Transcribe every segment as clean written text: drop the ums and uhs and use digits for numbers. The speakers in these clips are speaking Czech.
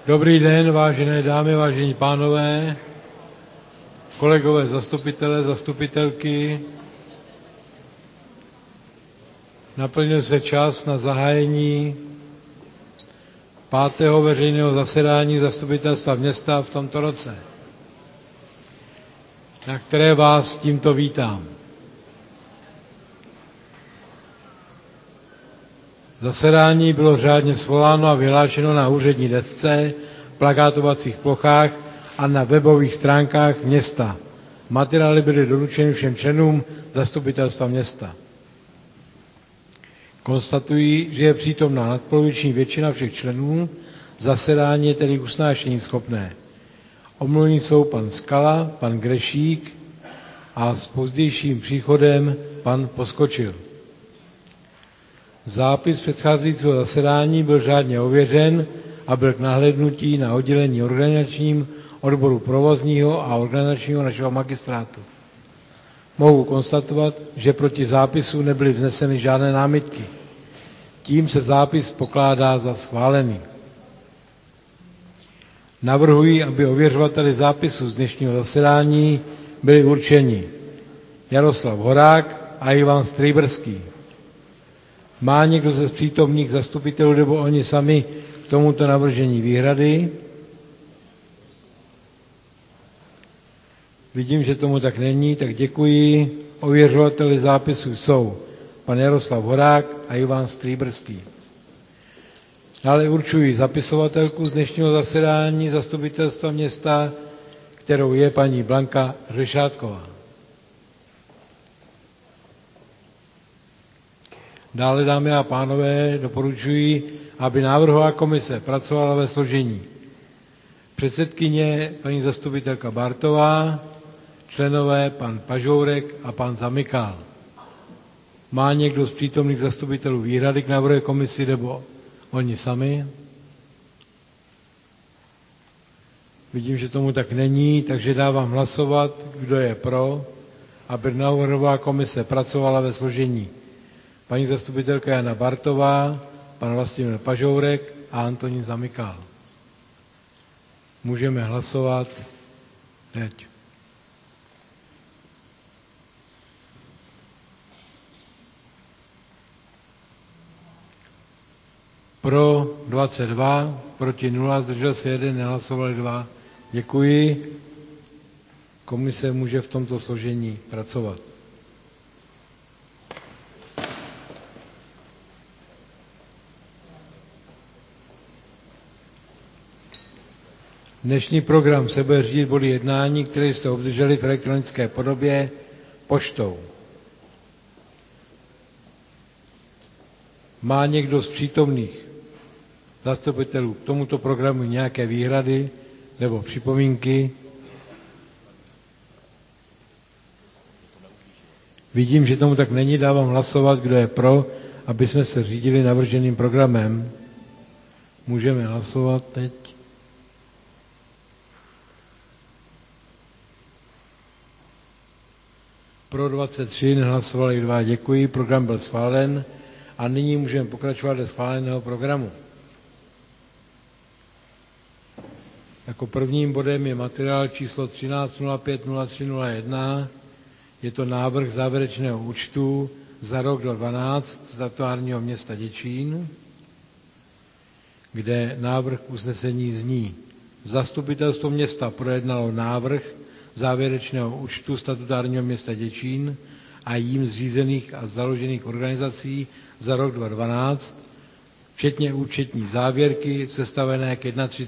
Dobrý den, vážené dámy, vážení pánové, kolegové zastupitelé, zastupitelky. Naplnil se čas na zahájení 5. veřejného zasedání zastupitelstva města v tomto roce, na které vás tímto vítám. Zasedání bylo řádně svoláno a vyhlášeno na úřední desce, plakátovacích plochách a na webových stránkách města. Materiály byly doručeny všem členům zastupitelstva města. Konstatuji, že je přítomná nadpoloviční většina všech členů, zasedání je tedy usnášení schopné. Omluveni jsou pan Skala, pan Grešík a s pozdějším příchodem pan Poskočil. Zápis předcházejícího zasedání byl řádně ověřen a byl k nahlédnutí na oddělení organizačním odboru provozního a organizačního našeho magistrátu. Mohu konstatovat, že proti zápisu nebyly vzneseny žádné námitky. Tím se zápis pokládá za schválený. Navrhuji, aby ověřovateli zápisu z dnešního zasedání byli určeni Jaroslav Horák a Ivan Stříbrský. Má někdo ze přítomných zastupitelů nebo oni sami k tomuto navržení výhrady? Vidím, že tomu tak není, tak děkuji. Ověřovateli zápisu jsou pan Jaroslav Horák a Ivan Stříbrský. Dále určuji zapisovatelku z dnešního zasedání zastupitelstva města, kterou je paní Blanka Řešátková. Dále, dámy a pánové, doporučuji, aby návrhová komise pracovala ve složení předsedkyně paní zastupitelka Bartová, členové pan Pažourek a pan Zamykal. Má někdo z přítomných zastupitelů výhrady k návrhové komisi nebo oni sami? Vidím, že tomu tak není, takže dávám hlasovat, kdo je pro, aby návrhová komise pracovala ve složení paní zastupitelka Jana Bartová, pan Vlastimil Pažourek a Antonín Zamykal. Můžeme hlasovat teď. Pro 22, proti 0, zdržel se 1, nehlasovali 2. Děkuji. Komise může v tomto složení pracovat. Dnešní program se bude řídit body jednání, které jste obdrželi v elektronické podobě poštou. Má někdo z přítomných zastupitelů k tomuto programu nějaké výhrady nebo připomínky? Vidím, že tomu tak není, dávám hlasovat, kdo je pro, aby jsme se řídili navrženým programem. Můžeme hlasovat teď. Pro 23, nehlasovali 2, děkuji, program byl schválen a nyní můžeme pokračovat do schváleného programu. Jako prvním bodem je materiál číslo 13.05.03.01. Je to návrh závěrečného účtu za rok 2012 statutárního města Děčín, kde návrh usnesení zní: Zastupitelstvo města projednalo návrh závěrečného účtu statutárního města Děčín a jím zřízených a založených organizací za rok 2012, včetně účetní závěrky sestavené k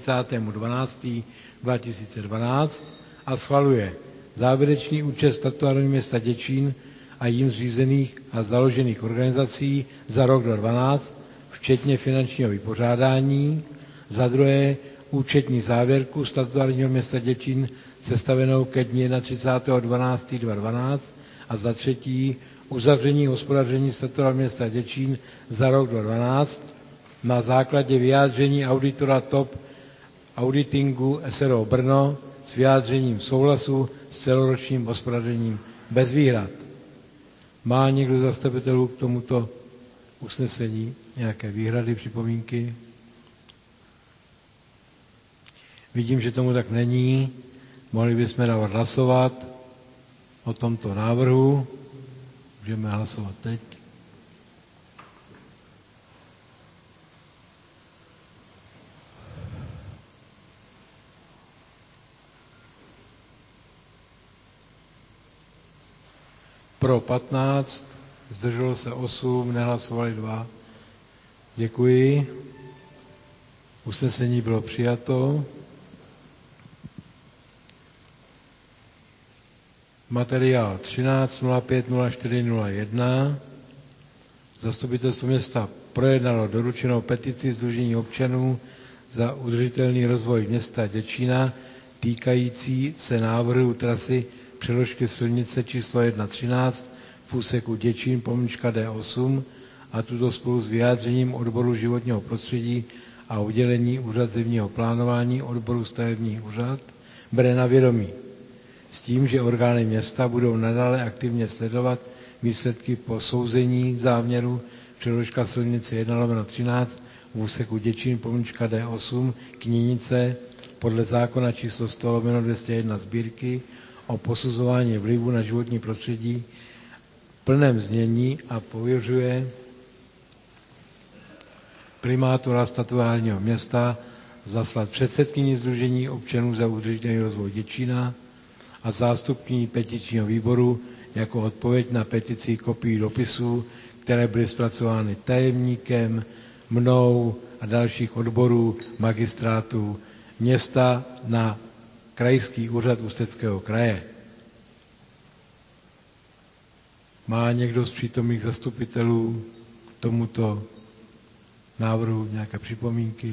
31.12.2012 a schvaluje závěrečný účet statutárního města Děčín a jím zřízených a založených organizací za rok 2012, včetně finančního vypořádání, za druhé účetní závěrku statutárního města Děčín sestavenou ke dni 31.12.2012 a za třetí uzavření hospodaření statutárního města Děčín za rok 2012 na základě vyjádření auditora TOP Auditingu SRO Brno s vyjádřením souhlasu s celoročním hospodařením bez výhrad. Má někdo z zastupitelů k tomuto usnesení nějaké výhrady, připomínky? Vidím, že tomu tak není. Mohli bychom dávat hlasovat o tomto návrhu. Můžeme hlasovat teď. Pro 15, zdrželo se 8, nehlasovali 2. Děkuji. Usnesení bylo přijato. Materiál 13.05.04.01. Zastupitelstvo města projednalo doručenou petici Sdružení občanů za udržitelný rozvoj města Děčína týkající se návrhu trasy přeložky silnice číslo 113 v úseku Děčín-D8 a tuto spolu s vyjádřením odboru životního prostředí a oddělení úřad zimního plánování odboru stavební úřad bere na vědomí. S tím, že orgány města budou nadále aktivně sledovat výsledky posouzení záměru přeložka silnice 1/13 v úseku Děčín-D8 Knínice podle zákona číslo 100/201 Sbírky o posuzování vlivu na životní prostředí v plném znění a pověřuje primátora statutárního města zaslat předsedkyni Sdružení občanů za udržitelný rozvoj Děčína a zástupkyni petičního výboru jako odpověď na petici kopii dopisů, které byly zpracovány tajemníkem, mnou a dalších odborů magistrátů města na Krajský úřad Ústeckého kraje. Má někdo z přítomných zastupitelů k tomuto návrhu nějaké připomínky?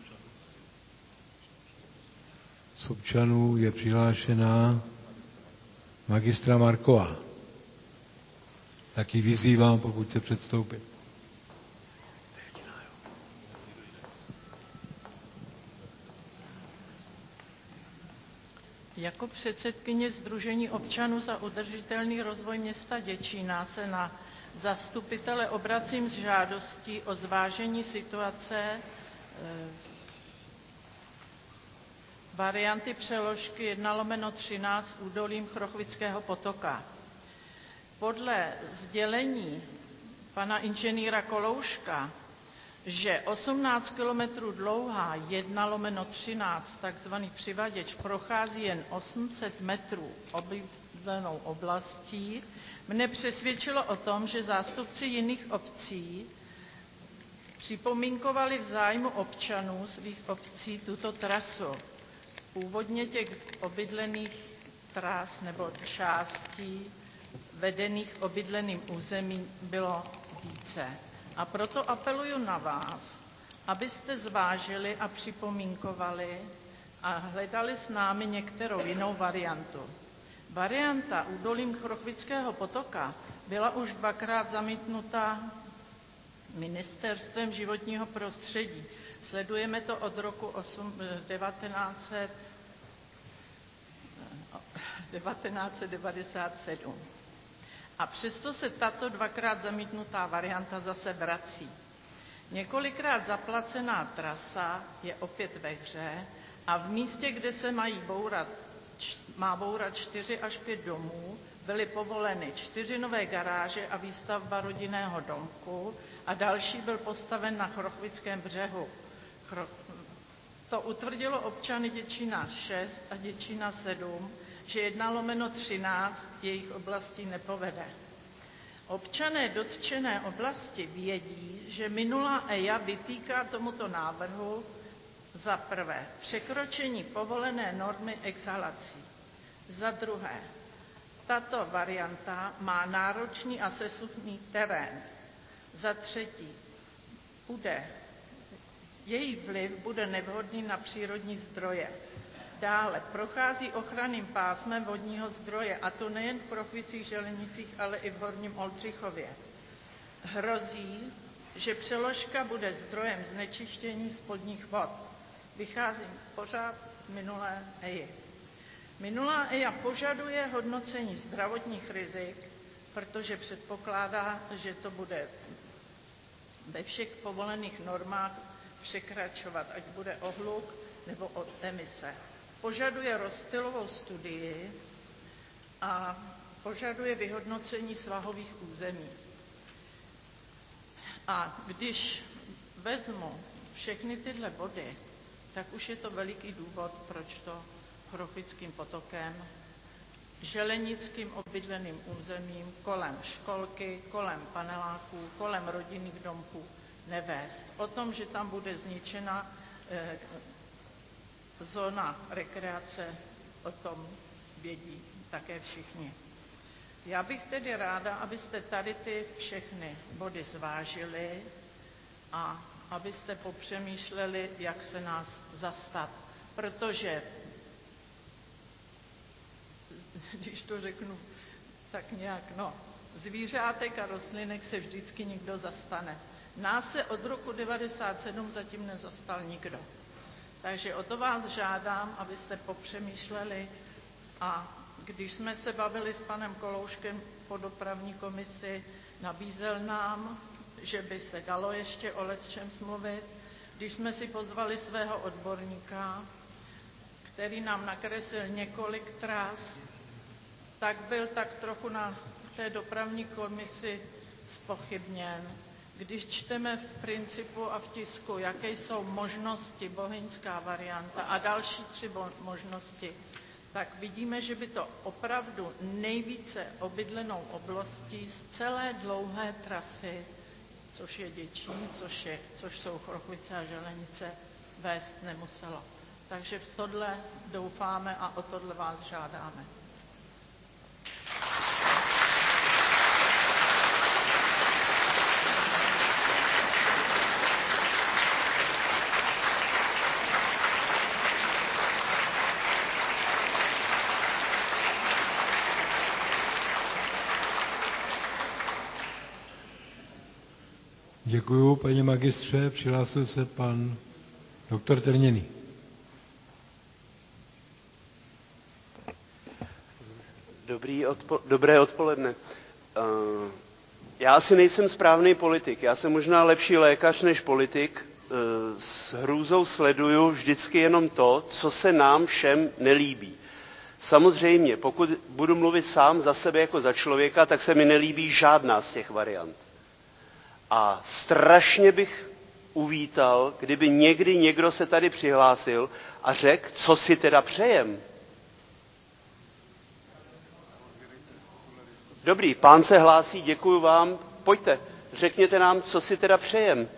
Z občanů je přihlášená magistra Marková. Tak ji vyzývám, pokud se předstoupit. Jako předsedkyně Sdružení občanů za udržitelný rozvoj města Děčína se na zastupitele obracím s žádostí o zvážení situace varianty přeložky 1/13 údolím Chrochvického potoka. Podle sdělení pana inženýra Kolouška, že 18 kilometrů dlouhá 1/13, takzvaný přivaděč, prochází jen 800 metrů obydlenou oblastí, mne přesvědčilo o tom, že zástupci jiných obcí připomínkovali v zájmu občanů svých obcí tuto trasu. Původně těch obydlených tras nebo částí vedených obydleným územím bylo více. A proto apeluju na vás, abyste zvážili a připomínkovali a hledali s námi některou jinou variantu. Varianta údolím Chrochvického potoka byla už 2krát zamítnuta Ministerstvem životního prostředí. Sledujeme to od roku 1997. A přesto se tato 2krát zamítnutá varianta zase vrací. Několikrát zaplacená trasa je opět ve hře a v místě, kde se má bourat 4 až 5 domů, byly povoleny 4 nové garáže a výstavba rodinného domku a další byl postaven na Chrochvickém břehu. To utvrdilo občany Děčína 6 a Děčína 7, že 1/13 jejich oblastí nepovede. Občané dotčené oblasti vědí, že minulá EIA vytýká tomuto návrhu za prvé překročení povolené normy exhalací. Za druhé, tato varianta má náročný a sesuvný terén. Za třetí, její vliv bude nevhodný na přírodní zdroje. Dále prochází ochranným pásmem vodního zdroje, a to nejen v Chrochvicích, Želenicích, ale i v Horním Oldřichově. Hrozí, že přeložka bude zdrojem znečištění spodních vod. Vycházím pořád z minulé EIA. Minulá EIA požaduje hodnocení zdravotních rizik, protože předpokládá, že to bude ve všech povolených normách překračovat, ať bude o hluk nebo od emise. Požaduje rozptylovou studii a požaduje vyhodnocení svahových území. A když vezmu všechny tyhle body, tak už je to veliký důvod, proč to Chrochvickým potokem, želenickým obydleným územím, kolem školky, kolem paneláků, kolem rodinných domků nevést. O tom, že tam bude zničena zóna rekreace, o tom vědí také všichni. Já bych tedy ráda, abyste tady ty všechny body zvážili a abyste popřemýšleli, jak se nás zastat. Protože, když to řeknu tak nějak, zvířátek a rostlinek se vždycky někdo zastane. Nás se od roku 1997 zatím nezastal nikdo. Takže o to vás žádám, abyste popřemýšleli a když jsme se bavili s panem Kolouškem po dopravní komisi, nabízel nám, že by se dalo ještě o lecčem mluvit. Když jsme si pozvali svého odborníka, který nám nakreslil několik tras, tak byl tak trochu na té dopravní komisi zpochybněn. Když čteme v principu a v tisku, jaké jsou možnosti, bohyňská varianta a další 3 možnosti, tak vidíme, že by to opravdu nejvíce obydlenou oblastí z celé dlouhé trasy, což je Děčín, což jsou Chrochvice a Želenice, vést nemuselo. Takže v tohle doufáme a o tohle vás žádáme. Děkuju, paní magistře. Přihlásil se pan doktor Trněný. Dobré odpoledne. Já asi nejsem správný politik. Já jsem možná lepší lékař než politik. S hrůzou sleduju vždycky jenom to, co se nám všem nelíbí. Samozřejmě, pokud budu mluvit sám za sebe jako za člověka, tak se mi nelíbí žádná z těch variant. A strašně bych uvítal, kdyby někdy někdo se tady přihlásil a řekl, co si teda přejem. Dobrý, pán se hlásí, děkuju vám. Pojďte, řekněte nám, co si teda přejem.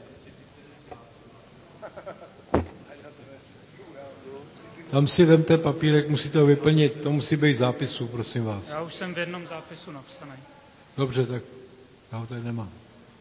Tam si vemte papírek, musíte ho vyplnit, to musí být zápisu, prosím vás. Já už jsem v jednom zápisu napsaný. Dobře, tak já ho tady nemám.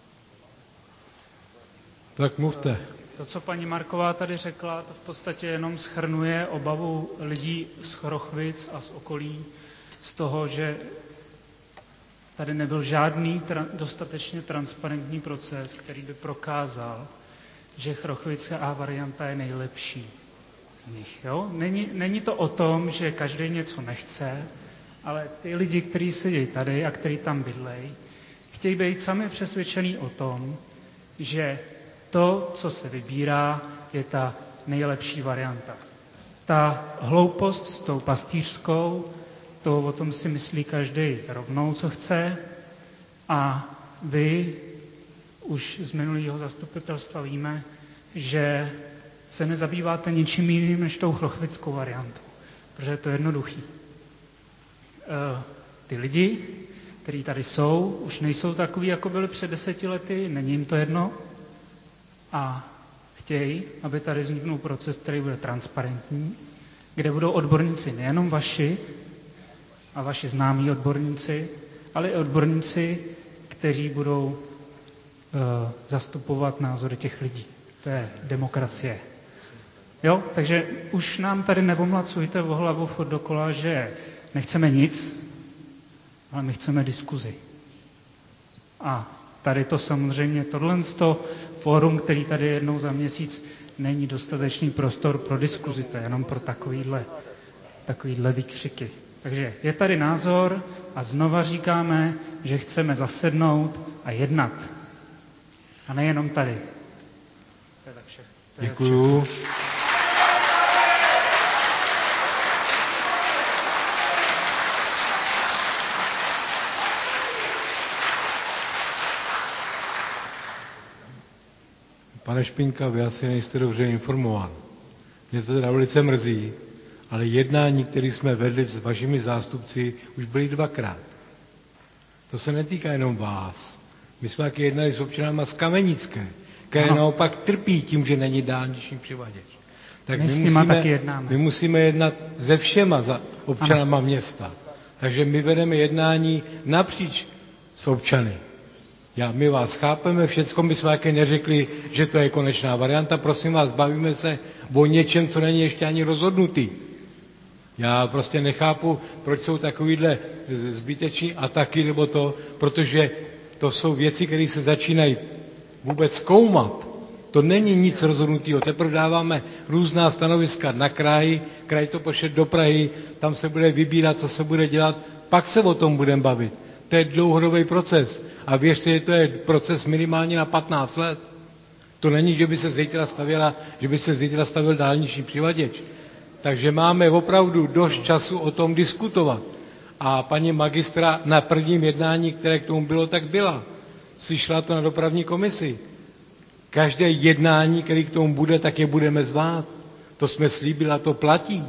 Tak mluvte. To, co paní Marková tady řekla, to v podstatě jenom shrnuje obavu lidí z Chrochvic a z okolí z toho, že tady nebyl žádný dostatečně transparentní proces, který by prokázal, že Chrochvická varianta je nejlepší z nich. Jo? Není to o tom, že každý něco nechce, ale ty lidi, kteří sedí tady a kteří tam bydlejí, chtějí být sami přesvědčený o tom, že to, co se vybírá, je ta nejlepší varianta. Ta hloupost s tou pastýřskou, to o tom si myslí každý rovnou, co chce. A vy už z minulého zastupitelstva víme, že se nezabýváte ničím jiným než tou chrochvickou variantou, protože je to jednoduchý. Ty lidi, kteří tady jsou, už nejsou takový, jako byli před 10 lety, není jim to jedno a chtějí, aby tady vzniknul proces, který bude transparentní, kde budou odborníci nejenom vaši a vaši známí odborníci, ale i odborníci, kteří budou zastupovat názory těch lidí. To je demokracie. Jo, takže už nám tady nevomlacujte o hlavu furt dokola, že nechceme nic, ale my chceme diskuzi. A tady to samozřejmě, tohle fórum, který tady jednou za měsíc, není dostatečný prostor pro diskuzi, to je jenom pro takovýhle výkřiky. Takže je tady názor a znova říkáme, že chceme zasednout a jednat. A nejenom tady. To je tak všechno. Děkuju. Pane Špinka, vy asi nejste dobře informován. Mě to teda velice mrzí, ale jednání, které jsme vedli s vašimi zástupci, už byly 2krát. To se netýká jenom vás. My jsme taky jednali s občanama z Kamenické, které naopak trpí tím, že není dálniční přivaděč. Tak my musíme jednat se všema za občanama města. Takže my vedeme jednání napříč s občany. My vás chápeme, všecko my jsme také neřekli, že to je konečná varianta. Prosím vás, bavíme se o něčem, co není ještě ani rozhodnutý. Já prostě nechápu, proč jsou takovýhle zbyteční ataky nebo to, protože to jsou věci, které se začínají vůbec zkoumat. To není nic rozhodnutého. Teprve dáváme různá stanoviska na kraj to pošle do Prahy, tam se bude vybírat, co se bude dělat, pak se o tom budeme bavit. To je dlouhodobý proces. A věřte, že to je proces minimálně na 15 let. To není, že by se zítra stavil dálniční přivaděč. Takže máme opravdu dost času o tom diskutovat. A paní magistra na prvním jednání, které k tomu bylo, tak byla. Slyšela to na dopravní komisi. Každé jednání, které k tomu bude, tak je budeme zvát. To jsme slíbili a to platí.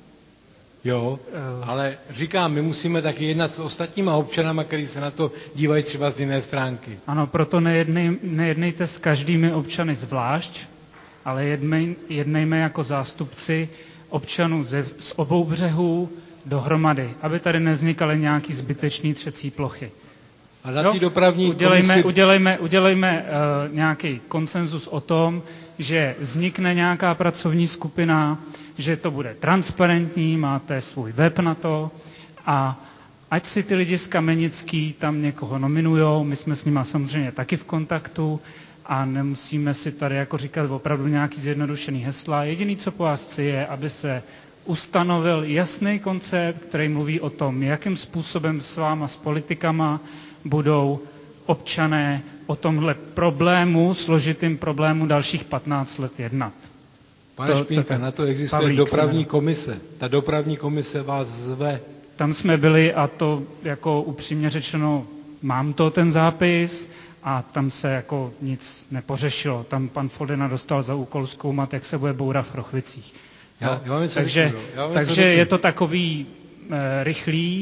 Jo, ale říkám, my musíme taky jednat s ostatníma občanama, kteří se na to dívají třeba z jiné stránky. Ano, proto nejednejte s každými občany zvlášť, ale jednejme jako zástupci občanů z obou břehů dohromady, aby tady nevznikaly nějaký zbytečný třecí plochy. A na té dopravní udělejme nějaký konsenzus o tom, že vznikne nějaká pracovní skupina, že to bude transparentní, máte svůj web na to a ať si ty lidi z Kamenický tam někoho nominujou, my jsme s nima samozřejmě taky v kontaktu a nemusíme si tady jako říkat opravdu nějaký zjednodušený hesla. Jediný, co po vás chci, je, aby se ustanovil jasný koncept, který mluví o tom, jakým způsobem s váma, s politikama, budou občané o tomhle složitým problému dalších 15 let jednat. Pane Špínka, na to existuje dopravní komise. Ta dopravní komise vás zve. Tam jsme byli a to jako upřímně řečeno, mám ten zápis a tam se jako nic nepořešilo. Tam pan Foldyna dostal za úkol zkoumat, jak se bude bourat v Chrochvicích. Takže je to takový rychlý.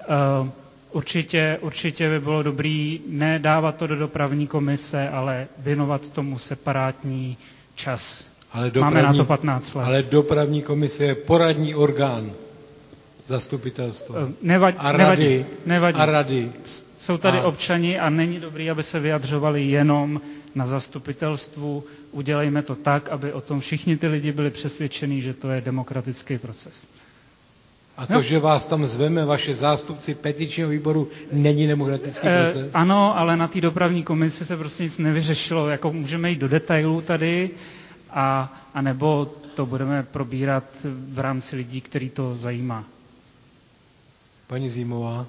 Určitě by bylo dobrý nedávat to do dopravní komise, ale věnovat tomu separátní čas. Máme na to 15 let. Ale dopravní komise je poradní orgán zastupitelstva. Nevadí. A rady. Jsou tady občani a není dobrý, aby se vyjadřovali jenom na zastupitelstvu. Udělejme to tak, aby o tom všichni ty lidi byli přesvědčení, že to je demokratický proces. A to, že vás tam zveme, vaše zástupci petičního výboru, není demokratický proces? Ano, ale na té dopravní komisi se prostě nic nevyřešilo. Jako můžeme jít do detailů tady, a nebo to budeme probírat v rámci lidí, který to zajímá. Paní Zímová.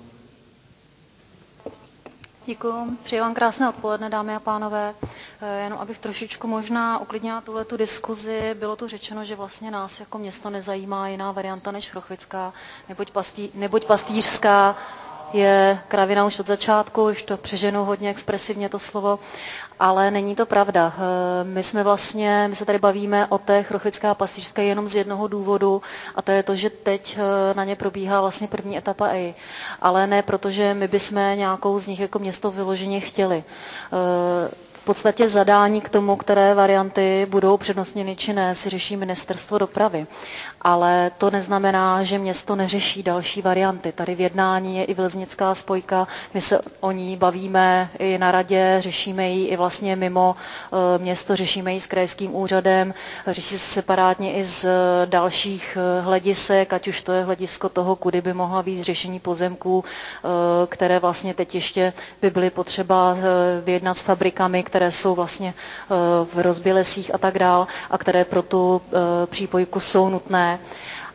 Děkuji. Přeji vám krásné odpoledne, dámy a pánové. Jenom abych trošičku možná uklidnila tuhletu diskuzi. Bylo tu řečeno, že vlastně nás jako město nezajímá jiná varianta než Chrochvická, neboť pastýřská je kravina už od začátku, už to přeženu hodně expresivně to slovo, ale není to pravda. My se tady bavíme o té Chrochvická a pastýřská jenom z jednoho důvodu a to je to, že teď na ně probíhá vlastně první etapa EI. Ale ne proto, že my bychom nějakou z nich jako město vyloženě chtěli. V podstatě zadání k tomu, které varianty budou upřednostněny či ne, si řeší ministerstvo dopravy. Ale to neznamená, že město neřeší další varianty. Tady v jednání je i Vlznická spojka, my se o ní bavíme i na radě, řešíme ji i vlastně mimo město, řešíme ji s krajským úřadem, řeší se separátně i z dalších hledisek, ať už to je hledisko toho, kudy by mohla být řešení pozemků, které vlastně teď ještě by byly potřeba vyjednat s fabrikami, které jsou vlastně v rozbělesích a tak dál a které pro tu přípojku jsou nutné.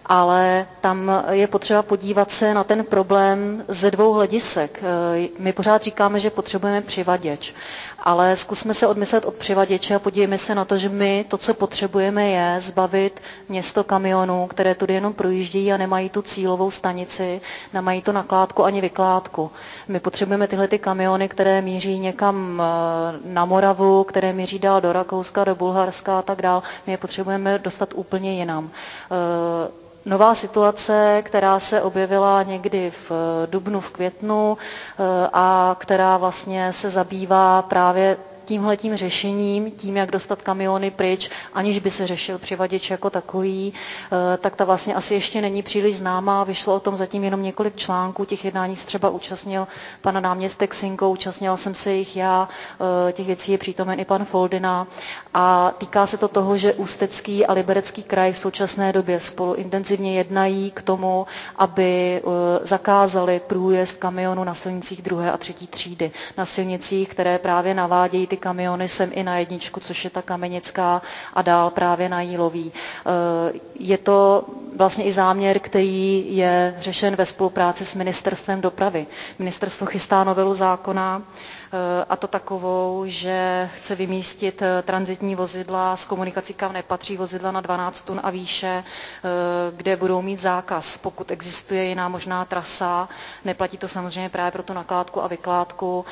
ale tam je potřeba podívat se na ten problém ze dvou hledisek. My pořád říkáme, že potřebujeme přivaděč, ale zkusme se odmyslet od přivaděče a podívejme se na to, že my to, co potřebujeme, je zbavit město kamionů, které tudy jenom projíždějí a nemají tu cílovou stanici, nemají tu nakládku ani vykládku. My potřebujeme tyhle ty kamiony, které míří někam na Moravu, které míří dál do Rakouska, do Bulharska a tak dál. My je potřebujeme dostat úplně jinam. Nová situace, která se objevila někdy v dubnu, v květnu a která vlastně se zabývá právě tímhletím řešením, tím, jak dostat kamiony pryč, aniž by se řešil přivaděč jako takový, tak ta vlastně asi ještě není příliš známá. Vyšlo o tom zatím jenom několik článků, těch jednání se třeba účastnil pan náměstek Sinko, účastnila jsem se jich já, těch věcí je přítomen i pan Foldina a týká se to toho, že Ústecký a Liberecký kraj v současné době spolu intenzivně jednají k tomu, aby zakázali průjezd kamionů na silnicích 2. a 3. třídy. Na silnicích, které právě navádějí ty kamiony sem i na jedničku, což je ta Kamenická a dál právě na Jílový. Je to vlastně i záměr, který je řešen ve spolupráci s Ministerstvem dopravy. Ministerstvo chystá novelu zákona, a to takovou, že chce vymístit tranzitní vozidla s komunikací, kam nepatří vozidla na 12 tun a výše, kde budou mít zákaz. Pokud existuje jiná možná trasa, neplatí to samozřejmě právě pro tu nakládku a vykládku.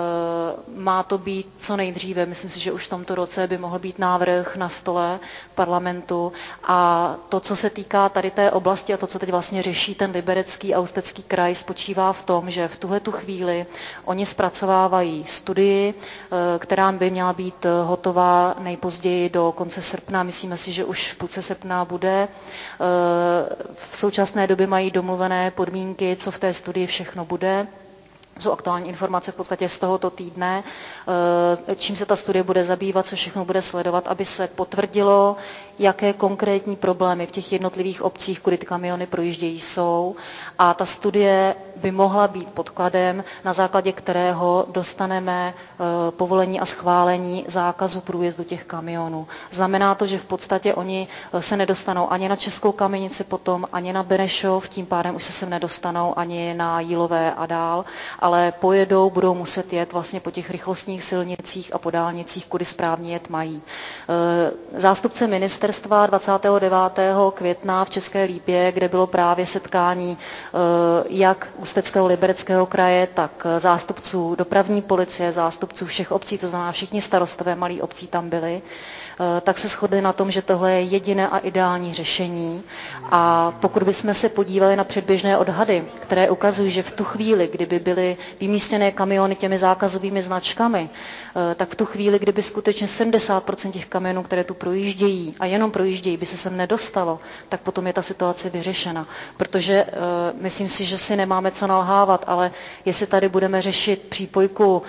Má to být co nejdříve. Myslím si, že už v tomto roce by mohl být návrh na stole parlamentu. A to, co se týká tady té oblasti a to, co teď vlastně řeší ten Liberecký a Ústecký kraj, spočívá v tom, že v tuhletu chvíli oni zpracovávají studii, která by měla být hotová nejpozději do konce srpna. Myslíme si, že už v půlce srpna bude. V současné době mají domluvené podmínky, co v té studii všechno bude. Jsou aktuální informace v podstatě z tohoto týdne, čím se ta studie bude zabývat, co všechno bude sledovat, aby se potvrdilo, jaké konkrétní problémy v těch jednotlivých obcích, kudy ty kamiony projíždějí, jsou. A ta studie by mohla být podkladem, na základě kterého dostaneme povolení a schválení zákazu průjezdu těch kamionů. Znamená to, že v podstatě oni se nedostanou ani na Českou Kamenici potom, ani na Benešov, tím pádem už se sem nedostanou ani na Jílové a dál, ale pojedou, budou muset jet vlastně po těch rychlostních silnicích a po dálnicích, kudy správně jet mají. Zástupce ministerstva 29. května v České Lípě, kde bylo právě setkání jak Ústeckého, Libereckého kraje, tak zástupců dopravní policie, zástupců všech obcí, to znamená všichni starostové malých obcí tam byli, tak se shodli na tom, že tohle je jediné a ideální řešení. A pokud bychom se podívali na předběžné odhady, které ukazují, že v tu chvíli, kdyby byly vymístěné kamiony těmi zákazovými značkami, tak v tu chvíli, kdyby skutečně 70% těch kamionů, které tu projíždějí a jenom projíždějí, by se sem nedostalo, tak potom je ta situace vyřešena. Protože myslím si, že si nemáme co nalhávat, ale jestli tady budeme řešit přípojku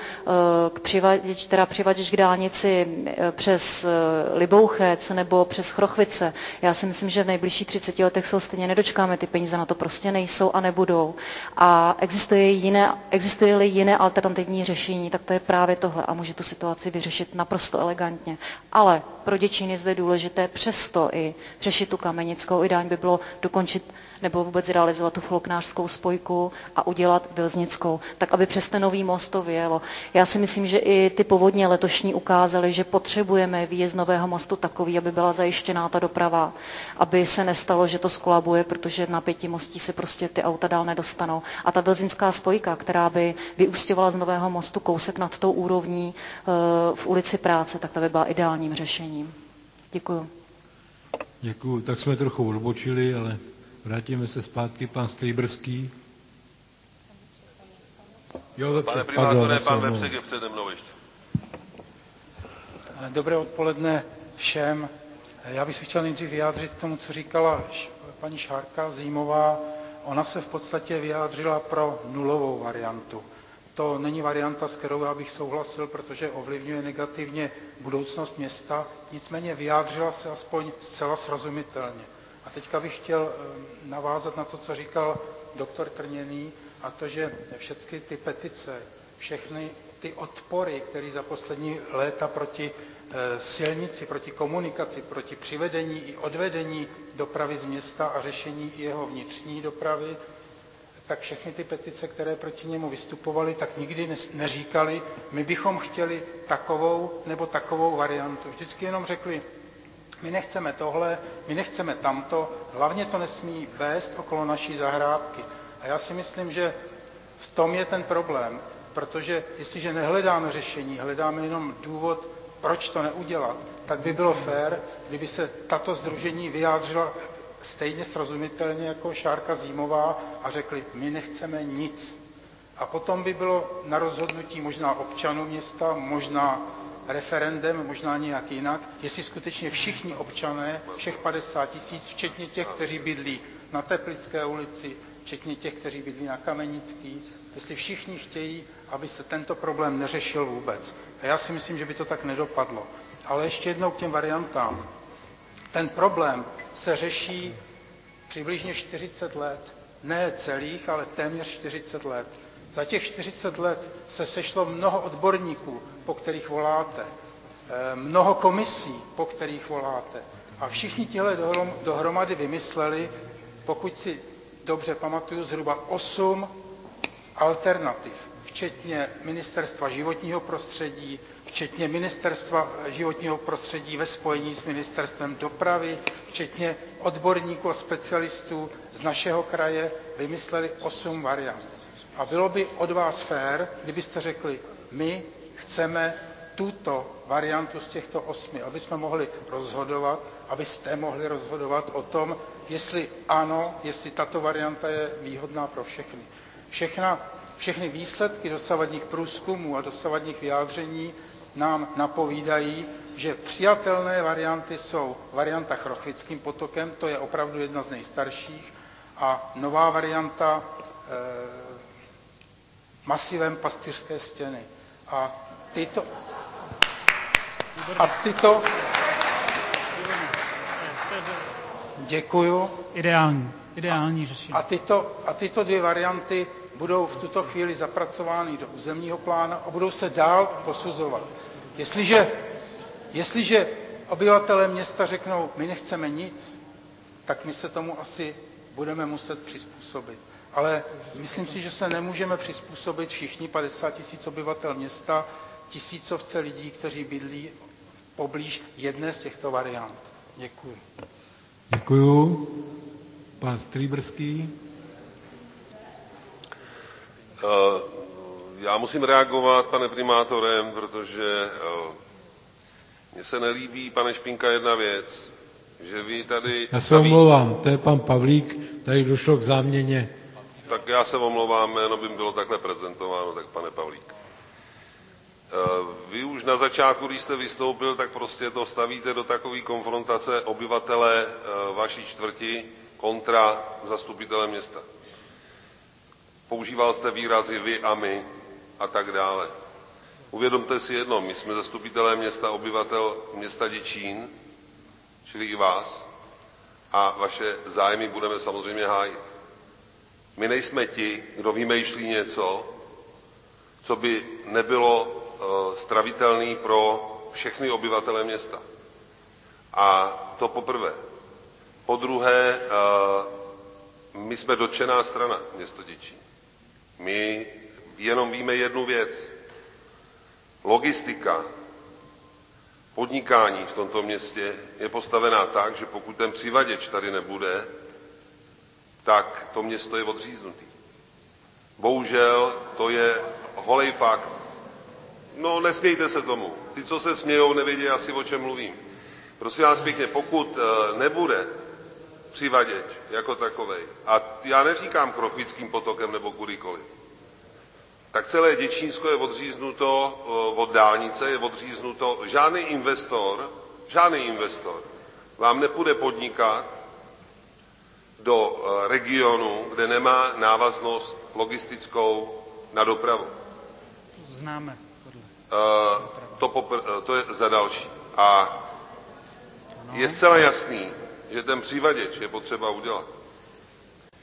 přivaděč k dálnici přes Libouchec nebo přes Chrochvice, já si myslím, že v nejbližších 30 letech se stejně nedočkáme, ty peníze na to prostě nejsou a nebudou. A existuje-li jiné alternativní řešení, tak to je právě tohle a může tu situaci vyřešit naprosto elegantně. Ale pro Děčín je zde důležité přesto i řešit tu Kamenickou. Ideální by bylo dokončit nebo vůbec realizovat tu folknářskou spojku a udělat Vilznickou, tak aby přes ten nový most to vyjelo. Já si myslím, že i ty povodně letošní ukázaly, že potřebujeme výjezd nového mostu takový, aby byla zajištěná ta doprava, aby se nestalo, že to skolabuje, protože na Pětimostí se prostě ty auta dál nedostanou. A ta Vilznická spojka, která by vyústěvala z nového mostu kousek nad tou úrovní v ulici Práce, tak ta by byla ideálním řešením. Děkuju. Děkuju. Tak jsme trochu odbočili, ale vrátíme se zpátky. Pan Stříbrský. Pane primátore, pan Vepřek je přede mnou ještě. Dobré odpoledne všem. Já bych se chtěl nejdřív vyjádřit k tomu, co říkala paní Šárka Zímová. Ona se v podstatě vyjádřila pro nulovou variantu. To není varianta, s kterou já bych souhlasil, protože ovlivňuje negativně budoucnost města, nicméně vyjádřila se aspoň zcela srozumitelně. A teďka bych chtěl navázat na to, co říkal doktor Trněný, a to, že všechny ty petice, všechny ty odpory, které za poslední léta proti silnici, proti komunikaci, proti přivedení i odvedení dopravy z města a řešení jeho vnitřní dopravy, tak všechny ty petice, které proti němu vystupovaly, tak nikdy neříkali, my bychom chtěli takovou nebo takovou variantu. Vždycky jenom řekli, my nechceme tohle, my nechceme tamto, hlavně to nesmí vést okolo naší zahrádky. A já si myslím, že v tom je ten problém, protože jestliže nehledáme řešení, hledáme jenom důvod, proč to neudělat, tak by bylo fér, kdyby se tato sdružení vyjádřila stejně srozumitelně jako Šárka Zímová a řekli, my nechceme nic. A potom by bylo na rozhodnutí možná občanů města, možná referendem, možná nějak jinak, jestli skutečně všichni občané, všech 50 000, včetně těch, kteří bydlí na Teplické ulici, včetně těch, kteří bydlí na Kamenický, jestli všichni chtějí, aby se tento problém neřešil vůbec. A já si myslím, že by to tak nedopadlo. Ale ještě jednou k těm variantám. Ten problém se řeší přibližně 40 let. Ne celých, ale téměř 40 let. Za těch 40 let se sešlo mnoho odborníků, po kterých voláte, mnoho komisí, po kterých voláte. A všichni tihle dohromady vymysleli, pokud si dobře pamatuju, zhruba 8 alternativ, včetně Ministerstva životního prostředí, včetně Ministerstva životního prostředí ve spojení s Ministerstvem dopravy, včetně odborníků a specialistů z našeho kraje, vymysleli 8 variant. A bylo by od vás fér, kdybyste řekli, my chceme tuto variantu z těchto 8, aby jsme mohli rozhodovat, abyste mohli rozhodovat o tom, jestli ano, jestli tato varianta je výhodná pro všechny. Všechny výsledky dosavadních průzkumů a dosavadních vyjádření nám napovídají, že přijatelné varianty jsou varianta Chrochvickým potokem, to je opravdu jedna z nejstarších, a nová varianta masivem Pastýřské stěny. A tyto děkuju. Ideální řešení. A tyto 2 varianty budou v tuto chvíli zapracovány do územního plánu a budou se dál posuzovat. Jestliže obyvatelé města řeknou, my nechceme nic, tak my se tomu asi budeme muset přizpůsobit. Ale myslím si, že se nemůžeme přizpůsobit všichni 50 000 obyvatel města, tisícovce lidí, kteří bydlí poblíž jedné z těchto variant. Děkuji. Děkuju. Pan Stříbrský. Já musím reagovat, pane primátorem, protože mně se nelíbí, pane Špinka, jedna věc, že vy tady... Já se omlouvám, to je pan Pavlík, tady došlo k záměně. Tak já se omlouvám, jméno by bylo takhle prezentováno, tak pane Pavlík. Vy už na začátku, když jste vystoupil, tak prostě to stavíte do takové konfrontace obyvatele vaší čtvrti kontra zastupitele města. Používal jste výrazy vy a my a tak dále. Uvědomte si jedno, my jsme zastupitelé města, obyvatel města Děčín, čili i vás, a vaše zájmy budeme samozřejmě hájit. My nejsme ti, kdo vymýšlí něco, co by nebylo stravitelné pro všechny obyvatele města. A to poprvé. Po druhé, my jsme dotčená strana, město Děčín. My jenom víme jednu věc. Logistika, podnikání v tomto městě je postavená tak, že pokud ten přivaděč tady nebude, tak to město je odříznutý. Bohužel to je holej fakt. No, nesmějte se tomu. Ty, co se smějou, nevědí asi, o čem mluvím. Prosím vás pěkně, pokud nebude přivaděč jako takovej, a já neříkám Chrochvickým potokem nebo kudykoliv, tak celé Děčínsko je odříznuto od dálnice, je odříznuto. Žádný investor vám nepůjde podnikat do regionu, kde nemá návaznost logistickou na dopravu. Známe tohle. To je za další. A je zcela jasný, že ten přivaděč je potřeba udělat.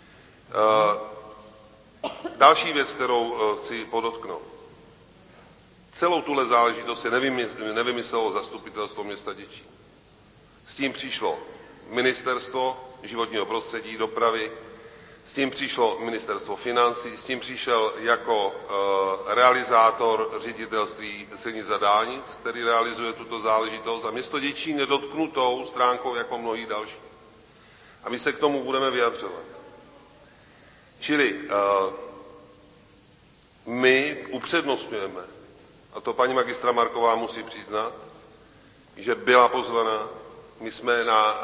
Další věc, kterou chci podotknout. Celou tuhle záležitost si nevymyslelo zastupitelstvo města Děčín. S tím přišlo ministerstvo životního prostředí, dopravy, s tím přišlo ministerstvo financí, s tím přišel jako realizátor ředitelství silnic a dálnic, který realizuje tuto záležitost, a město Děčín je dotknutou stránkou jako mnohých dalších. A my se k tomu budeme vyjadřovat. Čili my upřednostňujeme, a to paní magistra Marková musí přiznat, že byla pozvaná. My jsme na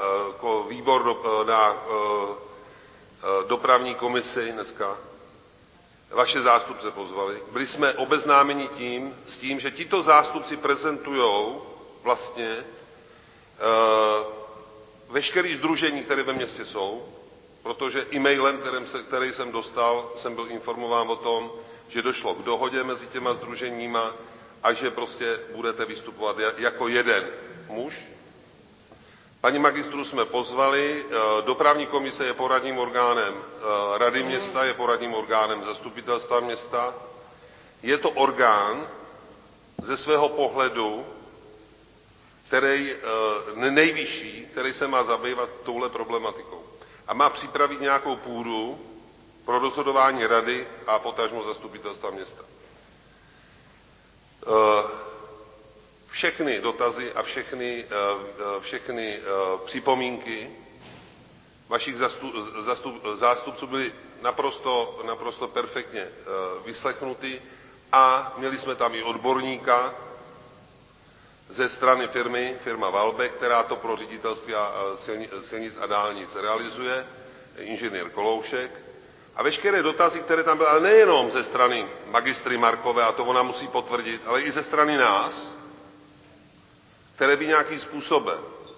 dopravní komisi dneska vaše zástupce pozvali. Byli jsme obeznámeni s tím, že tito zástupci prezentujou vlastně veškerý sdružení, které ve městě jsou, protože e-mailem, který jsem dostal, jsem byl informován o tom, že došlo k dohodě mezi těma sdruženíma a že prostě budete vystupovat jako jeden muž. Paní magistru jsme pozvali, dopravní komise je poradním orgánem rady města, je poradním orgánem zastupitelstva města. Je to orgán ze svého pohledu, který nejvyšší, který se má zabývat touhle problematikou. A má připravit nějakou půdu pro rozhodování rady a potažmo zastupitelstva města. Všechny dotazy a všechny připomínky vašich zástupců byly naprosto perfektně vyslechnuty a měli jsme tam i odborníka ze strany firma Valbe, která to pro ředitelství silnic a dálnic realizuje, inženýr Koloušek. A veškeré dotazy, které tam byly, ale nejenom ze strany magistry Markové, a to ona musí potvrdit, ale i ze strany nás, které by nějakým způsobem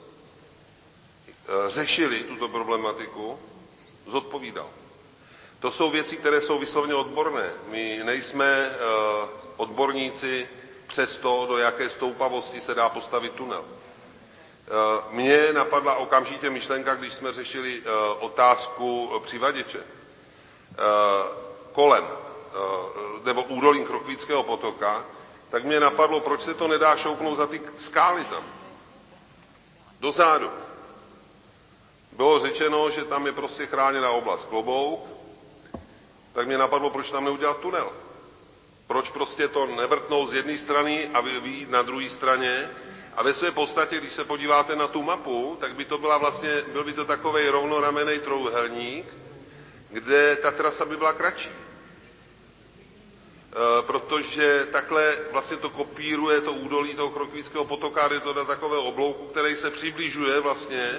řešili tuto problematiku, zodpovídal. To jsou věci, které jsou vyslovně odborné. My nejsme odborníci přes to, do jaké stoupavosti se dá postavit tunel. Mně napadla okamžitě myšlenka, když jsme řešili otázku přivaděče kolem nebo údolím Krokvického potoka, tak mě napadlo, proč se to nedá šoupnout za ty skály tam. Dozadu. Bylo řečeno, že tam je prostě chráněná oblast Klobouk, tak mě napadlo, proč tam neudělat tunel. Proč prostě to nevrtnout z jedné strany a vyjít na druhé straně. A ve své podstatě, když se podíváte na tu mapu, tak by to byl by to takovej rovnoramenný trojúhelník, kde ta trasa by byla kratší. Protože takhle vlastně to kopíruje to údolí toho Krokvického potoka, je to do takového oblouku, který se přibližuje vlastně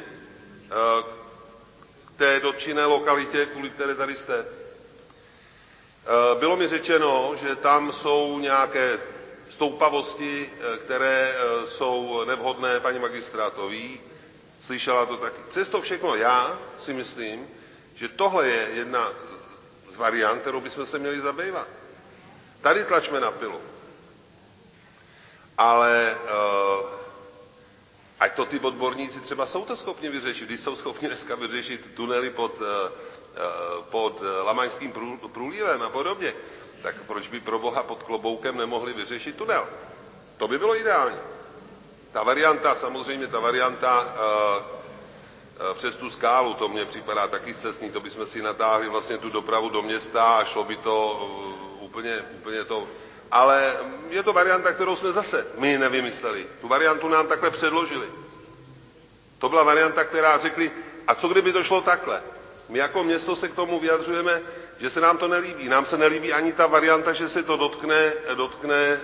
k té dotčené lokalitě, kvůli které tady jste. Bylo mi řečeno, že tam jsou nějaké stoupavosti, které jsou nevhodné, paní magistra to ví, slyšela to taky. Přesto všechno já si myslím, že tohle je jedna z variant, kterou bychom se měli zabývat. Tady tlačme na pilu. Ale ať to ty odborníci třeba jsou to schopni vyřešit, když jsou schopni dneska vyřešit tunely pod Lamaňským průlivem a podobně, tak proč by pro Boha pod Kloboukem nemohli vyřešit tunel? To by bylo ideální. Ta varianta přes tu skálu, to mně připadá taky scestný, to bychom si natáhli vlastně tu dopravu do města a šlo by to úplně to. Ale je to varianta, kterou jsme zase my nevymysleli. Tu variantu nám takhle předložili. To byla varianta, která řekli, a co kdyby to šlo takhle? My jako město se k tomu vyjadřujeme, že se nám to nelíbí. Nám se nelíbí ani ta varianta, že se to dotkne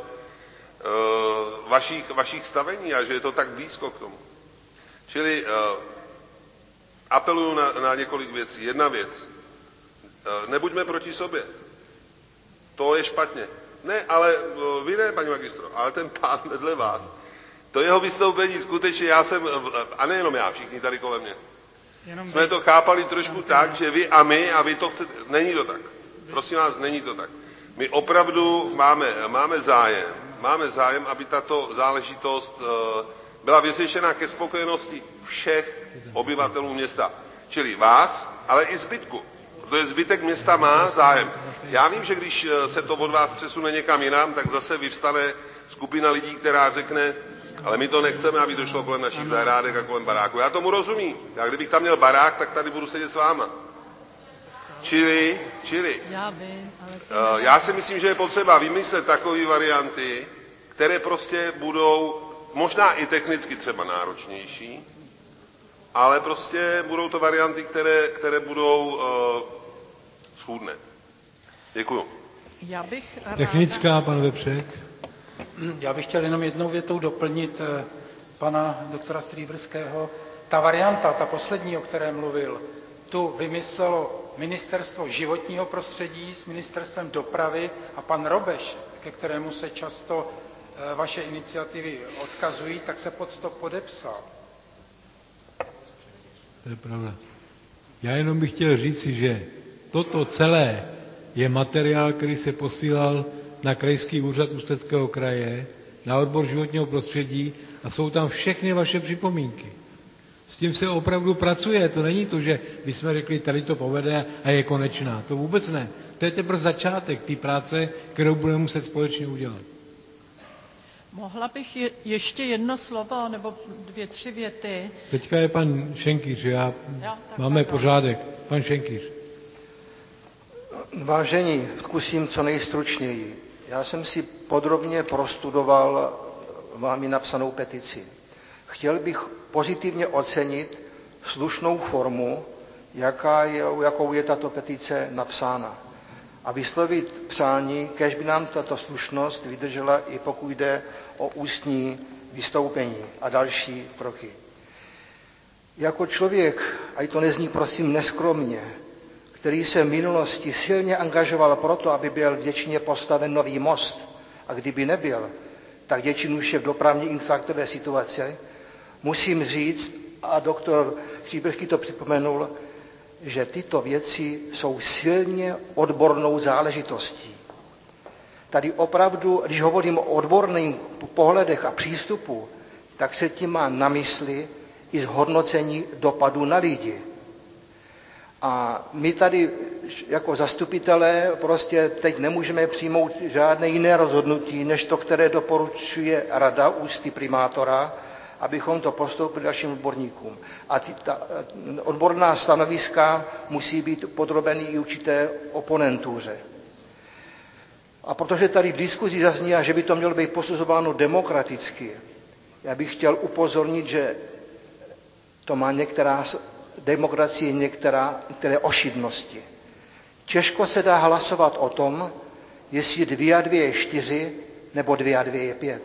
vašich stavení a že je to tak blízko k tomu. Čili apeluju na několik věcí. Jedna věc. Nebuďme proti sobě. To je špatně. Ne, ale vy ne, paní magistro, ale ten pán vedle vás. To jeho vystoupení skutečně a nejenom já, všichni tady kolem mě. Jsme to chápali trošku tak, že vy a vy to chcete. Není to tak. Prosím vás, není to tak. My opravdu máme zájem, aby tato záležitost byla vyřešena ke spokojenosti všech obyvatelů města. Čili vás, ale i zbytku. Protože zbytek města má zájem. Já vím, že když se to od vás přesune někam jinam, tak zase vyvstane skupina lidí, která řekne, ale my to nechceme, aby to šlo kolem našich zahrádek a kolem baráku. Já tomu rozumím. Já kdybych tam měl barák, tak tady budu sedět s váma. Čili Já vím, ale já si myslím, že je potřeba vymyslet takové varianty, které prostě budou možná i technicky třeba náročnější, ale prostě budou to varianty, které budou schůdné. Děkuju. já bych ráda... Technická, pan Vepřek. Já bych chtěl jenom jednou větou doplnit pana doktora Stříbrského. Ta varianta, ta poslední, o které mluvil, tu vymyslelo Ministerstvo životního prostředí s Ministerstvem dopravy a pan Robeš, ke kterému se často vaše iniciativy odkazují, tak se pod to podepsal. To je pravda. Já jenom bych chtěl říci, že toto celé je materiál, který se posílal na krajský úřad Ústeckého kraje, na odbor životního prostředí a jsou tam všechny vaše připomínky. S tím se opravdu pracuje. To není to, že bychom řekli, tady to povede a je konečná. To vůbec ne. To je teprve začátek té práce, kterou budeme muset společně udělat. Mohla bych ještě jedno slovo nebo 2-3 věty? Teďka je pan Šenkýř, máme pořádek. Pan Šenkýř. Vážení, zkusím co nejstručněji. Já jsem si podrobně prostudoval vámi napsanou petici. Chtěl bych pozitivně ocenit slušnou formu, jakou je tato petice napsána. A vyslovit přání, kéž by nám tato slušnost vydržela i pokud jde o ústní vystoupení a další kroky. Jako člověk, a to nezní prosím neskromně, který se v minulosti silně angažoval proto, aby byl v Děčíně postaven nový most, a kdyby nebyl, tak Děčín už je v dopravní infarktové situaci, musím říct, a doktor Stříbrský to připomenul, že tyto věci jsou silně odbornou záležitostí. Tady opravdu, když hovorím o odborných pohledech a přístupu, tak se tím má na mysli i zhodnocení dopadu na lidi. A my tady jako zastupitelé prostě teď nemůžeme přijmout žádné jiné rozhodnutí, než to, které doporučuje rada ústy primátora, abychom to postoupili dalším odborníkům. A ta odborná stanoviska musí být podrobeny i určité oponentuře. A protože tady v diskuzi zaznělo, že by to mělo být posuzováno demokraticky, já bych chtěl upozornit, že to má demokracie některé ošidnosti. Těžko se dá hlasovat o tom, jestli 2 a 2 je 4 nebo 2 a 2 je 5.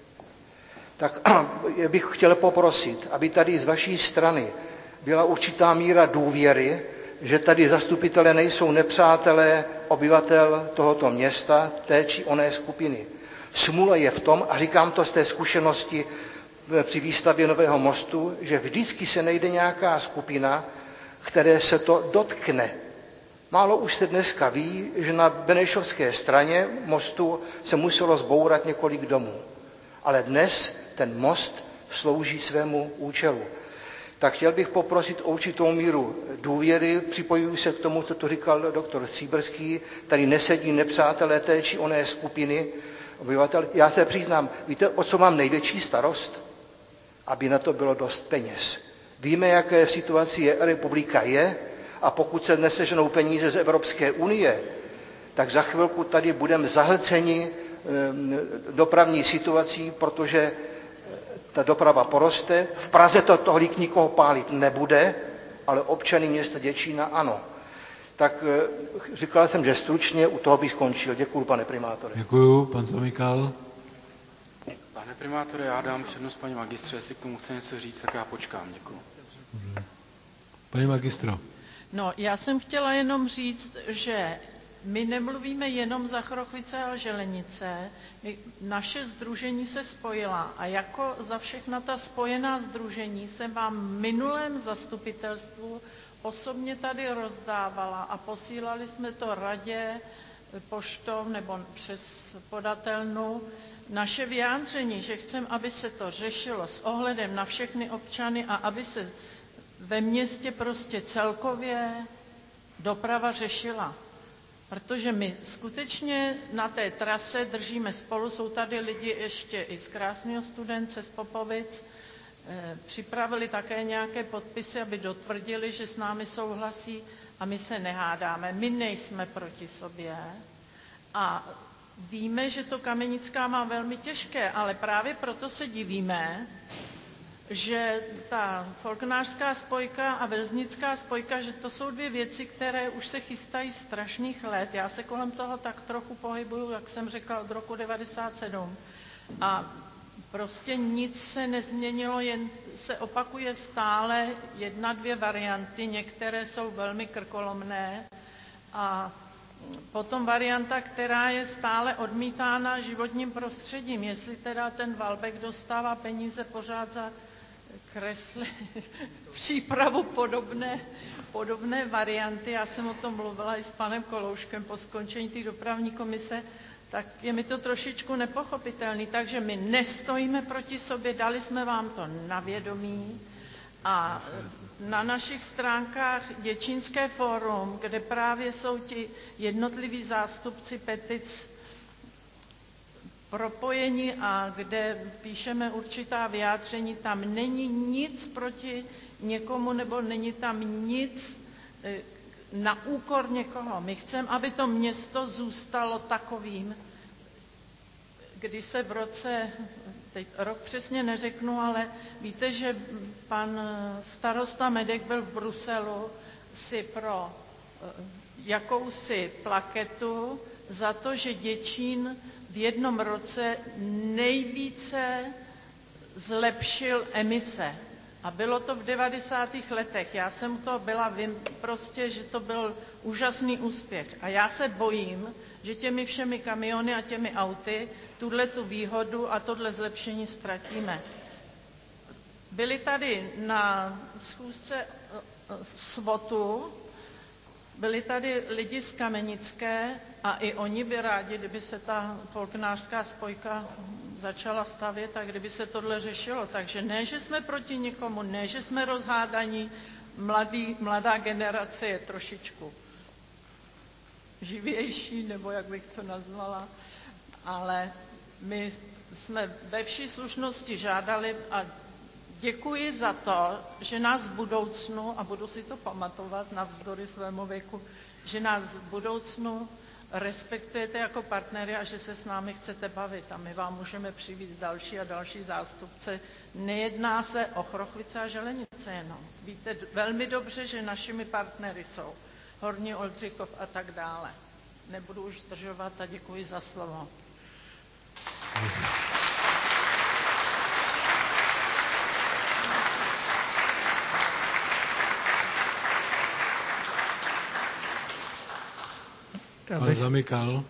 Tak bych chtěl poprosit, aby tady z vaší strany byla určitá míra důvěry, že tady zastupitelé nejsou nepřátelé obyvatel tohoto města, té či oné skupiny. Smůla je v tom, a říkám to z té zkušenosti při výstavbě nového mostu, že vždycky se najde nějaká skupina, které se to dotkne. Málo už se dneska ví, že na benešovské straně mostu se muselo zbourat několik domů. Ale dnes ten most slouží svému účelu. Tak chtěl bych poprosit o určitou míru důvěry, připojuji se k tomu, co tu říkal doktor Stříbrský, tady nesedí nepřátelé té či oné skupiny obyvatel. Já se přiznám, víte, o co mám největší starost? Aby na to bylo dost peněz. Víme, jaké situaci republika je, a pokud se neseženou peníze z Evropské unie, tak za chvilku tady budeme zahlceni dopravní situací, protože ta doprava poroste. V Praze to tolik nikoho pálit nebude, ale občany města Děčína ano. Tak říkal jsem, že stručně u toho bych skončil. Děkuju, pane primátore. Děkuju, pan Zamykal. Pane primátore, já dám přednost paní magistře, jestli k tomu chce něco říct, tak já počkám. Děkuju. Paní magistro. No, já jsem chtěla jenom říct, že my nemluvíme jenom za Chrochvice a Želenice, naše sdružení se spojila a jako za všechna ta spojená sdružení jsem vám v minulém zastupitelstvu osobně tady rozdávala a posílali jsme to radě poštou nebo přes podatelnu naše vyjádření, že chceme, aby se to řešilo s ohledem na všechny občany a aby se ve městě prostě celkově doprava řešila. Protože my skutečně na té trase držíme spolu, jsou tady lidi ještě i z Krásného Studence, z Popovic, připravili také nějaké podpisy, aby dotvrdili, že s námi souhlasí a my se nehádáme, my nejsme proti sobě a víme, že to Kamenická má velmi těžké, ale právě proto se divíme, že ta folknářská spojka a velznická spojka, že to jsou dvě věci, které už se chystají strašných let. Já se kolem toho tak trochu pohybuju, jak jsem řekla, od roku 1997. A prostě nic se nezměnilo, jen se opakuje stále 1-2 varianty, některé jsou velmi krkolomné. A potom varianta, která je stále odmítána životním prostředím, jestli teda ten Valbek dostává peníze pořád za přípravu podobné varianty. Já jsem o tom mluvila i s panem Kolouškem po skončení té dopravní komise, tak je mi to trošičku nepochopitelný. Takže my nestojíme proti sobě, dali jsme vám to na vědomí a na našich stránkách Děčínské fórum, kde právě jsou ti jednotliví zástupci petic propojení a kde píšeme určitá vyjádření, tam není nic proti někomu nebo není tam nic na úkor někoho. My chceme, aby to město zůstalo takovým, kdy se v roce, teď rok přesně neřeknu, ale víte, že pan starosta Medek byl v Bruselu si pro jakousi plaketu za to, že Děčín v jednom roce nejvíce zlepšil emise. A bylo to v 90. letech. Já jsem to byla, vím prostě, že to byl úžasný úspěch. A já se bojím, že těmi všemi kamiony a těmi auty tu výhodu a tohle zlepšení ztratíme. Byli tady na schůzce SWOTu, byli tady lidi z Kamenické a i oni by rádi, kdyby se ta folknářská spojka začala stavět a kdyby se tohle řešilo. Takže ne, že jsme proti nikomu, ne, že jsme rozhádaní, mladá generace je trošičku živější, nebo jak bych to nazvala, ale my jsme ve vší slušnosti žádali a děkuji za to, že nás v budoucnu, a budu si to pamatovat navzdory svému věku, že nás v budoucnu respektujete jako partnery a že se s námi chcete bavit. A my vám můžeme přivést další a další zástupce. Nejedná se o Chrochvice a Želenice jenom. Víte velmi dobře, že našimi partnery jsou Horní Oldřichov a tak dále. Nebudu už zdržovat a děkuji za slovo. Pan Zamykal.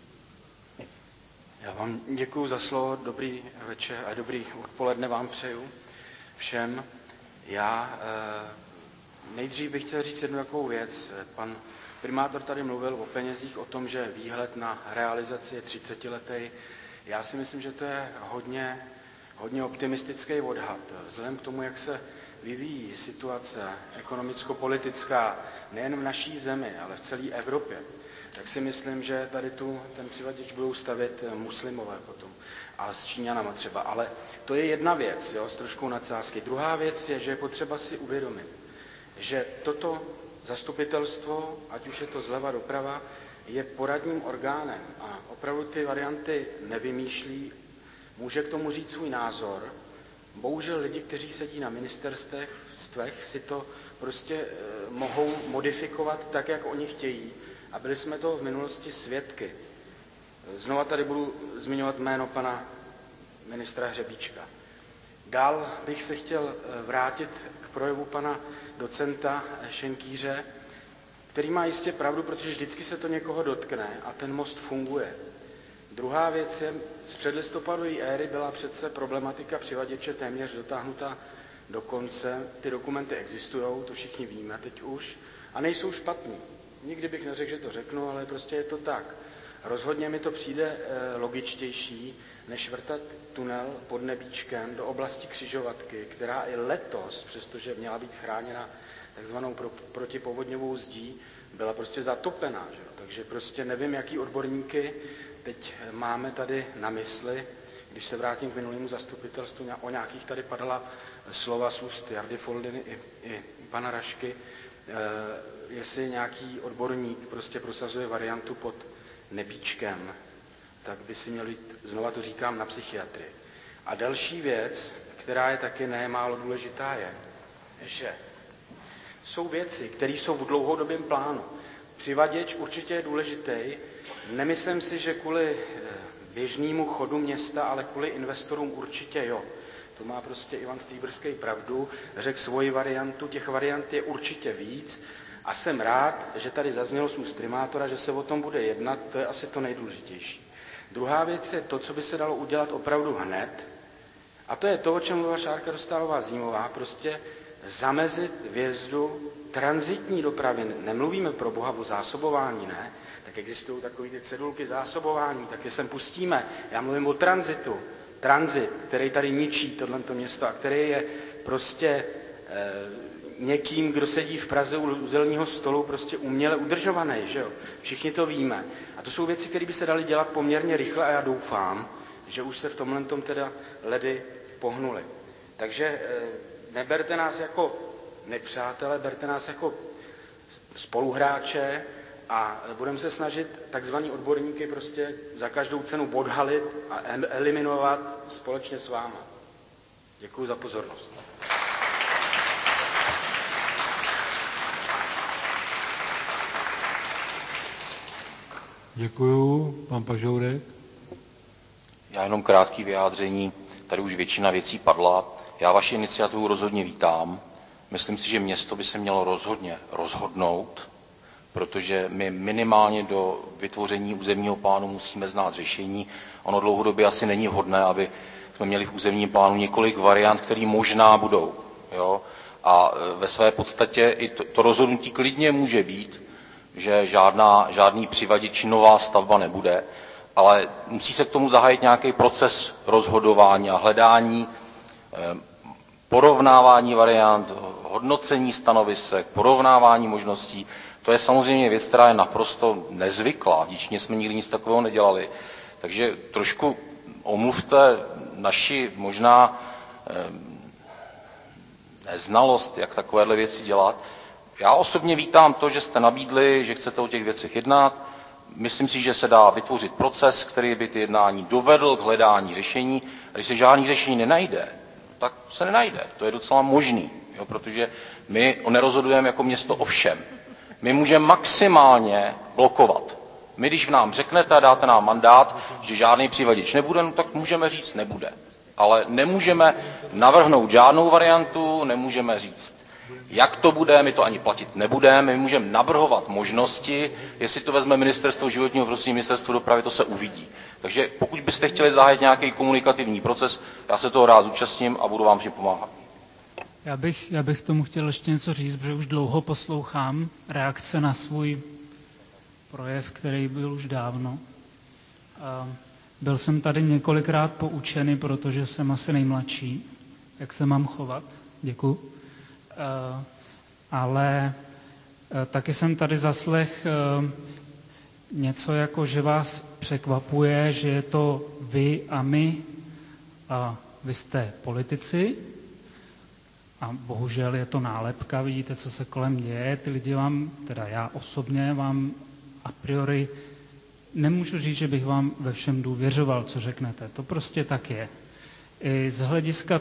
Já vám děkuji za slovo, dobrý večer a dobrý odpoledne vám přeju všem. Já nejdřív bych chtěl říct jednu takovou věc. Pan primátor tady mluvil o penězích, o tom, že výhled na realizaci je 30letý. Já si myslím, že to je hodně optimistický odhad. Vzhledem k tomu, jak se vyvíjí situace ekonomicko-politická nejen v naší zemi, ale v celé Evropě, tak si myslím, že tady ten přivaděč budou stavět muslimové potom a s Číňanama třeba. Ale to je jedna věc, jo, s troškou nadsázky. Druhá věc je, že je potřeba si uvědomit, že toto zastupitelstvo, ať už je to zleva doprava, je poradním orgánem a opravdu ty varianty nevymýšlí, může k tomu říct svůj názor. Bohužel lidi, kteří sedí na ministerstvech, si to prostě mohou modifikovat tak, jak oni chtějí. A byli jsme toho v minulosti svědky. Znova tady budu zmiňovat jméno pana ministra Hřebíčka. Dál bych se chtěl vrátit k projevu pana docenta Šenkýře, který má jistě pravdu, protože vždycky se to někoho dotkne a ten most funguje. Druhá věc je, z předlistopadové éry byla přece problematika přivaděče téměř dotáhnuta do konce. Ty dokumenty existují, to všichni víme teď už, a nejsou špatný. Nikdy bych neřekl, že to řeknu, ale prostě je to tak. Rozhodně mi to přijde logičtější, než vrtat tunel pod Nebíčkem do oblasti křižovatky, která i letos, přestože měla být chráněna takzvanou protipovodňovou zdí, byla prostě zatopená. Že? Takže prostě nevím, jaký odborníky teď máme tady na mysli. Když se vrátím k minulému zastupitelstvu, o nějakých tady padala slova z úst Jardy Foldiny i pana Rašky, jestli nějaký odborník prostě prosazuje variantu pod Nebíčkem, tak by si měl jít, znova to říkám, na psychiatrii. A další věc, která je taky nemálo důležitá, je, že jsou věci, které jsou v dlouhodobém plánu. Přivaděč určitě je důležitý. Nemyslím si, že kvůli běžnému chodu města, ale kvůli investorům určitě jo. To má prostě Ivan Stýbrský pravdu, řekl svoji variantu, těch variant je určitě víc a jsem rád, že tady zaznělo z úst primátora, že se o tom bude jednat, to je asi to nejdůležitější. Druhá věc je to, co by se dalo udělat opravdu hned, a to je to, o čem mluvila Šárka Dostálová-Zímová, prostě zamezit vjezdu tranzitní dopravy. Nemluvíme pro Boha o zásobování, ne? Tak existují takové ty cedulky zásobování, tak je sem pustíme. Já mluvím o tranzitu. Tranzit, který tady ničí tohleto město a který je prostě někým, kdo sedí v Praze u zeleného stolu, prostě uměle udržovaný, že jo? Všichni to víme. A to jsou věci, které by se daly dělat poměrně rychle a já doufám, že už se v tomhletom teda ledy pohnuly. Takže neberte nás jako nepřátele, berte nás jako spoluhráče a budeme se snažit takzvaný odborníky prostě za každou cenu odhalit a eliminovat společně s váma. Děkuji za pozornost. Děkuju. Pan Pažourek. Já jenom krátký vyjádření. Tady už většina věcí padla. Já vaši iniciativu rozhodně vítám. Myslím si, že město by se mělo rozhodně rozhodnout, protože my minimálně do vytvoření územního plánu musíme znát řešení. Ono dlouhodobě asi není vhodné, aby jsme měli v územním plánu několik variant, které možná budou. Jo? A ve své podstatě i to rozhodnutí klidně může být, že žádný přivaděč nová stavba nebude, ale musí se k tomu zahájit nějaký proces rozhodování a hledání, porovnávání variant, hodnocení stanovisek, porovnávání možností. To je samozřejmě věc, která je naprosto nezvyklá. V Děčíně jsme nikdy nic takového nedělali. Takže trošku omluvte naši možná neznalost, jak takovéhle věci dělat. Já osobně vítám to, že jste nabídli, že chcete o těch věcech jednat. Myslím si, že se dá vytvořit proces, který by ty jednání dovedl k hledání řešení. A když se žádný řešení nenajde, tak se nenajde. To je docela možný, jo, protože my nerozhodujeme jako město o všem. My můžeme maximálně blokovat. My, když nám řeknete a dáte nám mandát, že žádný přivaděč nebude, no, tak můžeme říct nebude. Ale nemůžeme navrhnout žádnou variantu, nemůžeme říct, jak to bude, my to ani platit nebudeme, my můžeme navrhovat možnosti, jestli to vezme Ministerstvo životního prostředí, Ministerstvo dopravy, to se uvidí. Takže pokud byste chtěli zahájit nějaký komunikativní proces, já se toho rád zúčastním a budu vám tím pomáhat. Já bych tomu chtěl ještě něco říct, protože už dlouho poslouchám reakce na svůj projev, který byl už dávno. Byl jsem tady několikrát poučený, protože jsem asi nejmladší, jak se mám chovat. Děkuju. Ale taky jsem tady zaslech něco jako, že vás překvapuje, že je to vy a my a vy jste politici a bohužel je to nálepka, vidíte, co se kolem děje, ty lidi vám, teda já osobně vám a priori nemůžu říct, že bych vám ve všem důvěřoval, co řeknete, to prostě tak je. I z hlediska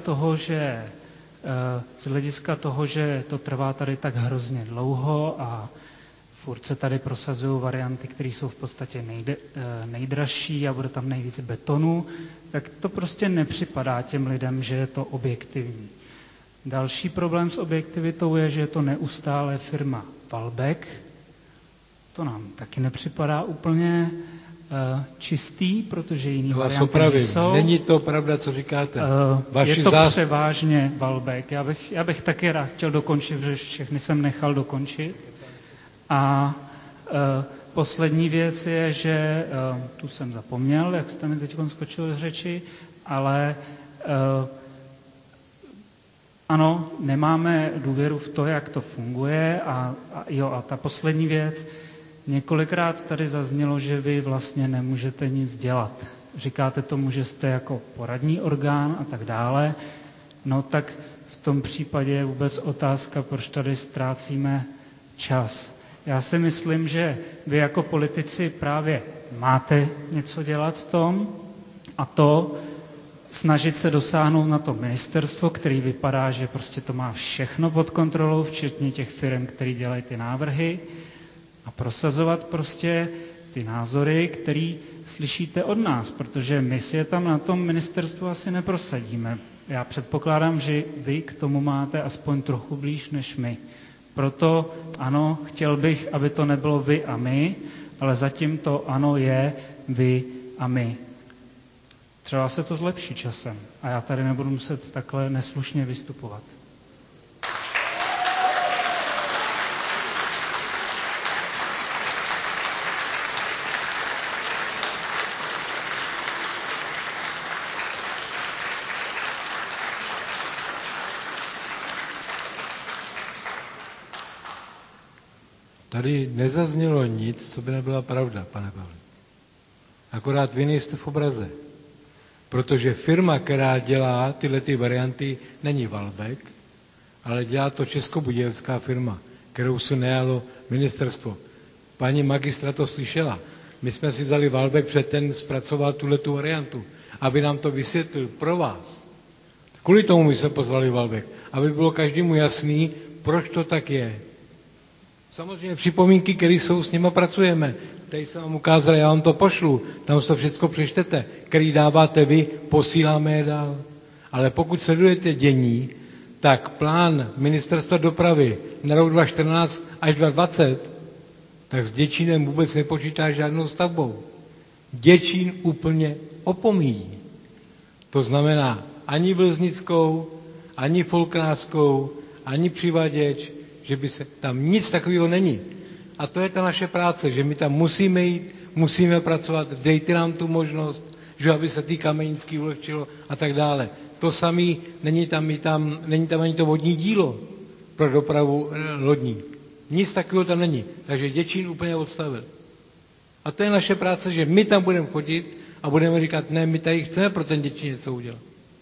toho, že to trvá tady tak hrozně dlouho a furt se tady prosazují varianty, které jsou v podstatě nejdražší a bude tam nejvíc betonu, tak to prostě nepřipadá těm lidem, že je to objektivní. Další problém s objektivitou je, že je to neustále firma Valbek. To nám taky nepřipadá úplně čistý, protože jiný varianty nejsou. Není to pravda, co říkáte. Je to převážně Valbek. Já bych taky rád chtěl dokončit, protože všechny jsem nechal dokončit. A poslední věc je, že tu jsem zapomněl, jak jste mi teď skočil z řeči, ale ano, nemáme důvěru v to, jak to funguje a ta poslední věc, několikrát tady zaznělo, že vy vlastně nemůžete nic dělat. Říkáte tomu, že jste jako poradní orgán a tak dále, no tak v tom případě je vůbec otázka, proč tady ztrácíme čas. Já si myslím, že vy jako politici právě máte něco dělat v tom a to snažit se dosáhnout na to ministerstvo, který vypadá, že prostě to má všechno pod kontrolou, včetně těch firm, které dělají ty návrhy a prosazovat prostě ty názory, které slyšíte od nás, protože my si je tam na tom ministerstvu asi neprosadíme. Já předpokládám, že vy k tomu máte aspoň trochu blíž než my. Proto ano, chtěl bych, aby to nebylo vy a my, ale zatím to ano je vy a my. Třeba se to zlepší časem a já tady nebudu muset takhle neslušně vystupovat. Tady nezaznělo nic, co by nebyla pravda, pane Pavle. Akorát vy nejste v obraze. Protože firma, která dělá tyhle ty varianty, není Valbek, ale dělá to českobudějovská firma, kterou si najalo ministerstvo. Paní magistra to slyšela. My jsme si vzali Valbek před ten zpracovat tuhletu variantu, aby nám to vysvětlil pro vás. Kvůli tomu my jsme pozvali Valbek, aby bylo každému jasný, proč to tak je. Samozřejmě připomínky, které jsou, s nimi pracujeme. Tady jsem vám ukázal, já vám to pošlu, tam to všechno přečtete, který dáváte vy, posíláme je dál. Ale pokud sledujete dění, tak plán Ministerstva dopravy na rok 2014 až 2020, tak s Děčínem vůbec nepočítá žádnou stavbou. Děčín úplně opomíjí. To znamená ani Vlznickou, ani Folknářskou, ani Přivaděč, že by se tam nic takového není. A to je ta naše práce, že my tam musíme jít, musíme pracovat, dejte nám tu možnost, že aby se tý Kamenický ulehčilo a tak dále. To samé, není tam ani to vodní dílo pro dopravu lodní. Nic takového tam není. Takže Děčín úplně odstavil. A to je naše práce, že my tam budeme chodit a budeme říkat, ne, my tady chceme pro ten Děčín něco udělat.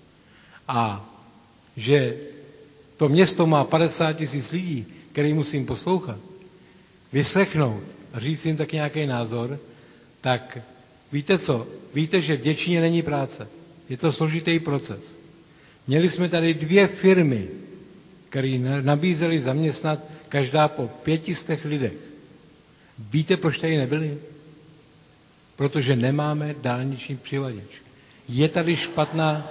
A že to město má 50 000 lidí, který musím poslouchat, vyslechnout a říct jim tak nějaký názor, tak víte co? Víte, že v Děčíně není práce. Je to složitý proces. Měli jsme tady 2 firmy, které nabízely zaměstnat každá po 500 lidech. Víte, proč tady nebyli? Protože nemáme dálniční přivaděč. Je tady špatná...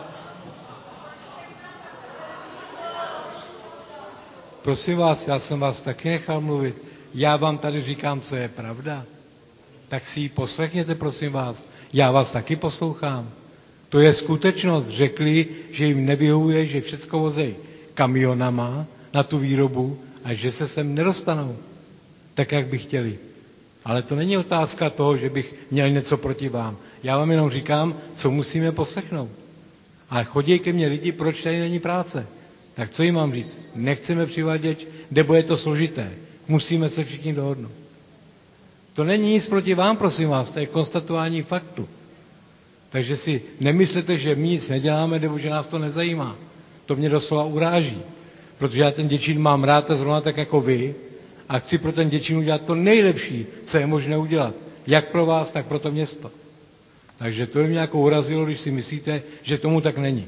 Prosím vás, já jsem vás taky nechal mluvit. Já vám tady říkám, co je pravda. Tak si ji poslechněte, prosím vás. Já vás taky poslouchám. To je skutečnost. Řekli, že jim nevyhovuje, že všecko vozejí kamionama na tu výrobu a že se sem nedostanou tak, jak by chtěli. Ale to není otázka toho, že bych měl něco proti vám. Já vám jenom říkám, co musíme poslechnout. A chodí ke mně lidi, proč tady není práce. Tak co jim mám říct? Nechceme přiváděč, nebo je to složité. Musíme se všichni dohodnout. To není nic proti vám, prosím vás, to je konstatování faktu. Takže si nemyslete, že my nic neděláme, nebo že nás to nezajímá. To mě doslova uráží. Protože já ten Děčín mám rád a zrovna tak jako vy a chci pro ten Děčín udělat to nejlepší, co je možné udělat. Jak pro vás, tak pro to město. Takže to mě jako urazilo, když si myslíte, že tomu tak není.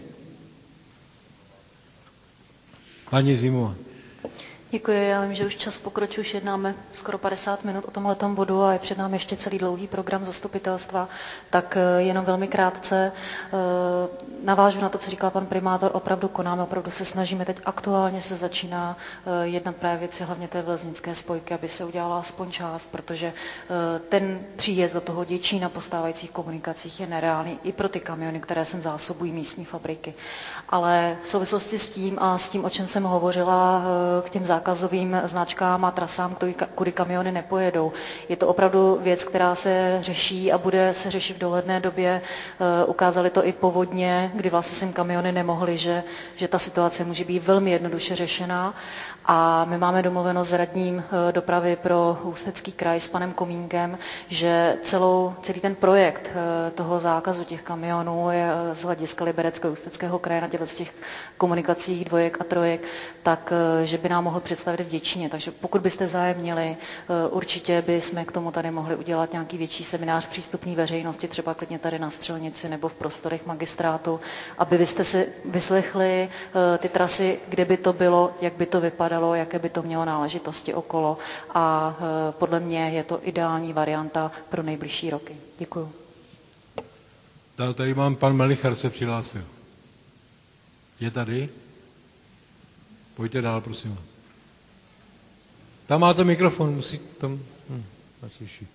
Paní Zimová. Děkuji, já vím, že už čas pokročí, už jednáme skoro 50 minut o tomhletom bodu a je před námi ještě celý dlouhý program zastupitelstva, tak jenom velmi krátce navážu na to, co říkal pan primátor, opravdu konáme, opravdu se snažíme, teď aktuálně se začíná jednat právě věci, hlavně té vleznické spojky, aby se udělala aspoň část, protože ten příjezd do toho Děčína po stávajících komunikacích je nereálný i pro ty kamiony, které sem zásobují místní fabriky. Ale v souvislosti s tím a s tím, o čem jsem hovořila, k těm základním zákazovým značkám a trasám, kudy kamiony nepojedou. Je to opravdu věc, která se řeší a bude se řešit v dohledné době. Ukázali to i povodně, kdy vlastně sem kamiony nemohly, že ta situace může být velmi jednoduše řešená. A my máme domluveno s radním dopravy pro Ústecký kraj s panem Komínkem, že celý ten projekt toho zákazu těch kamionů je z hlediska Libereckého Ústeckého kraje na těch komunikacích dvojek a trojek, tak že by nám mohl představit v Děčíně. Takže pokud byste zájem měli, určitě bychom k tomu tady mohli udělat nějaký větší seminář přístupný veřejnosti, třeba klidně tady na Střelnici nebo v prostorech magistrátu, aby byste si vyslechli ty trasy, kde by to bylo, jak by to vypadalo, jaké by to mělo náležitosti okolo a podle mě je to ideální varianta pro nejbližší roky. Děkuju. Dál tady mám, pan Melichar se přihlásil. Je tady? Pojďte dál, prosím vás. Tam máte mikrofon, musí tam... Naslyší.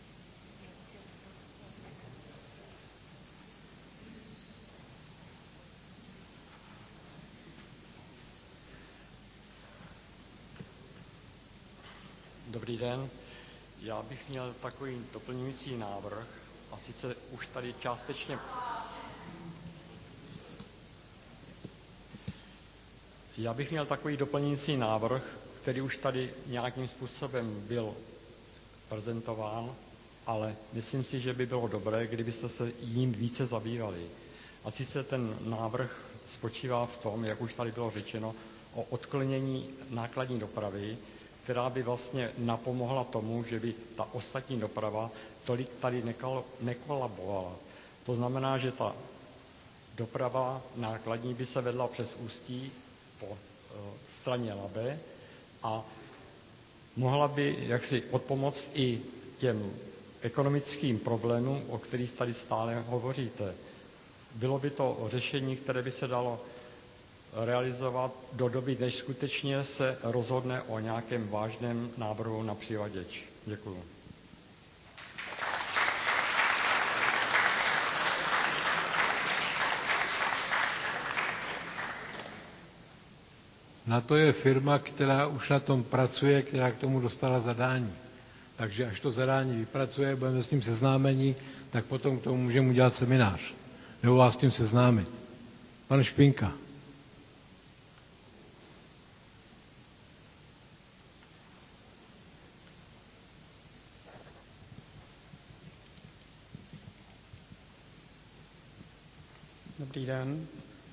Dobrý den. Já bych měl takový doplňující návrh, a sice už tady částečně... Já bych měl takový doplňující návrh, který už tady nějakým způsobem byl prezentován, ale myslím si, že by bylo dobré, kdybyste se jím více zabývali. A sice ten návrh spočívá v tom, jak už tady bylo řečeno, o odklonění nákladní dopravy, která by vlastně napomohla tomu, že by ta ostatní doprava tolik tady nekolabovala. To znamená, že ta doprava nákladní by se vedla přes Ústí po straně Labe a mohla by jaksi odpomoct i těm ekonomickým problémům, o kterých tady stále hovoříte. Bylo by to řešení, které by se dalo realizovat do doby, než skutečně se rozhodne o nějakém vážném návrhu na přivaděč. Děkuju. Na to je firma, která už na tom pracuje, která k tomu dostala zadání. Takže až to zadání vypracuje, budeme s tím seznámeni, tak potom k tomu můžeme udělat seminář. Nebo vás s tím seznámit. Pan Špinka. Dobrý den.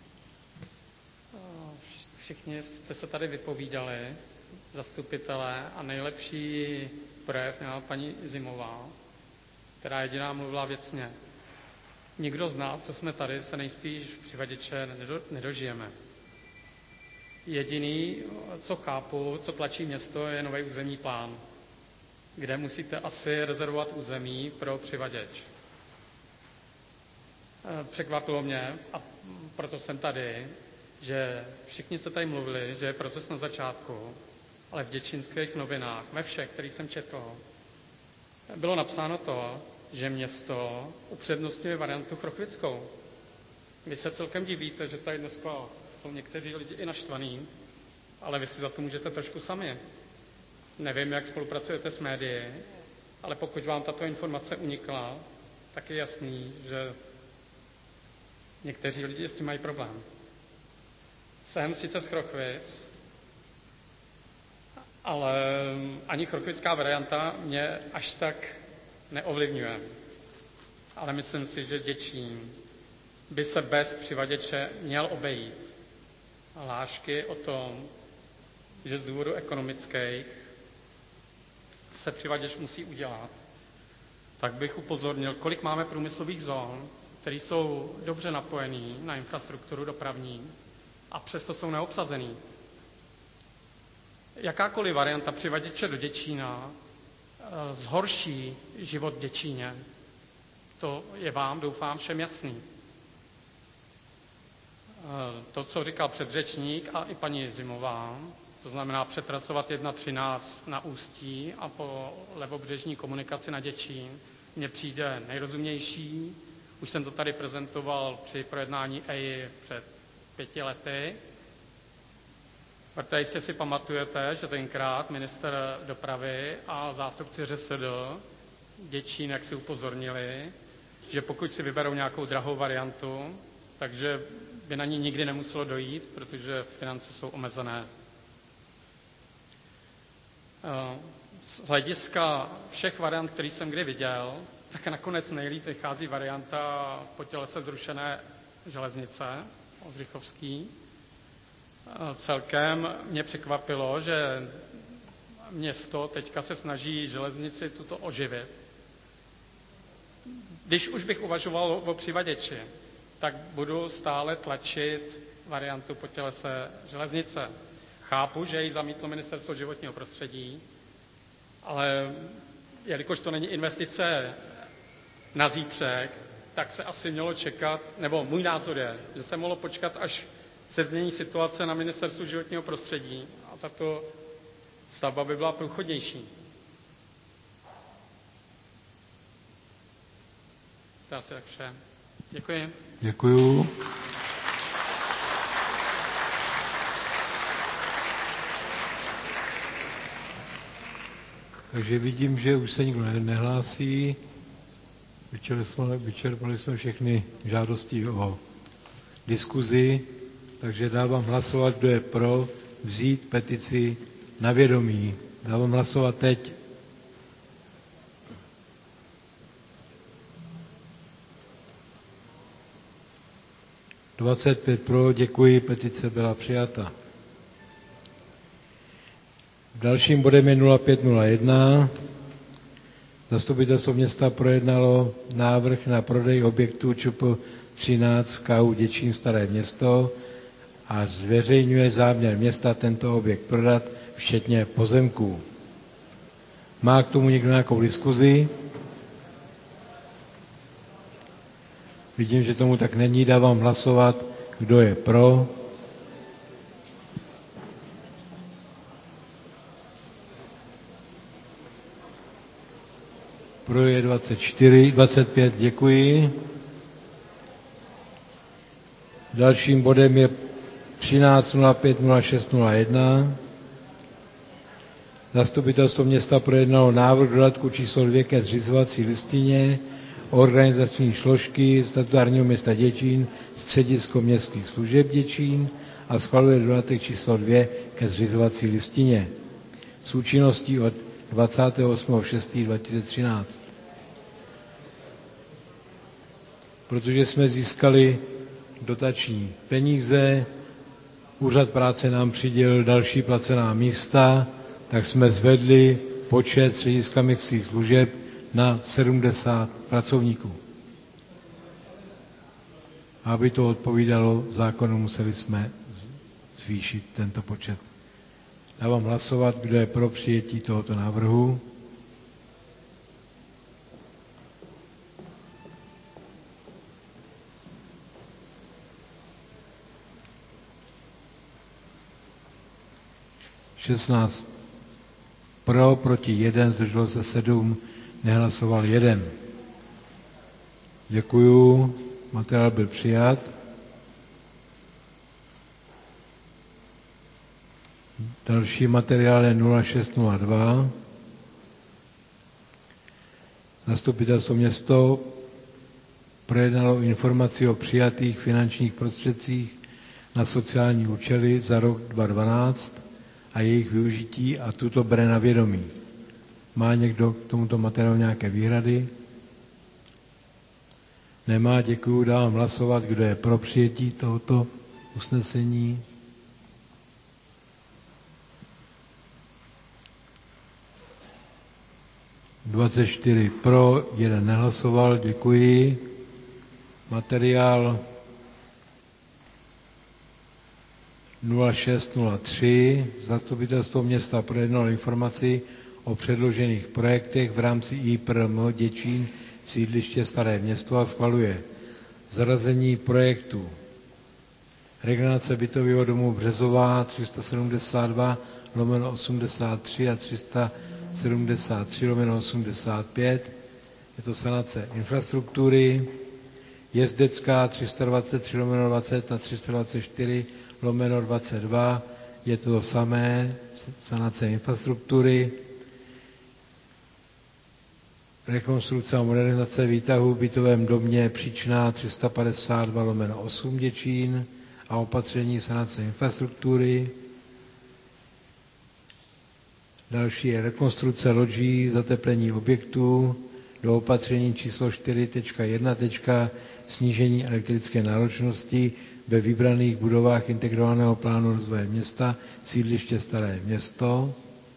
Všichni jste se tady vypovídali, zastupitelé, a nejlepší projev měla paní Zimová, která jediná mluvila věcně. Nikdo z nás, co jsme tady, se nejspíš přivaděče nedožijeme. Jediný, co chápu, co tlačí město, je nový územní plán, kde musíte asi rezervovat území pro přivaděč. Překvapilo mě, a proto jsem tady, že všichni jste tady mluvili, že je proces na začátku, ale v děčínských novinách, ve všech, který jsem četl, bylo napsáno to, že město upřednostňuje variantu chrochvickou. Vy se celkem divíte, že tady dneska jsou někteří lidi i naštvaní, ale vy si za to můžete trošku sami. Nevím, jak spolupracujete s médii, ale pokud vám tato informace unikla, tak je jasný, že někteří lidi s tím mají problém. Jsem sice z Chrochvic, ale ani chrochvická varianta mě až tak neovlivňuje. Ale myslím si, že Děčín by se bez přivaděče měl obejít. Hlášky o tom, že z důvodu ekonomických se přivaděč musí udělat, tak bych upozornil, kolik máme průmyslových zón, které jsou dobře napojený na infrastrukturu dopravní a přesto jsou neobsazený. Jakákoliv varianta přivaděče do Děčína zhorší život v Děčíně. To je vám, doufám, všem jasný. To, co říkal předřečník a i paní Zimová, to znamená přetrasovat 1.13 na Ústí a po levobřežní komunikaci na Děčín, mně přijde nejrozumnější. Už jsem to tady prezentoval při projednání EIA před 5 lety. Protože jistě si pamatujete, že tenkrát ministr dopravy a zástupci ŘSD Děčín, jak si upozornili, že pokud si vyberou nějakou drahou variantu, takže by na ní nikdy nemuselo dojít, protože finance jsou omezené. Z hlediska všech variant, který jsem kdy viděl, tak nakonec nejlíp vychází varianta po tělese zrušené železnice Oldřichovský. Celkem mě překvapilo, že město teďka se snaží železnici tuto oživit. Když už bych uvažoval o přivaděči, tak budu stále tlačit variantu po tělese železnice. Chápu, že ji zamítlo Ministerstvo životního prostředí, ale jelikož to není investice na zítřek, tak se asi mělo čekat, nebo můj názor je, že se mohlo počkat, až se změní situace na Ministerstvu životního prostředí a tato stavba by byla průchodnější. To je asi tak vše. Děkuji. Děkuju. Takže vidím, že už se nikdo nehlásí. Vyčerpali jsme všechny žádosti o diskuzi, takže dávám hlasovat, kdo je pro vzít petici na vědomí. Dávám hlasovat teď. (25 pro), děkuji, petice byla přijata. Dalším bodem je 0501. Zastupitelstvo města projednalo návrh na prodej objektu ČP 13 v KU Děčín Staré Město a zveřejňuje záměr města tento objekt prodat, včetně pozemků. Má k tomu někdo nějakou diskuzi? Vidím, že tomu tak není, dávám hlasovat, kdo je pro. Pro je 25, děkuji. Dalším bodem je 13.05.06.01. Zastupitelstvo města projednalo návrh dodatku číslo 2 ke zřizovací listině organizační složky statutárního města Děčín, středisko městských služeb Děčín a schvaluje dodatek číslo 2 ke zřizovací listině s účinností od 28.6.2013. Protože jsme získali dotační peníze, úřad práce nám přidělil další placená místa, tak jsme zvedli počet střediska městských služeb na 70 pracovníků. Aby to odpovídalo zákonu, museli jsme zvýšit tento počet. Dávám hlasovat, kdo je pro přijetí tohoto návrhu. Pro, proti 1, zdrželo se 7, nehlasoval 1. Děkuju, materiál byl přijat. Další materiál je 0602. Zastupitelstvo město projednalo informaci o přijatých finančních prostředcích na sociální účely za rok 2012 a jejich využití a tuto bere na vědomí. Má někdo k tomuto materiálu nějaké výhrady? Nemá, děkuju, dávám hlasovat, kdo je pro přijetí tohoto usnesení. (24 pro, 1 nehlasoval, děkuji. Materiál 0603. Zastupitelstvo města projednalo informaci o předložených projektech v rámci IPRM Děčín sídliště Staré Město a schvaluje zařazení projektu Regenerace bytového domu Březová 372/83 a 373/85. Je to sanace infrastruktury. Jezdecká 323/20 a 324/22. je to samé, sanace infrastruktury, rekonstrukce a modernizace výtahu v bytovém domě Příčná 352/8 Děčín a opatření sanace infrastruktury. Další je rekonstrukce lodží, zateplení objektů do opatření číslo 4.1. Snížení elektrické náročnosti ve vybraných budovách integrovaného plánu rozvoje města, sídliště Staré Město.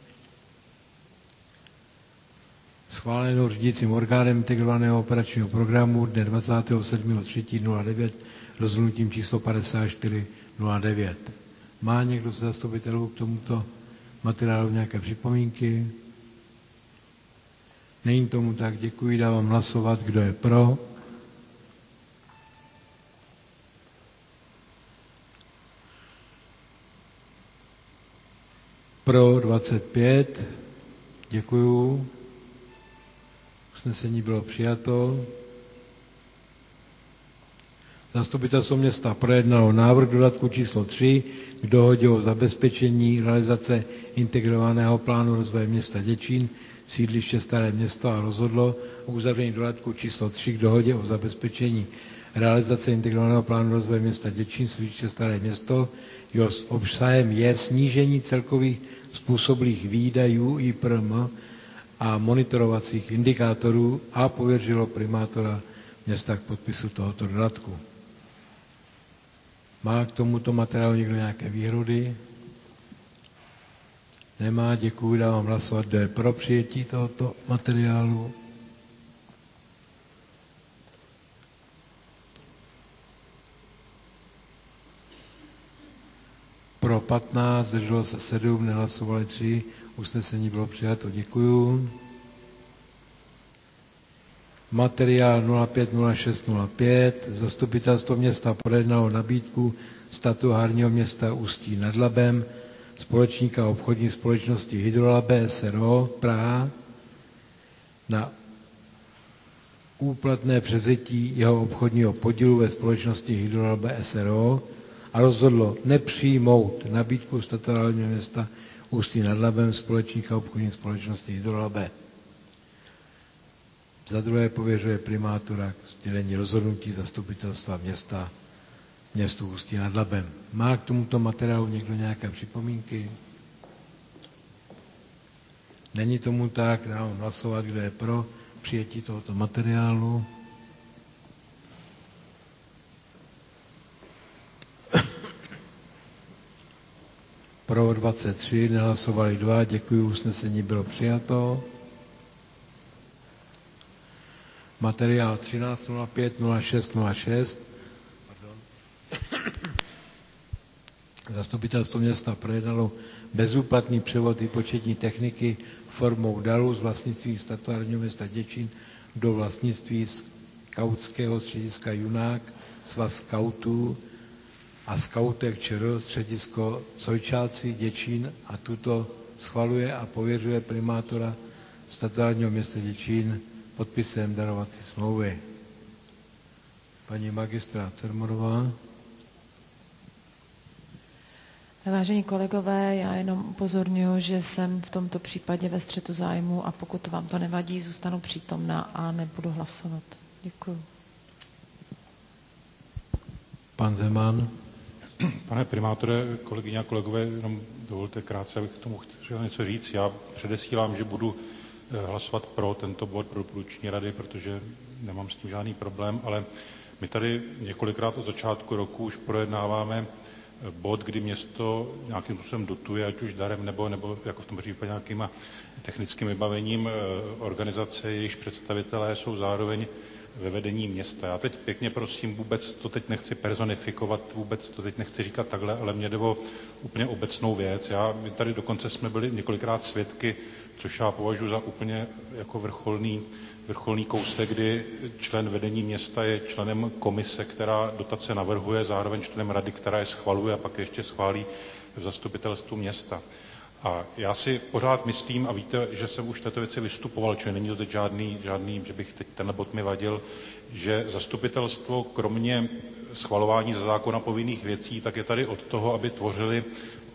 Schváleno řídícím orgánem integrovaného operačního programu dne 27.3.09 rozhodnutím číslo 5409. Má někdo ze zastupitelů k tomuto materiálu nějaké připomínky? Není tomu tak, děkuji, dávám hlasovat, kdo je pro. Pro 25, děkuju. Usnesení bylo přijato. Zastupitelstvo města projednalo návrh dodatku číslo 3 k dohodě o zabezpečení realizace integrovaného plánu rozvoje města Děčín, sídliště Staré Město a rozhodlo o uzavření dodatku číslo 3 k dohodě o zabezpečení realizace integrovaného plánu rozvoje města Děčín, sídliště Staré Město. Jeho obsahem je snížení celkových způsobilých výdajů IPRM a monitorovacích indikátorů a pověřilo primátora města k podpisu tohoto dodatku. Má k tomuto materiálu někdo nějaké výhrody? Nemá, děkuji, dávám hlasovat, kdo je pro přijetí tohoto materiálu. Pro 15, zdrželo se 7, nehlasovali 3, usnesení bylo přijato, děkuju. Materiál 050605, zastupitelstvo města projednalo nabídku statuárního města Ústí nad Labem, společníka obchodní společnosti Hydrolabe SRO Praha na úplatné převzetí jeho obchodního podílu ve společnosti Hydrolabe SRO a rozhodlo nepřijmout nabídku statuárního města Ústí nad Labem, společníka obchodní společnosti Hydrolabe. Za druhé pověřuje primátora k sdělení rozhodnutí zastupitelstva města městu Ústí nad Labem. Má k tomuto materiálu někdo nějaké připomínky? Není tomu tak, dávám hlasovat, kdo je pro přijetí tohoto materiálu. Pro 23, nehlasovali 2, děkuji, usnesení bylo přijato. Materiál 13.05.06.06. Zastupitelstvo města projednalo bezúplatný převod výpočetní techniky formou daru z vlastnictví statuárního města Děčín do vlastnictví skautského střediska Junák, svaz skautů a skautek ČR, středisko Sojčáci Děčín a tuto schvaluje a pověřuje primátora statuárního města Děčín podpisem darovací smlouvy. Paní magistra Cermorová. Vážení kolegové, já jenom upozorňuji, že jsem v tomto případě ve střetu zájmu a pokud vám to nevadí, zůstanu přítomna a nebudu hlasovat. Děkuji. Pan Zeman. Pane primátore, kolegyně a kolegové, jenom dovolte krátce, abych k tomu chtěl něco říct. Já předesílám, že budu hlasovat pro tento bod pro doporučení rady, protože nemám s tím žádný problém, ale my tady několikrát od začátku roku už projednáváme bod, kdy město nějakým způsobem dotuje, ať už darem nebo jako v tom případě nějakýma technickým vybavením organizace, jejichž představitelé jsou zároveň ve vedení města. Já teď pěkně prosím, vůbec to teď nechci personifikovat, vůbec to teď nechci říkat takhle, ale mě jde o úplně obecnou věc. My tady dokonce jsme byli několikrát svědky, což já považuji za úplně jako vrcholný kousek, kdy člen vedení města je členem komise, která dotace navrhuje, zároveň členem rady, která je schvaluje a pak ještě schválí v zastupitelstvu města. A já si pořád myslím, a víte, že jsem už v této věci vystupoval, čili není to teď žádný, že bych teď tenhle bod mi vadil, že zastupitelstvo kromě schvalování ze zákona povinných věcí, tak je tady od toho, aby tvořili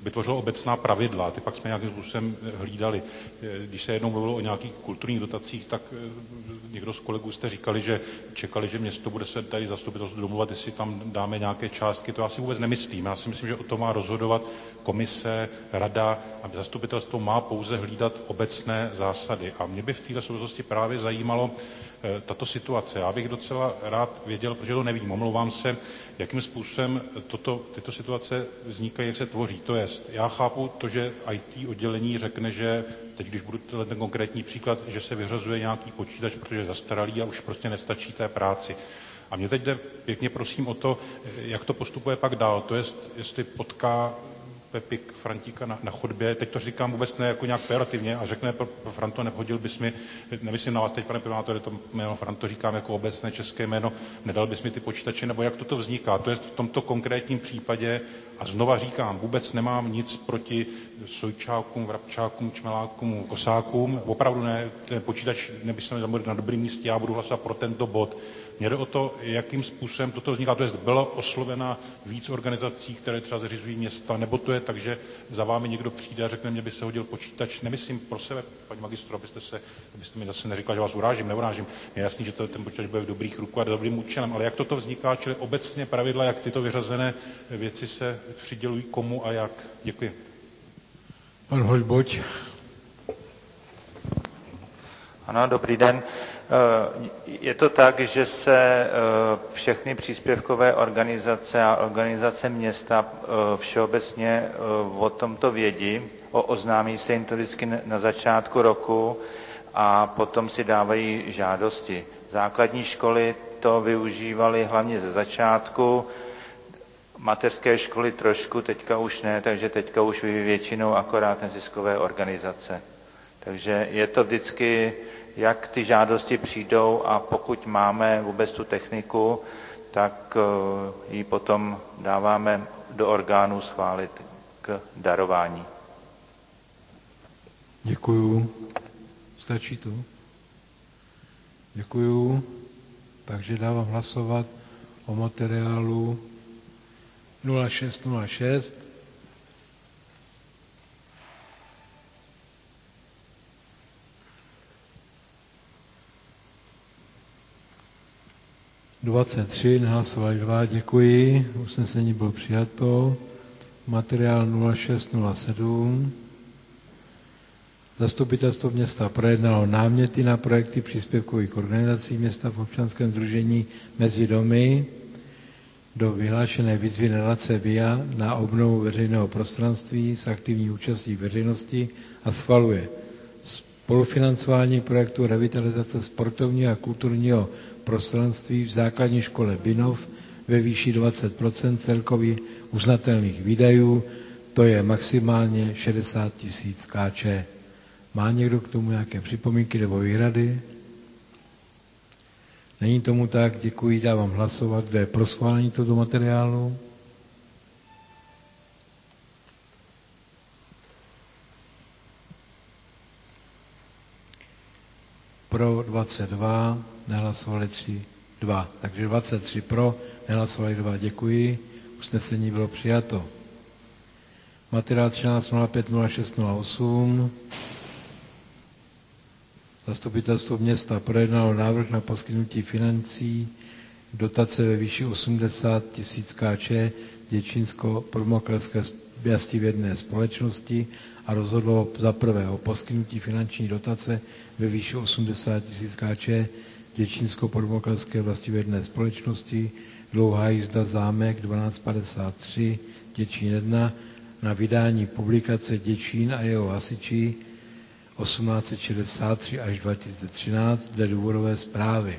vytvořilo obecná pravidla, ty pak jsme nějakým způsobem hlídali. Když se jednou mluvilo o nějakých kulturních dotacích, tak někdo z kolegů jste říkali, že čekali, že město bude se tady zastupitelstvo domluvat, jestli tam dáme nějaké částky. To já si vůbec nemyslím. Já si myslím, že o tom má rozhodovat komise, rada a zastupitelstvo má pouze hlídat obecné zásady. A mě by v této souvislosti právě zajímalo tato situace. Já bych docela rád věděl, protože to nevím, omlouvám se, jakým způsobem tyto situace vznikají, jak se tvoří. To jest, já chápu to, že IT oddělení řekne, že teď, když budu ten konkrétní příklad, že se vyřazuje nějaký počítač, protože je zastaralý a už prostě nestačí té práci. A mě teď jde pěkně prosím o to, jak to postupuje pak dál. To jest, jestli potká Pepik Frantíka na chodbě, teď to říkám vůbec ne jako nějak pejorativně a řekne, Franto, nehodil bys mi, nemyslím na vás teď, pane primátore, to jméno Franto říkám jako obecné české jméno, nedal bys mi ty počítače, nebo jak toto vzniká. To je v tomto konkrétním případě, a znova říkám, vůbec nemám nic proti Sojčákům, Vrabčákům, Čmelákům, Kosákům, opravdu ne, ten počítač nemyslím, že na dobrém místě, já budu hlasovat pro tento bod. Mně jde o to, jakým způsobem toto vzniká. To je, byla oslovena víc organizací, které třeba zařizují města, nebo to je tak, že za vámi někdo přijde a řekne, mě by se hodil počítač. Nemyslím pro sebe, paní magistro, abyste mi zase neříkala, že vás neurážím. Je jasný, že ten počítač bude v dobrých rukou a dobrým účelem, ale jak toto vzniká, čili obecně pravidla, jak tyto vyřazené věci se přidělují komu a jak. Děkuji. Pan Hoďboť. Ano, dobrý den. Je to tak, že se všechny příspěvkové organizace a organizace města všeobecně o tomto vědí, oznámí se jim to vždycky na začátku roku a potom si dávají žádosti. Základní školy to využívaly hlavně ze začátku, mateřské školy trošku, teďka už ne, takže teďka už většinou akorát neziskové organizace. Takže je to vždycky, jak ty žádosti přijdou a pokud máme vůbec tu techniku, tak ji potom dáváme do orgánů schválit k darování. Děkuju. Stačí to? Děkuju. Takže dávám hlasovat o materiálu 0606. Nehlasovali 2, děkuji. Usnesení bylo přijato. Materiál 0607. Zastupitelstvo města projednalo náměty na projekty příspěvkových organizací města v občanském sdružení Mezi domy do vyhlášené výzvy nadace VIA na obnovu veřejného prostranství s aktivní účastí veřejnosti a schvaluje spolufinancování projektu revitalizace sportovního a kulturního prostranství v základní škole Binov ve výši 20% celkových uznatelných výdajů, to je maximálně 60 000 Kč. Má někdo k tomu nějaké připomínky nebo výhrady? Není tomu tak, děkuji, dávám hlasovat, kdo je pro schválení tohoto materiálu. Pro 22, nehlasovali 2. Takže 23 pro, nehlasovali 2. Děkuji. Usnesení bylo přijato. Materiál 13.05.06.08. Zastupitelstvo města projednalo návrh na poskytnutí financí dotace ve výši 80 000 Kč Děčínsko-Podmoklské jastivědné společnosti a rozhodlo za prvé o poskytnutí finanční dotace ve výši 80 000 Kč Děčínsko-Podmoklské vlastivědné společnosti Dlouhá jízda Zámek 1253 Děčín 1 na vydání publikace Děčín a jeho hasiči 1863 až 2013 dle důvodové zprávy.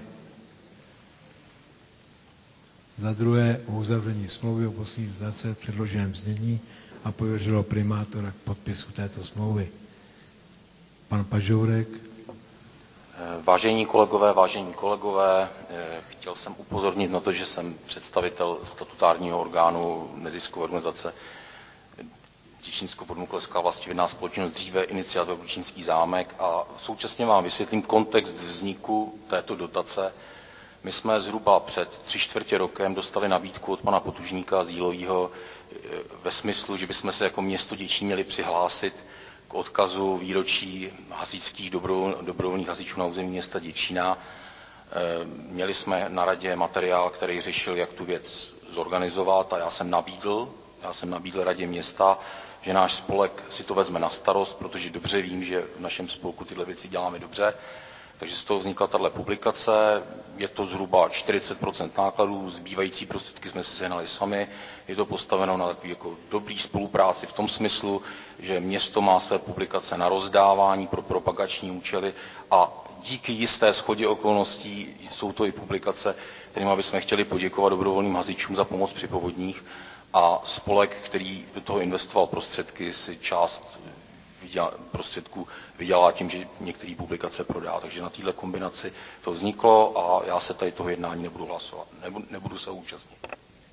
Za druhé o uzavření smlouvy o poskytnutí dotace v předloženém znění a pověřilo primátora k podpisu této smlouvy. Pan Pažourek. Vážení kolegové, chtěl jsem upozornit na to, že jsem představitel statutárního orgánu neziskové organizace Děčínsko-Podmoklská vlastivědná společnost, dříve iniciativa Děčínský zámek, a současně vám vysvětlím kontext vzniku této dotace. My jsme zhruba před 3/4 rokem dostali nabídku od pana Potužníka z Jílovýho ve smyslu, že bychom se jako město Děčín měli přihlásit k odkazu výročí hasičských dobrovolných hasičů na území města Děčína. Měli jsme na radě materiál, který řešil, jak tu věc zorganizovat, a já jsem nabídl radě města, že náš spolek si to vezme na starost, protože dobře vím, že v našem spolku tyhle věci děláme dobře. Takže z toho vznikla tato publikace, je to zhruba 40% nákladů, zbývající prostředky jsme si sehnali sami, je to postaveno na takový jako dobrý spolupráci v tom smyslu, že město má své publikace na rozdávání pro propagační účely a díky jisté shodě okolností jsou to i publikace, kterými bychom chtěli poděkovat dobrovolným hasičům za pomoc při povodních, a spolek, který do toho investoval prostředky, si část prostředků vydělá tím, že některé publikace prodá. Takže na této kombinaci to vzniklo a já se tady toho jednání nebudu hlasovat, nebudu se účastnit.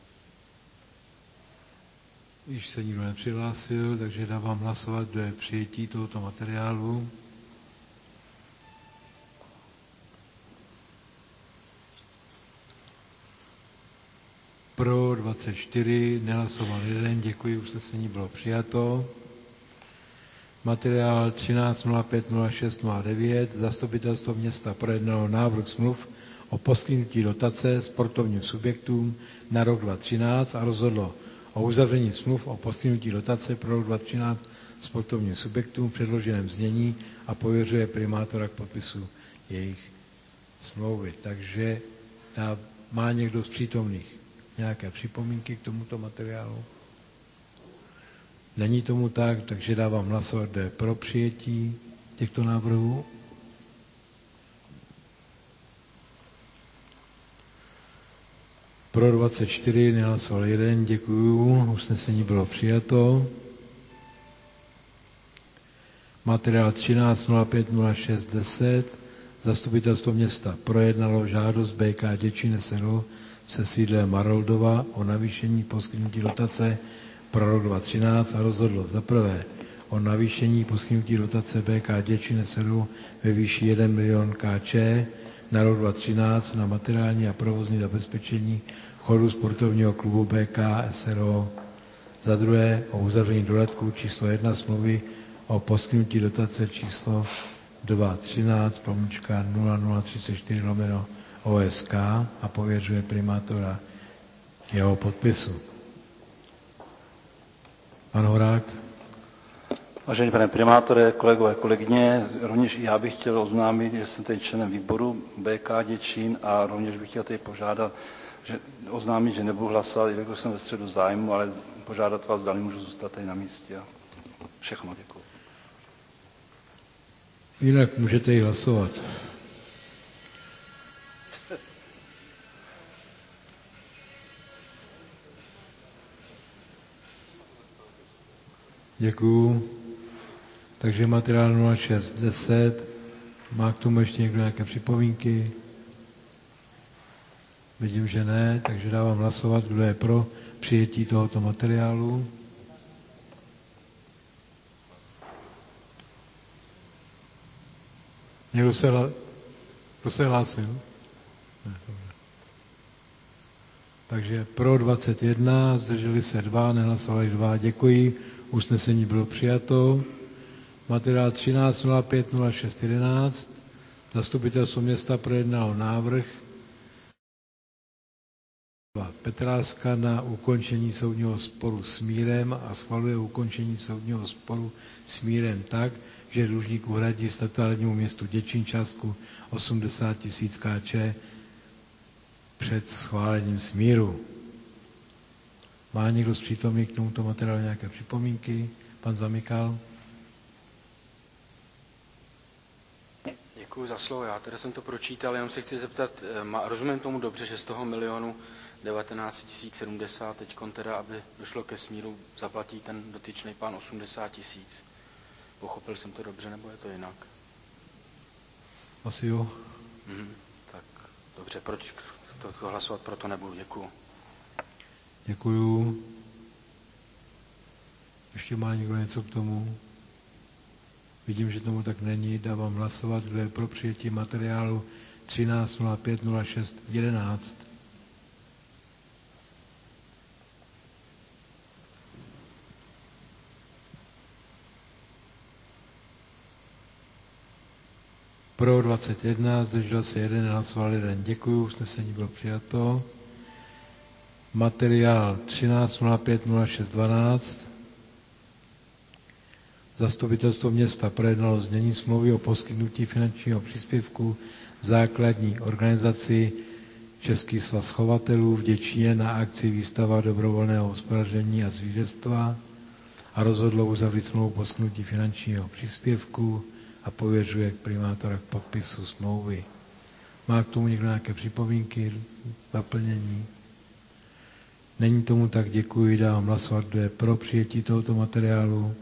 Již se nikdo nepřihlásil, takže dávám hlasovat do přijetí tohoto materiálu. Pro 24, nehlasoval 1, děkuji, usnesení bylo přijato. Materiál 13.05.06.09, zastupitelstvo města projednalo návrh smluv o poskytnutí dotace sportovním subjektům na rok 2013 a rozhodlo o uzavření smluv o poskytnutí dotace pro rok 2013 sportovním subjektům v předloženém znění a pověřuje primátora k podpisu jejich smlouvy. Takže má někdo z přítomných nějaké připomínky k tomuto materiálu? Není tomu tak, takže dávám hlasovat, kdo je pro přijetí těchto návrhů. Pro 24, nehlasoval 1, děkuju, usnesení bylo přijato. Materiál 13.05.06.10, zastupitelstvo města projednalo žádost BK Děčín s.r.o. se sídlem Maroldova o navýšení poskytnutí dotace pro rok 2013 a rozhodlo za prvé o navýšení poskytnutí dotace BK Děčín s.r.o. ve výši 1 milion Kč na rok 2013 na materiální a provozní zabezpečení chodu sportovního klubu BK s.r.o. Za druhé o uzavření dodatku číslo 1 smlouvy o poskytnutí dotace číslo 213/0034/OSK a pověřuje primátora k jeho podpisu. Pan Horák. Vážený pane primátore, kolegové, kolegyně, rovněž i já bych chtěl oznámit, že jsem tady členem výboru BK Děčín a rovněž bych chtěl tady oznámit, že nebudu hlasovat, jelikož jsem ve střetu zájmu, ale požádat vás, zda můžu zůstat tady na místě. Všechno, děkuji. Jinak můžete i hlasovat. Děkuju. Takže materiál 0610. Má k tomu ještě někdo nějaké připomínky? Vidím, že ne, takže dávám hlasovat, kdo je pro přijetí tohoto materiálu. Někdo se hlásil? Ne, takže pro 21, zdrželi se 2, nehlasovali 2. Děkuji. Usnesení bylo přijato. Materiál 13.05.06.11. Zastupitelstvo města projednalo návrh Petráska na ukončení soudního sporu s Mírem a schvaluje ukončení soudního sporu s Mírem tak, že dlužník uhradí statutárnímu městu Děčín částku 80 000 Kč před schválením smíru. Má někdo z přítomných k tomuto materiálu nějaké připomínky? Pan Zamykal. Děkuji za slovo. Já teda jsem to pročítal, jenom se chci zeptat, rozumím tomu dobře, že z toho 1 19 070 teď teda, aby došlo ke smíru, zaplatí ten dotyčný pán 80 000. Pochopil jsem to dobře, nebo je to jinak? Asi jo. Tak dobře, proč to hlasovat proto nebudu. Děkuju. Děkuju. Ještě má někdo něco k tomu? Vidím, že tomu tak není. Dávám hlasovat, kdo je pro přijetí materiálu 13.05.06.11. Pro 21, zdržel se 1, nehlasoval 1. Děkuji, usnesení bylo přijato. Materiál 13.05.06.12. Zastupitelstvo města projednalo znění smlouvy o poskytnutí finančního příspěvku základní organizaci Český svaz chovatelů v Děčíně na akci Výstava dobrovolného hospodaření a zvířectva a rozhodlo uzavřít smlouvu o poskytnutí finančního příspěvku a pověřuje primátora k podpisu smlouvy. Má k tomu někdo nějaké připomínky, doplnění? Není tomu tak, děkuji, dávám hlasovat, kdo je pro přijetí tohoto materiálu.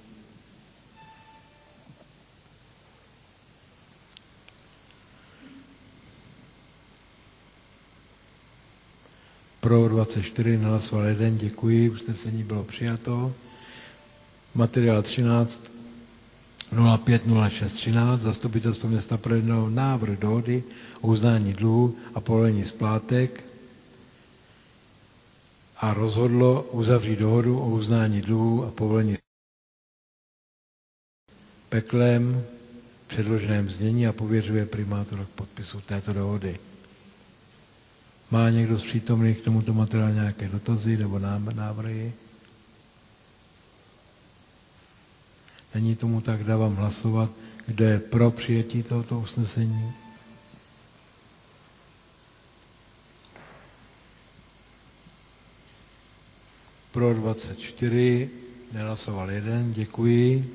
Pro 24, nehlasoval 1, děkuji, usnesení bylo přijato. Materiál 13.05.06.13, zastupitelstvo města projednalo návrh dohody o uznání dluhu a povolení splátek a rozhodlo uzavřít dohodu o uznání dluhu a povolení Peklem v předloženém znění a pověřuje primátora k podpisu této dohody. Má někdo z přítomných k tomuto materiálu nějaké dotazy nebo návrhy? Není tomu tak, dávám hlasovat, kdo je pro přijetí tohoto usnesení. Pro 24, nehlasoval 1, děkuji.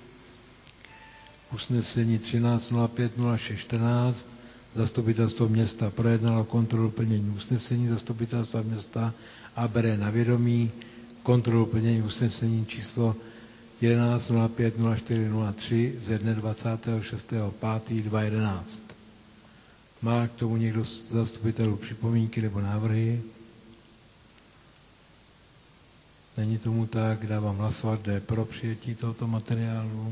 Usnesení 13.05.06.14. Zastupitelstvo města projednalo kontrolu plnění usnesení zastupitelstva města a bere na vědomí kontrolu plnění usnesení číslo 11.05.04.03 ze dne 26.5.2011. Má k tomu někdo z zastupitelů připomínky nebo návrhy? Není tomu tak, dávám hlasovat, kdo je pro přijetí tohoto materiálu.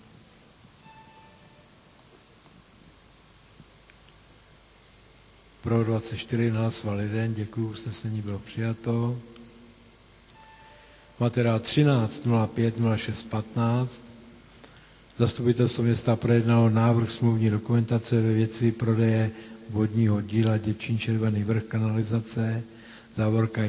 Pro 24, hlasoval 1, děkuji, usnesení bylo přijato. Materiál 13.05.06.15. Zastupitelstvo města projednalo návrh smluvní dokumentace ve věci prodeje vodního díla Děčín Červený vrch kanalizace závorka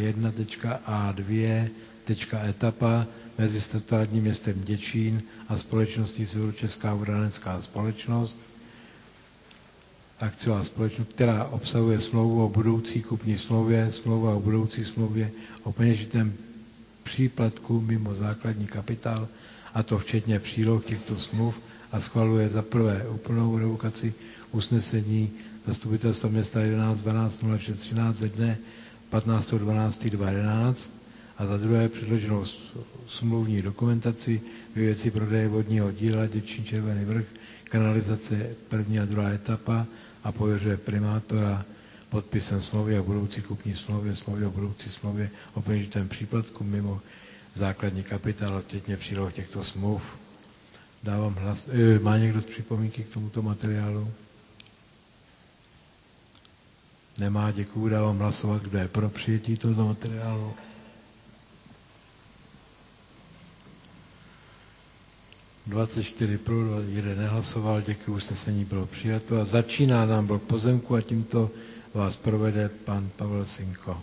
1.A2. Mezi statutárním městem Děčín a společností Severočeská vodárenská společnost, akciová společnost, která obsahuje smlouvu o budoucí kupní smlouvě, smlouva o budoucí smlouvě o peněžitém příplatku mimo základní kapitál, a to včetně příloh těchto smluv, a schvaluje za prvé úplnou revokaci usnesení zastupitelstva města 11.12.06.13 ze dne 15.12.2011 a za druhé předloženou smluvní dokumentaci ve věci prodeje vodního díla Děčín Červený vrch kanalizace první a druhá etapa a pověřuje primátora podpisem smlouvy o budoucí kupní smlouvě, smlouvy o budoucí smlouvě o peněžitém příplatku mimo základní kapitál, včetně příloh těchto smluv. Dávám hlas. Má někdo připomínky k tomuto materiálu? Nemá, děkuju, dávám hlasovat, kdo je pro přijetí tohoto materiálu. (24 pro, 1 nehlasoval, děkuji, usnesení bylo přijato a začíná nám blok pozemku a tímto vás provede pan Pavel Sinko.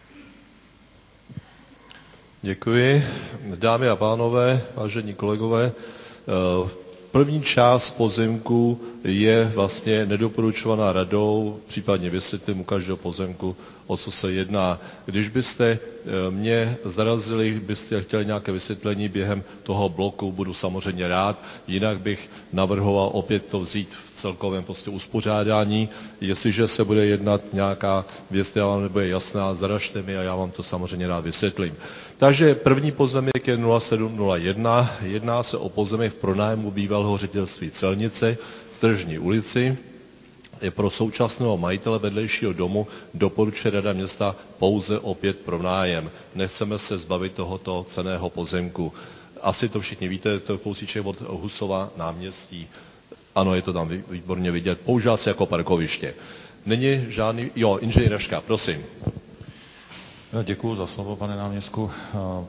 Děkuji. Dámy a pánové, vážení kolegové, první část pozemku je vlastně nedoporučovaná radou, případně vysvětlím u každého pozemku, o co se jedná. Když byste mě zarazili, byste chtěli nějaké vysvětlení během toho bloku, budu samozřejmě rád, jinak bych navrhoval opět to vzít v celkovém prostě uspořádání. Jestliže se bude jednat nějaká věc, která vám nebude jasná, zaražte mi a já vám to samozřejmě rád vysvětlím. Takže první pozemek je 0701, jedná se o pozemek v pronájmu bývalého ředitelství celnice v Tržní ulici. Je pro současného majitele vedlejšího domu doporučuje rada města pouze opět pronájem. Nechceme se zbavit tohoto cenného pozemku. Asi to všichni víte, to je kousíček od Husova náměstí. Ano, je to tam výborně vidět. Používá se jako parkoviště. Není žádný... inženýr Raška, prosím. Děkuji za slovo, pane náměstku.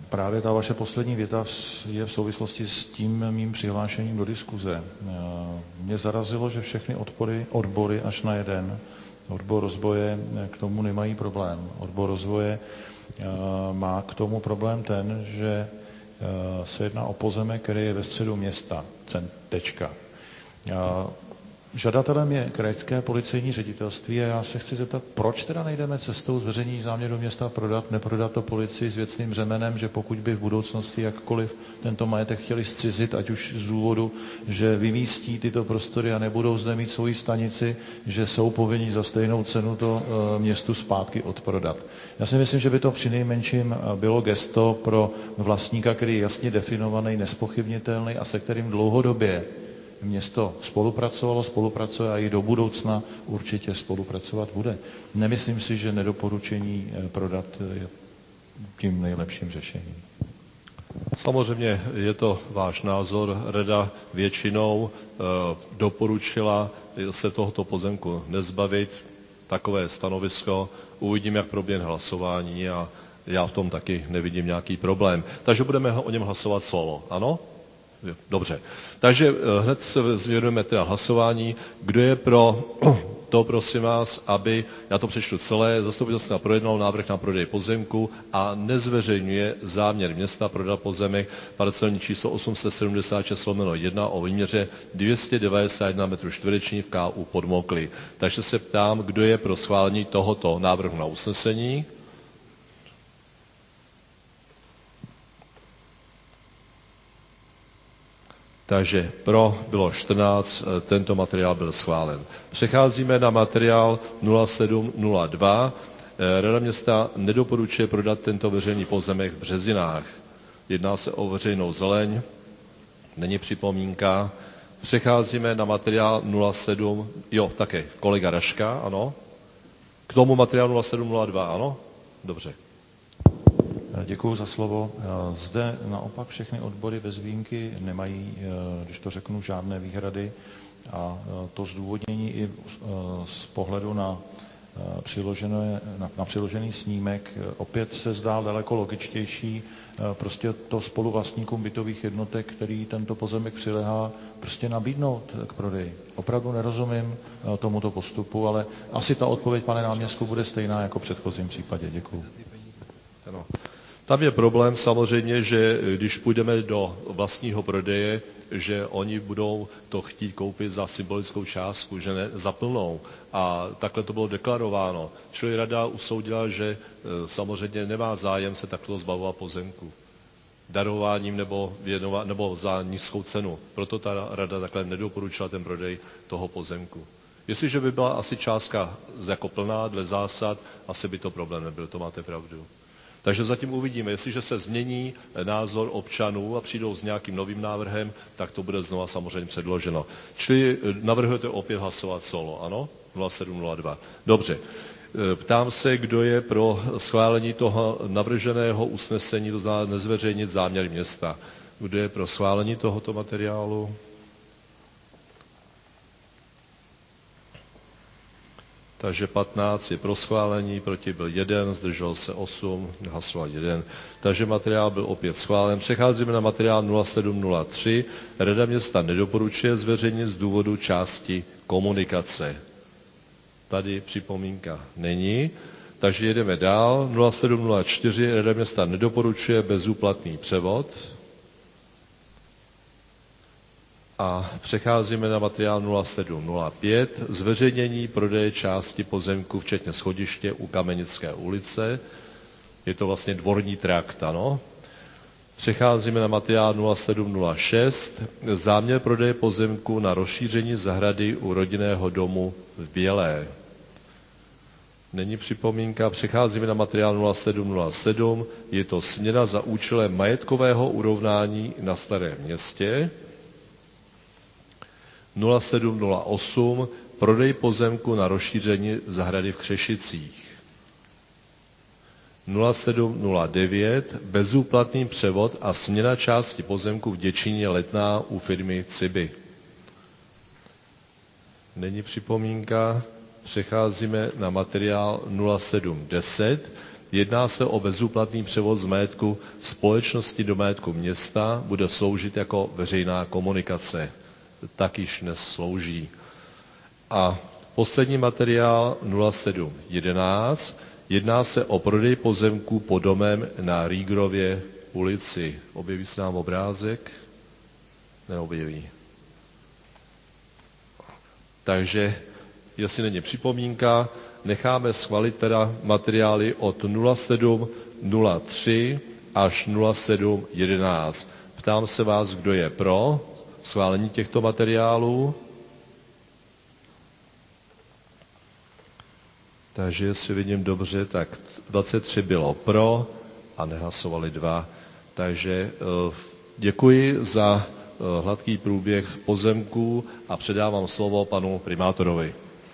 Právě ta vaše poslední věta je v souvislosti s tím mým přihlášením do diskuze. Mě zarazilo, že všechny odbory až na jeden, odbor rozvoje, k tomu nemají problém. Odbor rozvoje má k tomu problém ten, že se jedná o pozemek, který je ve středu města. Tečka. Žadatelem je krajské policejní ředitelství a já se chci zeptat, proč teda nejdeme cestou zveřejnění záměru města neprodat to policii s věcným břemenem, že pokud by v budoucnosti jakkoliv tento majetek chtěli zcizit, ať už z důvodu, že vymístí tyto prostory a nebudou zde mít svoji stanici, že jsou povinni za stejnou cenu to městu zpátky odprodat. Já si myslím, že by to přinejmenším bylo gesto pro vlastníka, který je jasně definovaný, nespochybnitelný a se kterým dlouhodobě město spolupracuje a i do budoucna určitě spolupracovat bude. Nemyslím si, že nedoporučení prodat je tím nejlepším řešením. Samozřejmě je to váš názor. Rada většinou doporučila se tohoto pozemku nezbavit. Takové stanovisko. Uvidím, jak proběhne hlasování a já v tom taky nevidím nějaký problém. Takže budeme o něm hlasovat solo. Ano? Dobře. Takže hned se zvědujeme teda hlasování. Kdo je pro to, prosím vás, aby, já to přečtu celé, zastupitelstvo projednalo návrh na prodej pozemku a nezveřejňuje záměr města prodat pozemek parcelní číslo 876/1 o výměře 291 m2 v KU Podmokly. Takže se ptám, kdo je pro schválení tohoto návrhu na usnesení. Takže pro bylo 14, tento materiál byl schválen. Přecházíme na materiál 0702. Rada města nedoporučuje prodat tento veřejný pozemek v Březinách. Jedná se o veřejnou zeleň, není připomínka. Přecházíme na materiál 07, také kolega Raška, ano. K tomu materiálu 0702, ano? Dobře. Děkuji za slovo. Zde naopak všechny odbory bez výjimky nemají, když to řeknu, žádné výhrady a to zdůvodnění i z pohledu na přiložený snímek opět se zdá daleko logičtější prostě to spoluvlastníkům bytových jednotek, který tento pozemek přiléhá, prostě nabídnout k prodeji. Opravdu nerozumím tomuto postupu, ale asi ta odpověď, pane náměstku, bude stejná jako v předchozím případě. Děkuji. Ano. Tam je problém samozřejmě, že když půjdeme do vlastního prodeje, že oni budou to chtít koupit za symbolickou částku, že ne za plnou. A takhle to bylo deklarováno. Čili rada usoudila, že samozřejmě nemá zájem se takto zbavovat pozemku. Darováním nebo za nízkou cenu. Proto ta rada takhle nedoporučila ten prodej toho pozemku. Jestliže by byla asi částka jako plná dle zásad, asi by to problém nebyl, to máte pravdu. Takže zatím uvidíme, jestliže se změní názor občanů a přijdou s nějakým novým návrhem, tak to bude znova samozřejmě předloženo. Čili navrhujete opět hlasovat solo, ano? 0702. Dobře. Ptám se, kdo je pro schválení toho navrženého usnesení, to znamená nezveřejnit záměr města. Kdo je pro schválení tohoto materiálu? Takže 15 je pro schválení, proti byl 1, zdržel se 8, hlasoval 1. Takže materiál byl opět schválen. Přecházíme na materiál 0703. Rada města nedoporučuje zveřejnit z důvodu části komunikace. Tady připomínka není. Takže jedeme dál. 0704. Rada města nedoporučuje bezúplatný převod. A přecházíme na materiál 0705, zveřejnění prodeje části pozemku, včetně schodiště u Kamenické ulice. Je to vlastně dvorní trakt, ano. Přecházíme na materiál 0706, záměr prodeje pozemku na rozšíření zahrady u rodinného domu v Bělé. Není připomínka. Přecházíme na materiál 0707, je to směna za účelem majetkového urovnání na Starém Městě. 0708, prodej pozemku na rozšíření zahrady v Křešicích. 0709, bezúplatný převod a směna části pozemku v Děčíně Letná u firmy Ciby. Není připomínka. Přecházíme na materiál 0710, Jedná se o bezúplatný převod z majetku společnosti do majetku města, bude sloužit jako veřejná komunikace. Tak již dnes slouží. A poslední materiál 0711. Jedná se o prodej pozemků pod domem na Rýgrově ulici. Objeví se nám obrázek? Neobjeví. Takže, jestli není připomínka, necháme schválit teda materiály od 0703 až 0711. Ptám se vás, kdo je pro schválení těchto materiálů. Takže jestli vidím dobře, tak 23 bylo pro a nehlasovali 2. Takže děkuji za hladký průběh pozemků a předávám slovo panu primátorovi.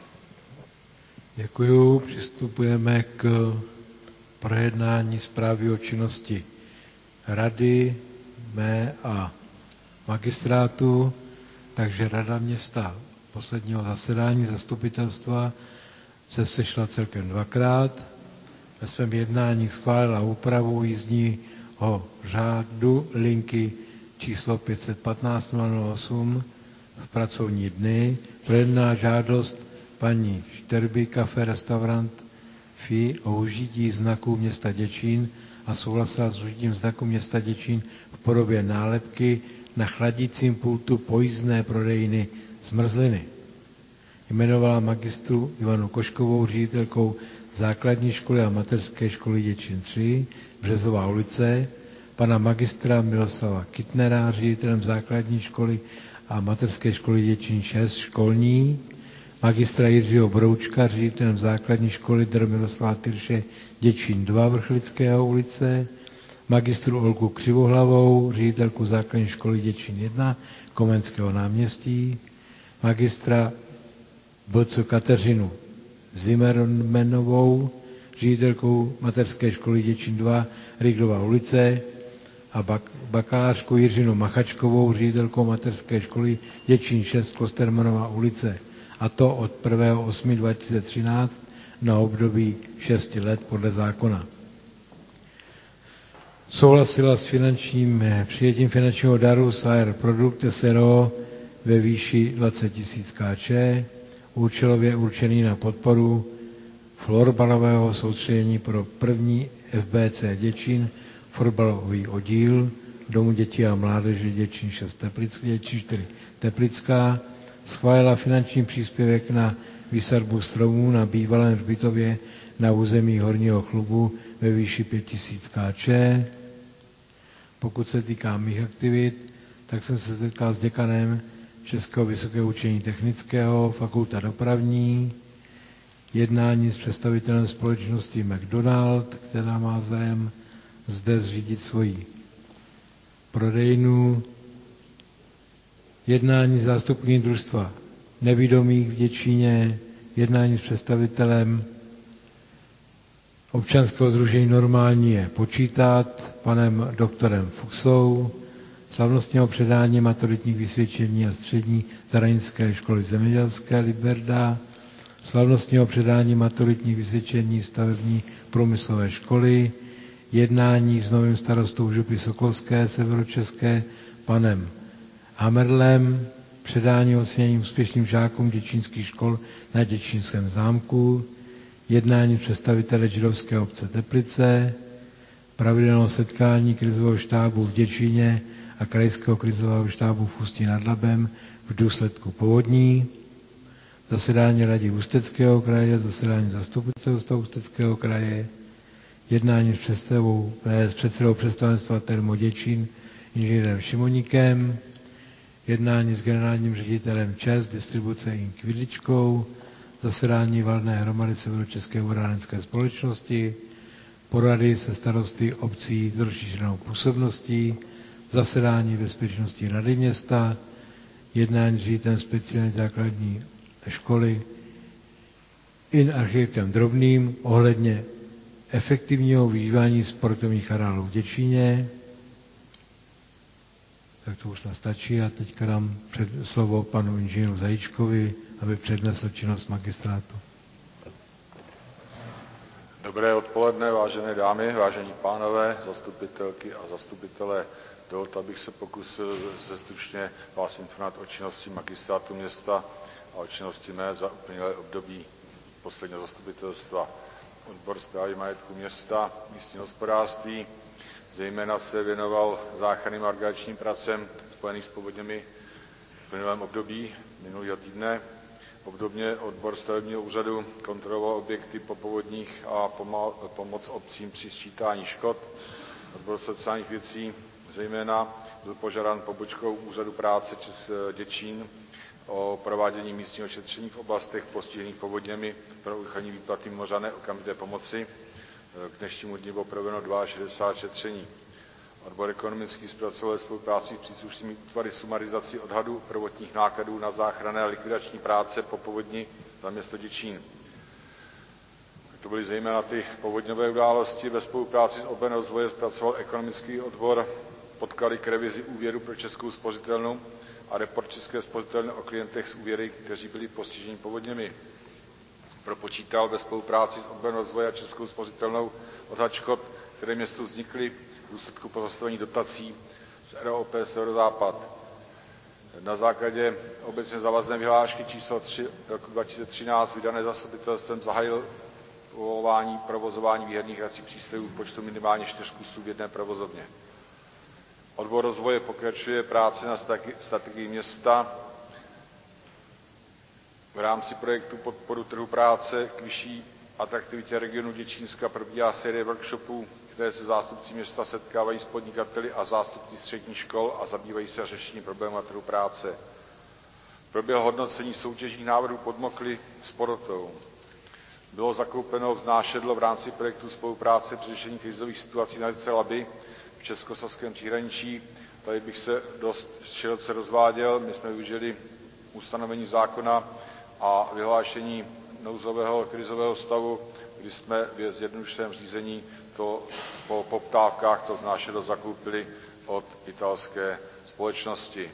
Děkuji. Přistupujeme k projednání zprávy o činnosti rady, mé a magistrátu. Takže rada města posledního zasedání zastupitelstva se sešla celkem 2krát. Ve svém jednání schválila úpravu jízdního řádu linky číslo 515-008 v pracovní dny. Projedná žádost paní Šterby Café Restaurant FI o užití znaku města Děčín a souhlasila s užitím znaku města Děčín v podobě nálepky na chladicím pultu pojízdné prodejny zmrzliny. Jmenovala magistru Ivanu Koškovou ředitelkou základní školy a mateřské školy Děčín 3, Březová ulice, pana magistra Miloslava Kytnera ředitelem základní školy a mateřské školy Děčín 6 školní, magistra Jiřího Broučka ředitelem základní školy Dr. Miroslava Tyrše Děčín 2 Vrchlického ulice, magistru Olgu Křivohlavou ředitelku základní školy Děčín 1 Komenského náměstí, magistra B.C. Kateřinu Zimmermanovou ředitelkou mateřské školy Děčín 2 Rýgrová ulice a bakalářku Jiřinu Machačkovou ředitelkou mateřské školy Děčín 6 Klostermanova ulice, a to od 1.8.2013 na období 6 let podle zákona. Souhlasila s přijetím finančního daru Saer Produkt SRO ve výši 20 000 Kč, účelově určený na podporu florbalového soustředění pro první FBC Děčín, fotbalový oddíl Domu dětí a mládeže Děčín 6 Děčín 4 Teplická, schválila finanční příspěvek na výsadbu stromů na bývalém hřbitově na území Horního Chlubu ve výši 5 000 Kč. Pokud se týká mých aktivit, tak jsem se setkal s děkanem Českého vysokého učení technického, fakulta dopravní, jednání s představitelem společnosti McDonald, která má zájem zde zřídit svoji prodejnu, jednání zástupkyní družstva nevidomých v Děčíně, jednání s představitelem občanského sdružení Normální je počítat, panem doktorem Fuchsou, slavnostního předání maturitních vysvědčení a střední zahradnické školy zemědělské Liberda, slavnostního předání maturitních vysvědčení stavební průmyslové školy, jednání s novým starostou župy Sokolské severočeské panem Hamerlem, předání oceněním úspěšným žákům děčínských škol na Děčínském zámku, jednání představitele židovské obce Teplice, pravidelné setkání krizového štábu v Děčíně a krajského krizového štábu v Ústí nad Labem v důsledku povodní, zasedání Rady Ústeckého kraje, zasedání zastupitelstva Ústeckého kraje, jednání s předsedou představenstva Termo Děčín inženýrem Šimoníkem, jednání s generálním ředitelem ČES distribuce Ing. Vidličkou, zasedání valné hromady Severočeské vodárenské společnosti, porady se starosty obcí s rozšířenou působností, zasedání bezpečnosti rady města, jednání s ředitelem speciální základní školy in architektem Drobným ohledně efektivního využívání sportovních areálů v Děčíně. Tak to už stačí a teďka dám slovo panu inženýru Zajíčkovi, aby přednesl činnost magistrátu. Dobré odpoledne, vážené dámy, vážení pánové, zastupitelky a zastupitelé. Dovolte, abych se pokusil stručně vás informovat o činnosti magistrátu města a o činnosti mé za uplynulé období posledního zastupitelstva. Odbor správy majetku města, místního hospodářství, zejména se věnoval záchranným a organizačním pracem spojeným s povodněmi v minulém období, minulého týdne. Obdobně odbor stavebního úřadu kontroloval objekty po povodních a pomoc obcím při sčítání škod. Odbor sociálních věcí zejména byl požádán pobočkou úřadu práce Děčín o provádění místního šetření v oblastech postižených povodněmi pro urychlení výplaty mimořádné okamžité pomoci. K dnešnímu dni bylo provedeno 62 šetření. Odbor ekonomický zpracoval spolupráci s příslušnými útvary sumarizaci odhadu prvotních nákladů na záchranné a likvidační práce po povodni za město Děčín. To byly zejména ty povodňové události. Ve spolupráci s OBN rozvoje zpracoval ekonomický odbor podklady k revizi úvěru pro Českou spořitelnu a report České spořitelny o klientech s úvěry, kteří byli postiženi povodněmi. Propočítal ve spolupráci s OBN rozvoje a Českou spořitelnou odhad škod, které městu vznikly v důsledku pozastavení dotací z ROP Severozápad. Na základě obecně závazné vyhlášky číslo 3 roku 2013 vydané zastupitelstvem zahájil povolování provozování výherních hracích přístrojů v počtu minimálně 4 kusů v jedné provozovně. Odbor rozvoje pokračuje práce na strategii města. V rámci projektu podporu trhu práce k vyšší atraktivitě regionu Děčínska probíhá série workshopů, které se zástupci města setkávají s podnikateli a zástupci středních škol a zabývají se řešením problémů na trhu práce. Proběhlo hodnocení soutěžních návrhů Podmokly s porotou. Bylo zakoupeno vznášedlo v rámci projektu spolupráce při řešení krizových situací na řece Labi v československém příhraničí. Tady bych se dost široce rozváděl. My jsme využili ustanovení zákona a vyhlášení nouzového krizového stavu, kdy jsme v zjednodušeném řízení to po poptávkách to vznášedlo zakoupili od italské společnosti.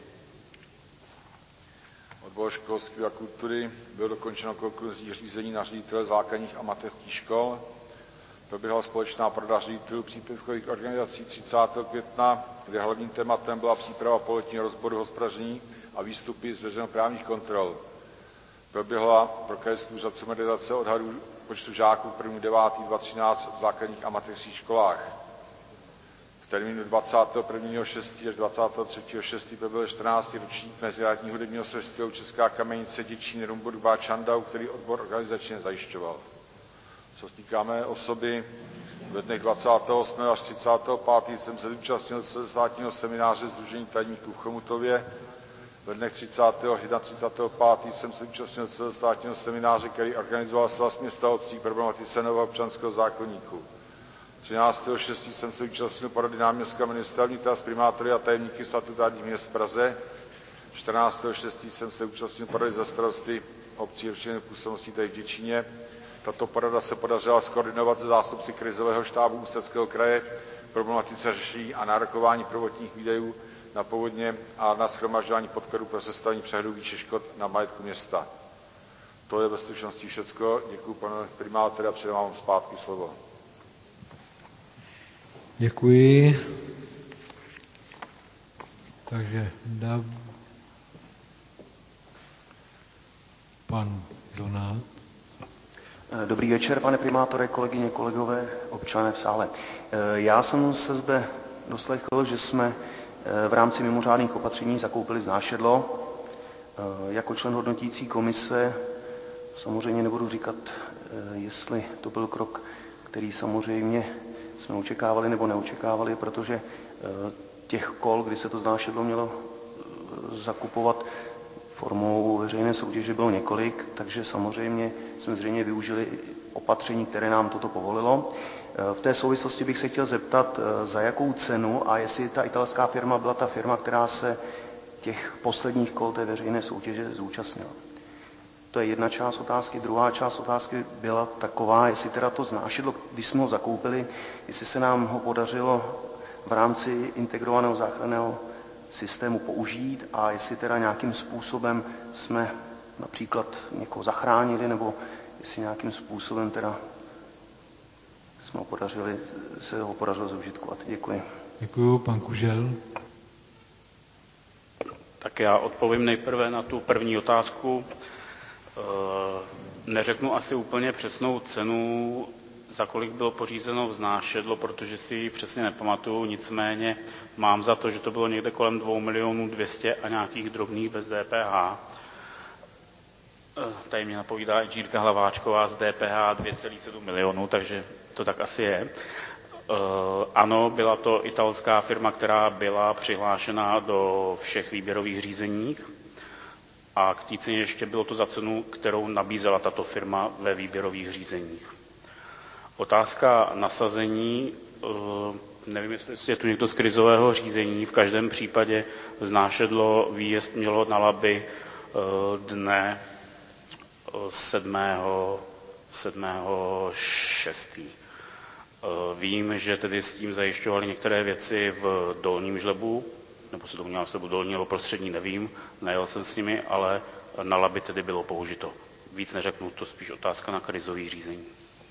Odbor školství a kultury bylo dokončeno konkurzní řízení na ředitele základních a mateřských škol. Proběhla společná porada ředitelů příspěvkových organizací 30. května, kde hlavním tématem byla příprava poletního rozboru hospodaření a výstupy z veřejnoprávních kontrol. Proběhla pro krajský úřad sumarizace odhadů počtu žáků 1.9.2013 v základních a mateřských školách. V termínu 21.6. až 23.6. proběhl 14. ročník mezinárodního hudebního festivalu Česká kamenice Děčín Rumburg Čandau, který odbor organizačně zajišťoval. Co se týká mé osoby, ve dnech 28. až 35. jsem se zúčastnil celostátního semináře Sdružení tajemníků v Chomutově. Ve dnech 30. až 31. jsem se zúčastnil celostátního semináře, který organizoval Svaz města obcí k problematice nového občanského zákoníku. 13.6. jsem se zúčastnil porady náměstka ministra vnitra s primátory a tajemníky statutárních měst v Praze. 14.6. jsem se účastnil porady za starosty obcí rozšířené působností tady v Děčíně. Tato porada se podařila skoordinovat se zástupci krizového štábu Ústeckého kraje k problematice řešení a nárokování prvotních výdajů na povodně a na shromažďování podkladů pro sestavení přehledu výše škod na majetku města. To je ve stručnosti všecko. Děkuji panu primátore a předám vám zpátky slovo. Děkuji. Takže pan Donát. Dobrý večer, pane primátore, kolegyně, kolegové, občané v sále. Já jsem se zde doslechl, že jsme v rámci mimořádných opatření zakoupili znášedlo. Jako člen hodnotící komise samozřejmě nebudu říkat, jestli to byl krok, který samozřejmě jsme očekávali nebo neočekávali, protože těch kol, kdy se to znášedlo mělo zakupovat formou veřejné soutěže, bylo několik, takže samozřejmě jsme zřejmě využili opatření, které nám toto povolilo. V té souvislosti bych se chtěl zeptat, za jakou cenu a jestli ta italská firma byla ta firma, která se těch posledních kol té veřejné soutěže zúčastnila. To je jedna část otázky. Druhá část otázky byla taková, jestli teda to znášedlo, když jsme ho zakoupili, jestli se nám ho podařilo v rámci integrovaného záchranného systému použít a jestli teda nějakým způsobem jsme například někoho zachránili, nebo jestli nějakým způsobem teda se ho podařilo zužitkovat. Děkuji. Děkuji, pan Kužel. Tak já odpovím nejprve na tu první otázku. Neřeknu asi úplně přesnou cenu, za kolik bylo pořízeno vznášedlo, protože si ji přesně nepamatuju, nicméně mám za to, že to bylo někde kolem 2 200 000 a nějakých drobných bez DPH. Tady mě napovídá i Jírka Hlaváčková z DPH 2,7 milionů, takže to tak asi je. Ano, byla to italská firma, která byla přihlášena do všech výběrových řízeních a k té ceně ještě bylo to za cenu, kterou nabízela tato firma ve výběrových řízeních. Otázka nasazení, nevím, jestli je tu někdo z krizového řízení, v každém případě vznášedlo výjezd mělo na Labi dne 7.6. Vím, že tedy s tím zajišťovali některé věci v Dolním Žlebu, nebo se to mělo v dolní nebo prostřední, nevím, nejel jsem s nimi, ale na Labi tedy bylo použito. Víc neřeknu, to spíš otázka na krizový řízení.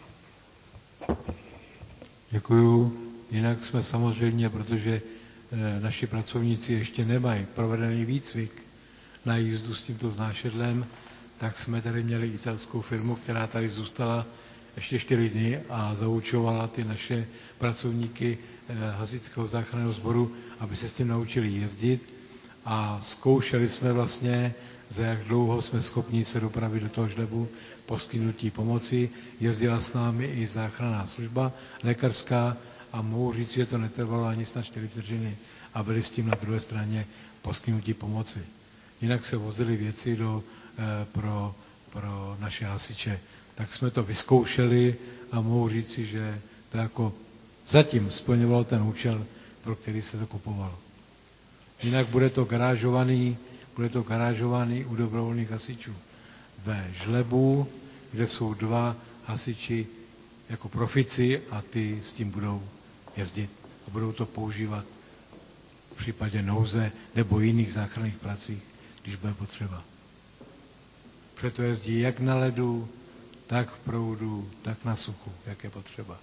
Děkuju. Jinak jsme samozřejmě, protože naši pracovníci ještě nemají provedený výcvik na jízdu s tímto vznášedlem, tak jsme tady měli italskou firmu, která tady zůstala ještě 4 dny a zaučovala ty naše pracovníky hasičského záchranného sboru, aby se s tím naučili jezdit a zkoušeli jsme vlastně, za jak dlouho jsme schopni se dopravit do toho Žlebu, poskytnutí pomoci. Jezdila s námi i záchranná služba lékařská a mohu říct, že to netrvalo ani snad 4 vteřiny a byli s tím na druhé straně poskytnutí pomoci. Jinak se vozily věci pro naše hasiče. Tak jsme to vyzkoušeli a mohu říci, že to jako zatím splňovalo ten účel, pro který se to kupovalo. Jinak bude to garážovaný u dobrovolných hasičů ve Žlebu, kde jsou 2 hasiči jako profici a ty s tím budou jezdit a budou to používat v případě nouze nebo jiných záchranných pracích, když bude potřeba. Proto jezdí jak na ledu, tak v proudu, tak na suchu, jak je potřeba.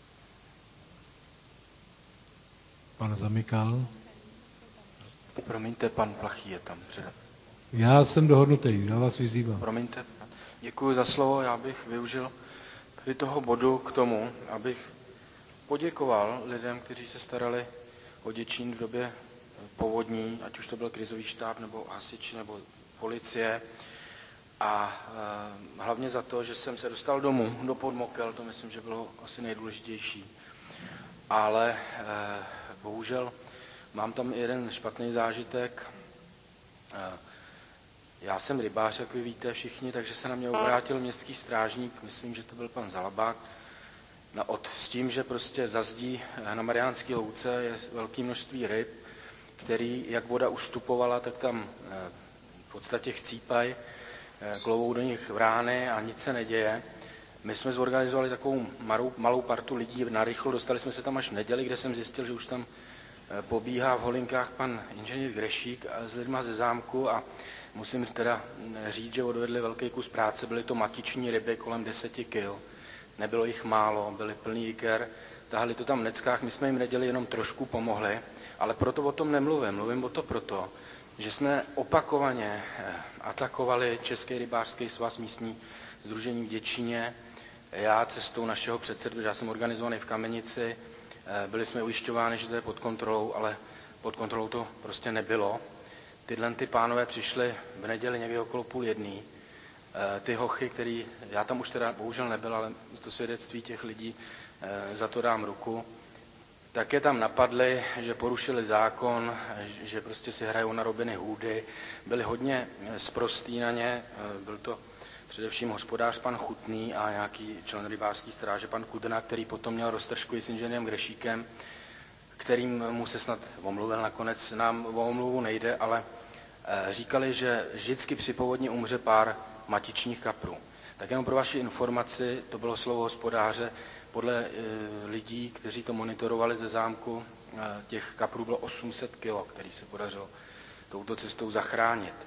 Pan Zamykal. Promiňte, pan Plachý je tam přede. Já jsem dohodnutý, já vás vyzývám. Promiňte. Děkuji za slovo, já bych využil tady toho bodu k tomu, abych poděkoval lidem, kteří se starali o Děčín v době povodní, ať už to byl krizový štáb, nebo hasiči, nebo policie. A hlavně za to, že jsem se dostal domů, do Podmokel, to myslím, že bylo asi nejdůležitější. Ale bohužel mám tam jeden špatný zážitek. Já jsem rybář, jak vy víte všichni, takže se na mě obrátil městský strážník, myslím, že to byl pan Zalabák, s tím, že prostě za zdí na Mariánské louce je velké množství ryb, který, jak voda ustupovala, tak tam v podstatě chcípají, klovou do nich vrány a nic se neděje. My jsme zorganizovali takovou malou partu lidí narychlo, dostali jsme se tam až v neděli, kde jsem zjistil, že už tam pobíhá v holinkách pan inženýr Grešík s lidma ze zámku a musím teda říct, že odvedli velký kus práce, byly to matiční ryby kolem 10 kg, nebylo jich málo, byly plný jiker, tahali to tam v neckách, my jsme jim v neděli jenom trošku pomohli, ale proto o tom mluvím o to proto, že jsme opakovaně atakovali Český rybářský svaz, místní sdružení v Děčíně, já cestou našeho předsedu, já jsem organizovaný v Kamenici, byli jsme ujišťováni, že to je pod kontrolou, ale pod kontrolou to prostě nebylo. Tyhle ty pánové přišli v neděli někdy okolo 12:30. Ty hochy, který, já tam už teda bohužel nebyl, ale to svědectví těch lidí, za to dám ruku, tak je tam napadli, že porušili zákon, že prostě si hrajou na Robiny Hoody, byli hodně sprostý na ně, byl to především hospodář pan Chutný a nějaký člen rybářské stráže pan Kudna, který potom měl roztržku s inženýrem Grešíkem, kterým mu se snad omluvil, nakonec nám o omluvu nejde, ale říkali, že vždycky při povodni umře pár matičních kaprů. Tak jenom pro vaši informaci, to bylo slovo hospodáře, podle lidí, kteří to monitorovali ze zámku, těch kaprů bylo 800 kg, který se podařilo touto cestou zachránit.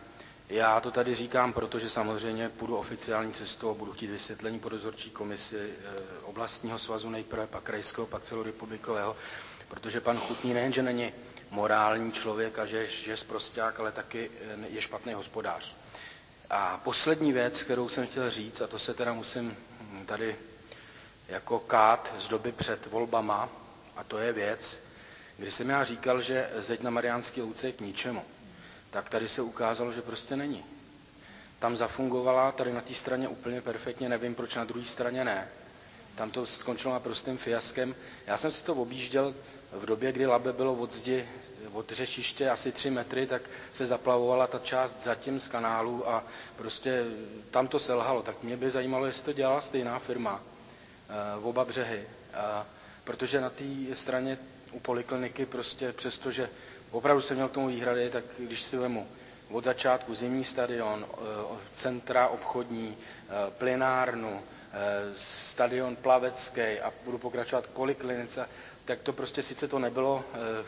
Já to tady říkám, protože samozřejmě půjdu oficiální cestou a budu chtít vysvětlení po dozorčí komisi oblastního svazu nejprve, pak krajského, pak celorepublikového, protože pan Chutný nejenže není morální člověk a že je sprosťák, ale taky je špatný hospodář. A poslední věc, kterou jsem chtěl říct, a to se teda musím tady jako kát z doby před volbama, a to je věc, kdy jsem já říkal, že zeď na Mariánské Louce je k ničemu, tak tady se ukázalo, že prostě není. Tam zafungovala, tady na té straně úplně perfektně, nevím, proč na druhé straně ne. Tam to skončilo naprostým fiaskem. Já jsem si to objížděl v době, kdy Labe bylo od zdi, od řečiště asi 3 metry, tak se zaplavovala ta část zatím z kanálu a prostě tam to selhalo. Tak mě by zajímalo, jestli to dělala stejná firma, v oba břehy. Protože na té straně u polikliniky prostě přestože opravdu jsem měl k tomu výhrady, tak když si vemu od začátku zimní stadion, centra obchodní, plynárnu, stadion plavecký a budu pokračovat poliklinice, tak to prostě sice to nebylo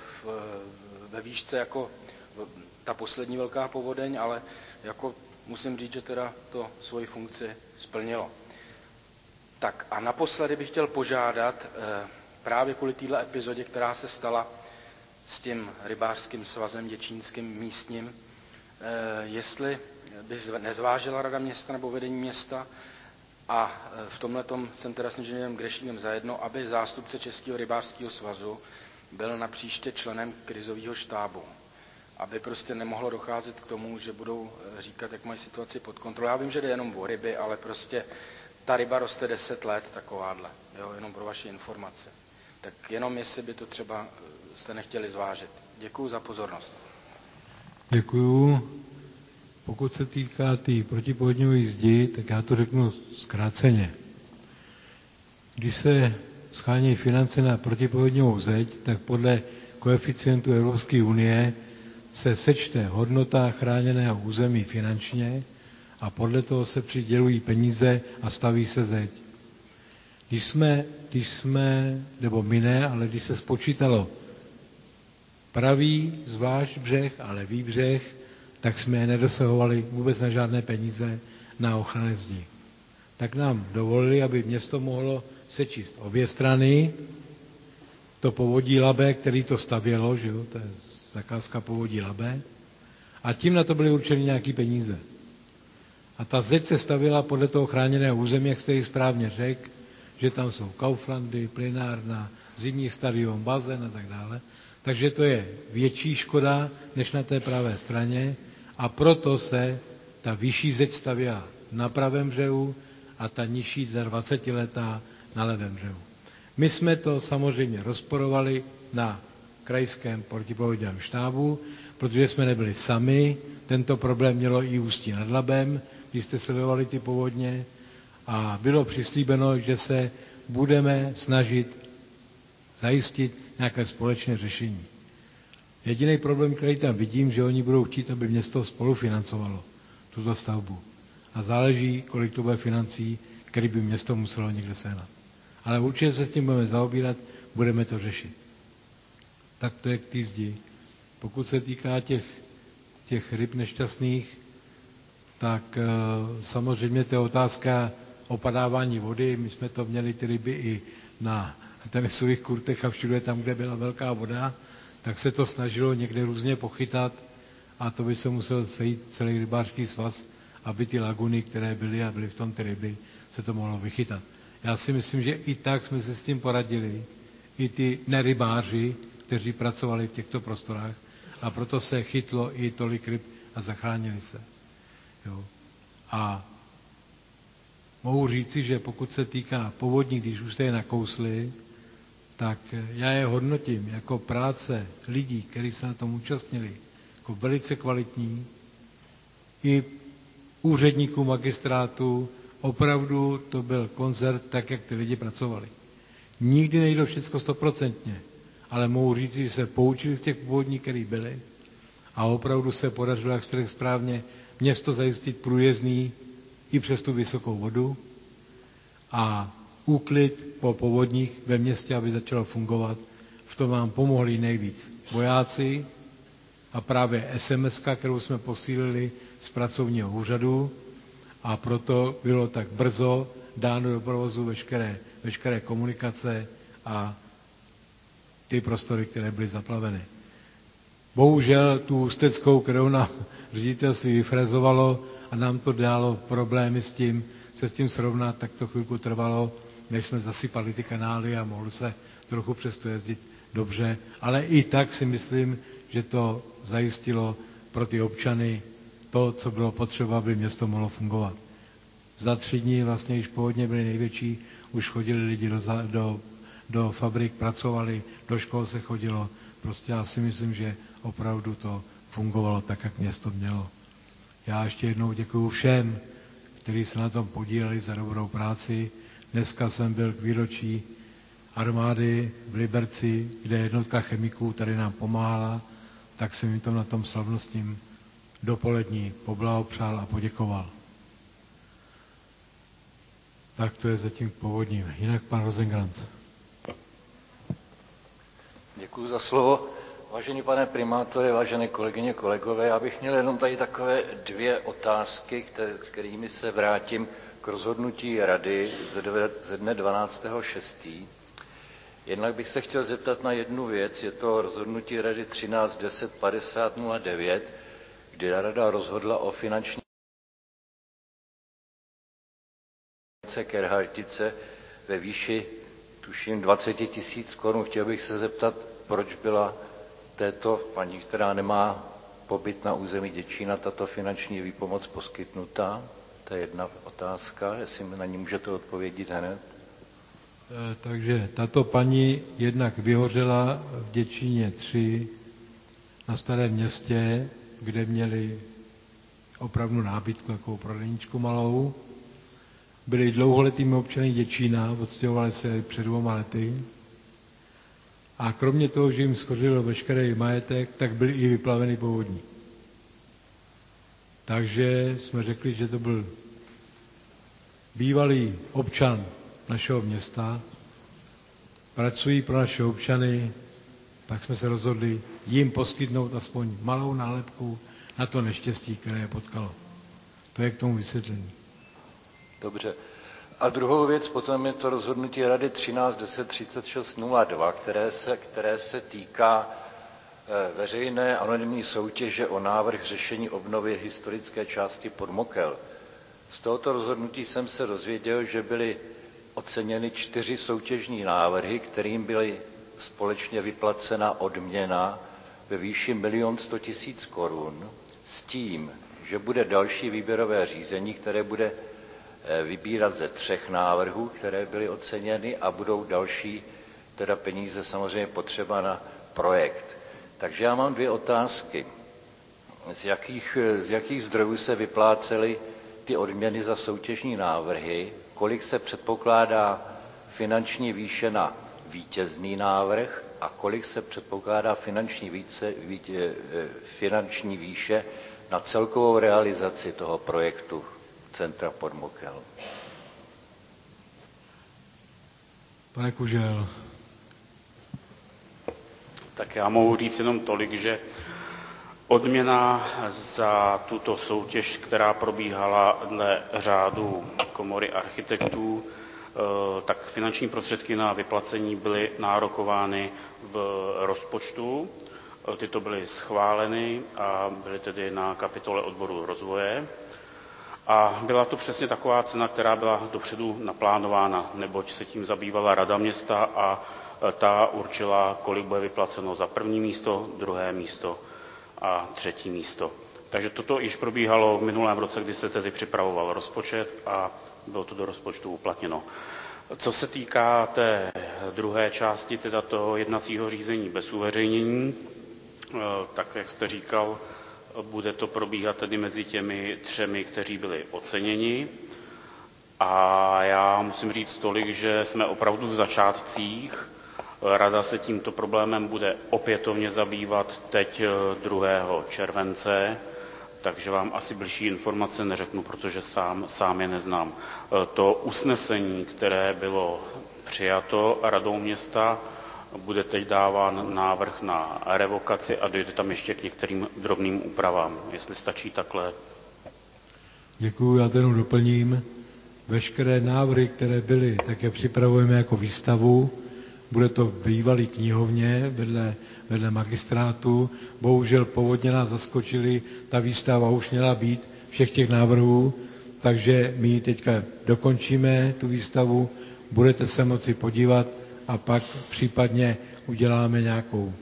ve výšce jako ta poslední velká povodeň, ale jako musím říct, že teda to svoji funkci splnilo. Tak a naposledy bych chtěl požádat právě kvůli této epizodě, která se stala s tím rybářským svazem děčínským místním, jestli by nezvážila Rada města nebo vedení města a v tomhletom jsem teda s inženýrem Grešíkem zajedno, aby zástupce Českého rybářského svazu byl napříště členem krizového štábu. Aby prostě nemohlo docházet k tomu, že budou říkat, jak mají situaci pod kontrolou. Já vím, že jde jenom o ryby, ale prostě ta ryba roste 10 let takováhle, jo, jenom pro vaši informace. Tak jenom jestli by to třeba jste nechtěli zvážit. Děkuju za pozornost. Děkuju. Pokud se týká té protipovodňové zdi, tak já to řeknu zkráceně. Když se shánějí finance na protipovodňovou zeď, tak podle koeficientu Evropské unie se sečte hodnota chráněného území finančně a podle toho se přidělují peníze a staví se zeď. Když jsme, nebo my ne, ale když se spočítalo pravý, zvlášť břeh a levý břeh, tak jsme nedosahovali vůbec na žádné peníze na ochranné zdi. Tak nám dovolili, aby město mohlo sečíst obě strany, to povodí Labe, který to stavělo, že jo, to je zakázka povodí Labe, a tím na to byly určeny nějaké peníze. A ta zeď se stavěla podle toho chráněného území, jak jste ji správně řekl, že tam jsou Kauflandy, plynárna, zimní stadion, bazén a tak dále. Takže to je větší škoda, než na té pravé straně a proto se ta vyšší zeď stavěla na pravém břehu a ta nižší, ta 20letá, na levém břehu. My jsme to samozřejmě rozporovali na krajském protipovodňovém štábu, protože jsme nebyli sami. Tento problém mělo i Ústí nad Labem, když jste sledovali ty povodně, a bylo přislíbeno, že se budeme snažit zajistit nějaké společné řešení. Jediný problém, který tam vidím, že oni budou chtít, aby město spolufinancovalo tuto stavbu. A záleží, kolik to bude financí, který by město muselo někde sehnat. Ale určitě se s tím budeme zaobírat, budeme to řešit. Tak to je k té zdi. Pokud se týká těch ryb nešťastných, tak samozřejmě to je otázka opadávání vody. My jsme to měli ty ryby i na tenisových kurtech a všude tam, kde byla velká voda, tak se to snažilo někde různě pochytat a to by se musel sejít celý rybářský svaz, aby ty laguny, které byly a byly v tom ty ryby, se to mohlo vychytat. Já si myslím, že i tak jsme se s tím poradili, i ty nerybáři, kteří pracovali v těchto prostorách a proto se chytlo i tolik ryb a zachránili se. Jo. A mohu říci, že pokud se týká povodní, když už jste je nakousli, tak já je hodnotím jako práce lidí, kteří se na tom účastnili, jako velice kvalitní, i úředníků magistrátu, opravdu to byl koncert tak, jak ty lidi pracovali. Nikdy nejde všechno 100%, ale mohu říct, že se poučili z těch povodní, které byly a opravdu se podařilo, jak jste řekl správně, město zajistit průjezdný i přes tu vysokou vodu a úklid po povodních ve městě, aby začalo fungovat. V tom vám pomohli nejvíc vojáci a právě SMS-ka, kterou jsme posílili z pracovního úřadu, a proto bylo tak brzo dáno do provozu veškeré komunikace a ty prostory, které byly zaplaveny. Bohužel tu Ústeckou, kterou nám ředitelství vyfrezovalo a nám to dalo problémy se s tím srovnat, tak to chvilku trvalo, než jsme zasypali ty kanály a mohlo se trochu přesto jezdit dobře, ale i tak si myslím, že to zajistilo pro ty občany to, co bylo potřeba, aby město mohlo fungovat. Za 3 dní vlastně již povodně byly největší, už chodili lidi do fabrik, pracovali, do škol se chodilo. Prostě já si myslím, že opravdu to fungovalo tak, jak město mělo. Já ještě jednou děkuju všem, kteří se na tom podíleli, za dobrou práci. Dneska jsem byl k výročí armády v Liberci, kde jednotka chemiků tady nám pomáhala, tak jsem jim to na tom slavnostním dopolední poblahopřál a poděkoval. Tak to je zatím k povodním. Jinak pan Rosenkrantz. Děkuji za slovo. Vážený pane primátore, vážené kolegyně, kolegové, já bych měl jenom tady takové 2 otázky, s kterými se vrátím k rozhodnutí rady ze dne 12.6. Jednak bych se chtěl zeptat na jednu věc, je to rozhodnutí rady 13.10.50.09, kdy rada rozhodla o finanční Kerhartice ve výši, tuším, 20 000 korun. Chtěl bych se zeptat, proč byla této paní, která nemá pobyt na území Děčína, tato finanční výpomoc poskytnutá? To je jedna otázka, jestli mi na ní můžete odpovědět hned. Takže tato paní jednak vyhořela v Děčíně 3 na Starém Městě, kde měli opravdu nábytku, takovou prodejničku malou. Byli dlouholetými občany Děčína, odstěhovali se před 2 lety. A kromě toho, že jim schořil veškerý majetek, tak byli i vyplaveni povodní. Takže jsme řekli, že to byl bývalý občan našeho města, pracují pro naše občany, tak jsme se rozhodli jim poskytnout aspoň malou nálepku na to neštěstí, které je potkalo. To je k tomu vysvětlení. Dobře. A druhou věc, potom je to rozhodnutí rady 13.10.36.02, které se týká veřejné anonymní soutěže o návrh řešení obnovy historické části Podmokel. Z tohoto rozhodnutí jsem se dozvěděl, že byly oceněny 4 soutěžní návrhy, kterým byly společně vyplacena odměna ve výši 1 100 000 korun s tím, že bude další výběrové řízení, které bude vybírat ze 3 návrhů, které byly oceněny, a budou další teda peníze samozřejmě potřeba na projekt. Takže já mám 2 otázky. Z jakých zdrojů se vyplácely ty odměny za soutěžní návrhy? Kolik se předpokládá finanční výše na vítězný návrh a kolik se předpokládá finanční výše na celkovou realizaci toho projektu centra Podmokel? Pane Kužel. Tak já mohu říct jenom tolik, že odměna za tuto soutěž, která probíhala dle řádu Komory architektů, tak finanční prostředky na vyplacení byly nárokovány v rozpočtu. Tyto byly schváleny a byly tedy na kapitole odboru rozvoje. A byla to přesně taková cena, která byla dopředu naplánována, neboť se tím zabývala Rada města a ta určila, kolik bude vyplaceno za 1. místo, 2. místo a 3. místo. Takže toto již probíhalo v minulém roce, kdy se tedy připravoval rozpočet a bylo to do rozpočtu uplatněno. Co se týká té druhé části, teda toho jednacího řízení bez uveřejnění, tak jak jste říkal, bude to probíhat tedy mezi těmi 3, kteří byli oceněni. A já musím říct tolik, že jsme opravdu v začátcích. Rada se tímto problémem bude opětovně zabývat teď 2. července, takže vám asi bližší informace neřeknu, protože sám je neznám. To usnesení, které bylo přijato Radou města, bude teď dáván návrh na revokaci a dojde tam ještě k některým drobným úpravám, jestli stačí takhle. Děkuju, já to jenom doplním. Veškeré návrhy, které byly, tak je připravujeme jako výstavu. Bude to v bývalý knihovně vedle magistrátu. Bohužel povodně nás zaskočili, ta výstava už měla být všech těch návrhů, takže my ji teďka dokončíme, tu výstavu, budete se moci podívat a pak případně uděláme nějakou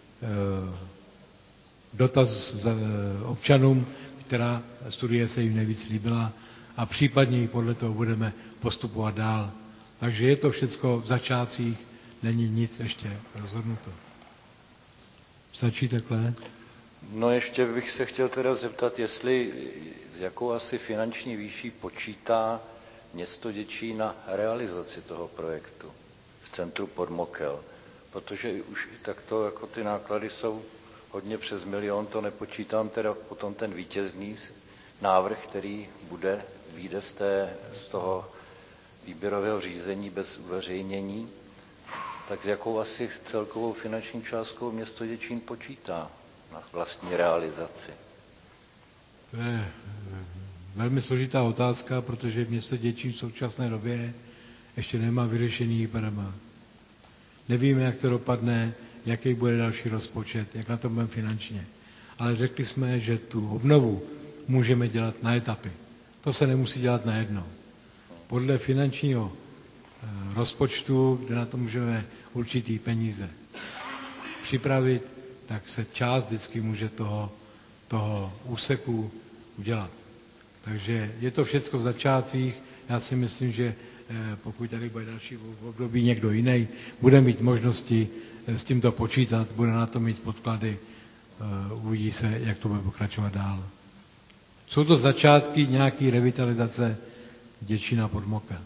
dotaz občanům, která studie se jim nejvíc líbila a případně i podle toho budeme postupovat dál. Takže je to všecko v začátcích, není nic ještě rozhodnuto. Stačí takhle? No ještě bych se chtěl teda zeptat, jestli s jakou asi finanční výší počítá město Děčín na realizaci toho projektu v centru Podmokel. Protože už takto jako ty náklady jsou hodně přes 1 milion, to nepočítám teda potom ten vítězný návrh, který vyjde z toho výběrového řízení bez uveřejnění. Tak s jakou asi celkovou finanční částkou město Děčín počítá na vlastní realizaci? To je velmi složitá otázka, protože město Děčín v současné době ještě nemá vyřešený IPRM. Nevíme, jak to dopadne, jaký bude další rozpočet, jak na to budeme finančně. Ale řekli jsme, že tu obnovu můžeme dělat na etapy. To se nemusí dělat najednou. Podle finančního rozpočtu, kde na to můžeme určitý peníze připravit, tak se část vždycky může toho úseku udělat. Takže je to všecko v začátcích. Já si myslím, že pokud tady bude další období někdo jiný, bude mít možnosti s tímto počítat, bude na to mít podklady, uvidí se, jak to bude pokračovat dál. Jsou to začátky nějaké revitalizace Děčína Podmokel.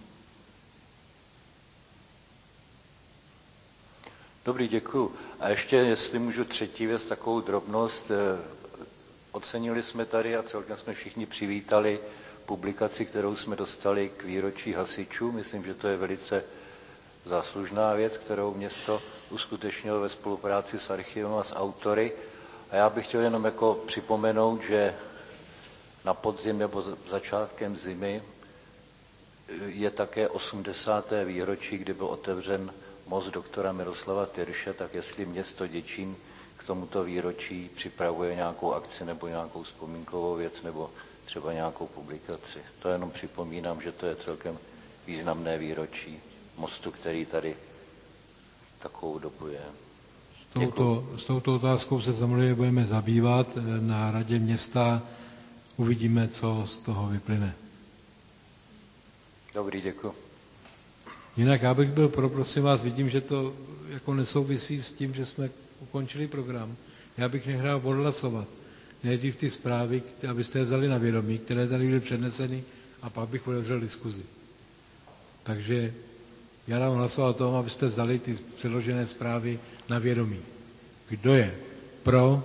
Dobrý, děkuju. A ještě, jestli můžu třetí věc, takovou drobnost. Ocenili jsme tady a celkem jsme všichni přivítali publikaci, kterou jsme dostali k výročí hasičů. Myslím, že to je velice záslužná věc, kterou město uskutečnilo ve spolupráci s archivem a s autory. A já bych chtěl jenom jako připomenout, že na podzim nebo začátkem zimy je také 80. výročí, kdy byl otevřen most doktora Miroslava Tyrše, tak jestli město Děčín k tomuto výročí připravuje nějakou akci nebo nějakou vzpomínkovou věc nebo třeba nějakou publikaci. To jenom připomínám, že to je celkem významné výročí mostu, který tady takovou dobu je. S touto otázkou se samozřejmě budeme zabývat na radě města. Uvidíme, co z toho vyplyne. Dobrý, děkuji. Jinak já bych byl prosím vás, vidím, že to jako nesouvisí s tím, že jsme ukončili program. Já bych nechal odhlasovat nejdřív ty zprávy, abyste je vzali na vědomí, které tady byly předneseny, a pak bych otevřel diskuzi. Takže já dám hlasovat o tom, abyste vzali ty předložené zprávy na vědomí. Kdo je pro?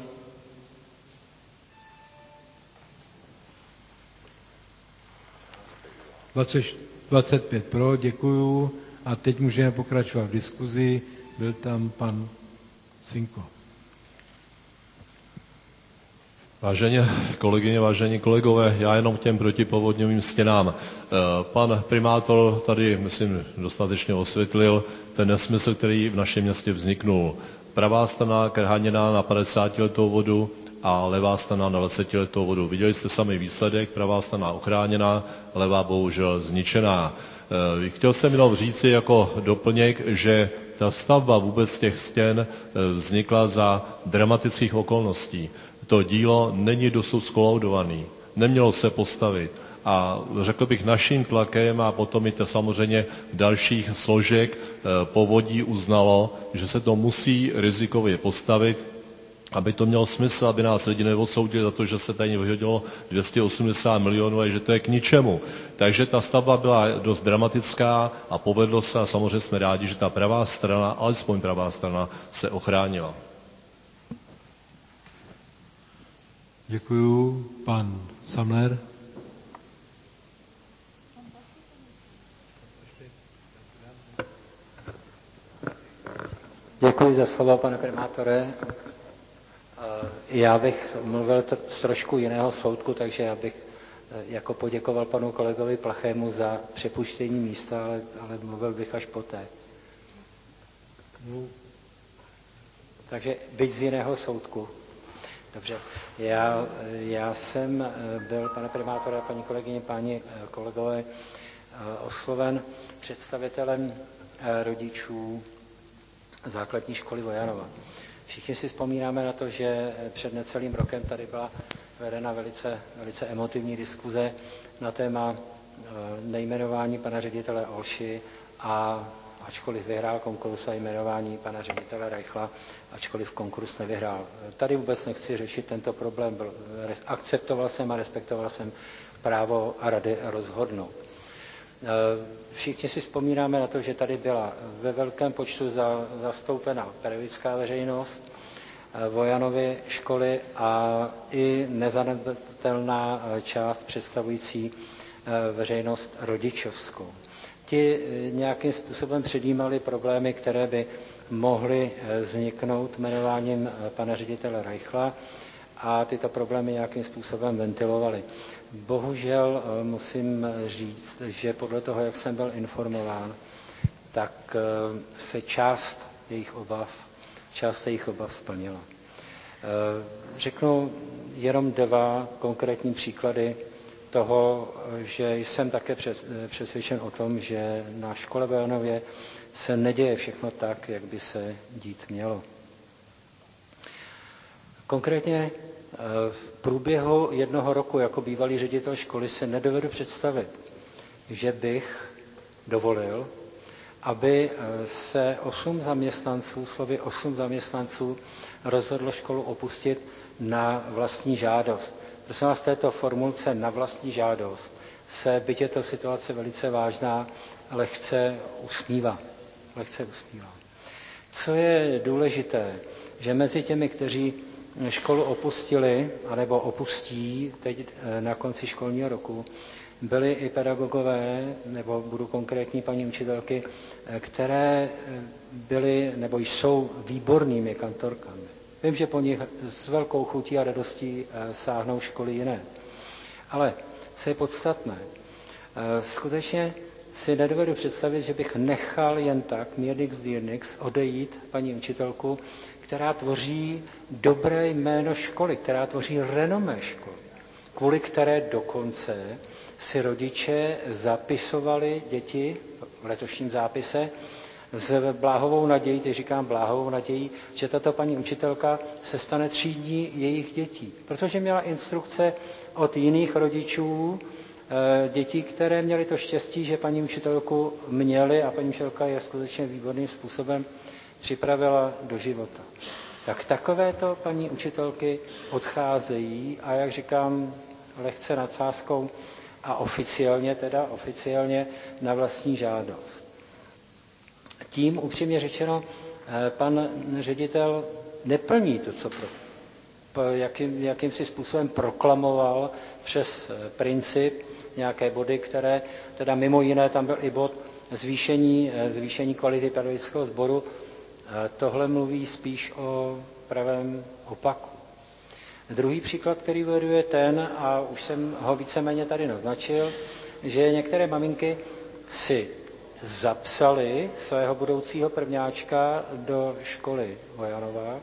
– 25 pro, děkuju. A teď můžeme pokračovat v diskuzi. Byl tam pan Sinko. Vážené kolegyně, vážení kolegové, já jenom k těm protipovodňovým stěnám. Pan primátor tady, myslím, dostatečně osvětlil ten nesmysl, který v našem městě vzniknul. Pravá strana krhaněná na 50letou vodu a levá strana na 20letou vodu. Viděli jste sami výsledek, pravá strana ochráněná, levá bohužel zničená. Chtěl jsem jenom říci jako doplněk, že ta stavba vůbec těch stěn vznikla za dramatických okolností. To dílo není dosud skolaudovaný, nemělo se postavit. A řekl bych naším tlakem a potom i to samozřejmě dalších složek povodí uznalo, že se to musí rizikově postavit, aby to mělo smysl, aby nás lidi neodsoudili za to, že se tady vyhodilo 280 milionů a že to je k ničemu. Takže ta stavba byla dost dramatická a povedlo se a samozřejmě jsme rádi, že ta pravá strana, alespoň pravá strana, se ochránila. Děkuju. Pan Samler. Děkuji za slovo, pane primátore. Já bych mluvil z trošku jiného soudku, takže já bych jako poděkoval panu kolegovi Plachému za přepuštění místa, ale mluvil bych až poté. Takže byť z jiného soudku. Dobře, já jsem byl, pane primátore, paní kolegyně, páni kolegové, osloven představitelem rodičů základní školy Vojanova. Všichni si vzpomínáme na to, že před necelým rokem tady byla vedena velice emotivní diskuze na téma nejmenování pana ředitele Olši, a ačkoliv vyhrál konkurs, a jmenování pana ředitele Reichla, ačkoliv konkurs nevyhrál. Tady vůbec nechci řešit tento problém. Akceptoval jsem a respektoval jsem právo a rady rozhodnout. Všichni si vzpomínáme na to, že tady byla ve velkém počtu zastoupena pedagogická veřejnost, Vojanovy školy a i nezanedbatelná část představující veřejnost rodičovskou. Ti nějakým způsobem předjímali problémy, které by mohly vzniknout jmenováním pana ředitele Reichla, a tyto problémy nějakým způsobem ventilovali. Bohužel musím říct, že podle toho, jak jsem byl informován, tak se část jejich obav splnila. Řeknu jenom 2 konkrétní příklady toho, že jsem také přesvědčen o tom, že na škole v Vojanově se neděje všechno tak, jak by se dít mělo. Konkrétně v průběhu 1 roku jako bývalý ředitel školy se nedovedu představit, že bych dovolil, aby se 8 zaměstnanců rozhodlo školu opustit na vlastní žádost. Prosím vás, v této formulce na vlastní žádost se, byť je to situace velice vážná, lehce usmívá. Co je důležité, že mezi těmi, kteří školu opustili, anebo opustí teď na konci školního roku, byly i pedagogové, nebo budu konkrétní, paní učitelky, které byly nebo jsou výbornými kantorkami. Vím, že po nich s velkou chutí a radostí sáhnou školy jiné. Ale co je podstatné, skutečně si nedovedu představit, že bych nechal jen tak Mirnix Dyrnix odejít paní učitelku, která tvoří dobré jméno školy, která tvoří renomé školy, kvůli které dokonce si rodiče zapisovali děti v letošním zápise s bláhovou nadějí, teď říkám bláhovou nadějí, že tato paní učitelka se stane třídní jejich dětí. Protože měla instrukce od jiných rodičů dětí, které měly to štěstí, že paní učitelku měly, a paní učitelka je skutečně výborným způsobem připravila do života. Tak takovéto paní učitelky odcházejí a, jak říkám, lehce nadsázkou a oficiálně na vlastní žádost. Tím, upřímně řečeno, pan ředitel neplní to, co jakýmsi způsobem proklamoval přes princip nějaké body, které, teda mimo jiné, tam byl i bod zvýšení kvality pedagogického sboru. Tohle mluví spíš o pravém opaku. Druhý příklad, který uvedu, je ten, a už jsem ho víceméně tady naznačil, že některé maminky si zapsali svého budoucího prvňáčka do školy Vojanova,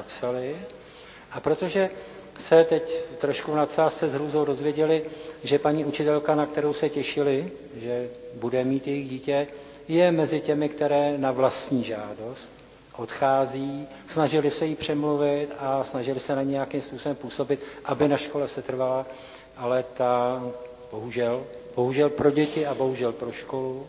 a protože se teď trošku v nadsázce s hrůzou dozvěděli, že paní učitelka, na kterou se těšili, že bude mít jejich dítě, je mezi těmi, které na vlastní žádost odchází, snažili se jí přemluvit a snažili se na nějakým způsobem působit, aby na škole se trvala, ale ta bohužel pro děti a bohužel pro školu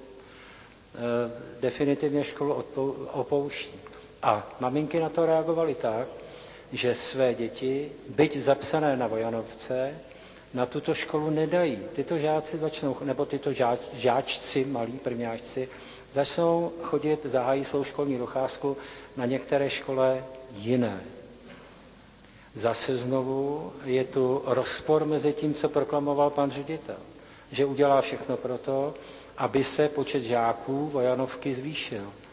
definitivně školu opouští. A maminky na to reagovaly tak, že své děti, byť zapsané na Vojanovce, na tuto školu nedají. Tyto žáci začnou, nebo tyto žáčci, malí prvňáčci, začnou chodit, zahájí svou školní docházku na některé škole jiné. Zase znovu je tu rozpor mezi tím, co proklamoval pan ředitel, že udělá všechno pro to, aby se počet žáků Vojanovky zvýšil.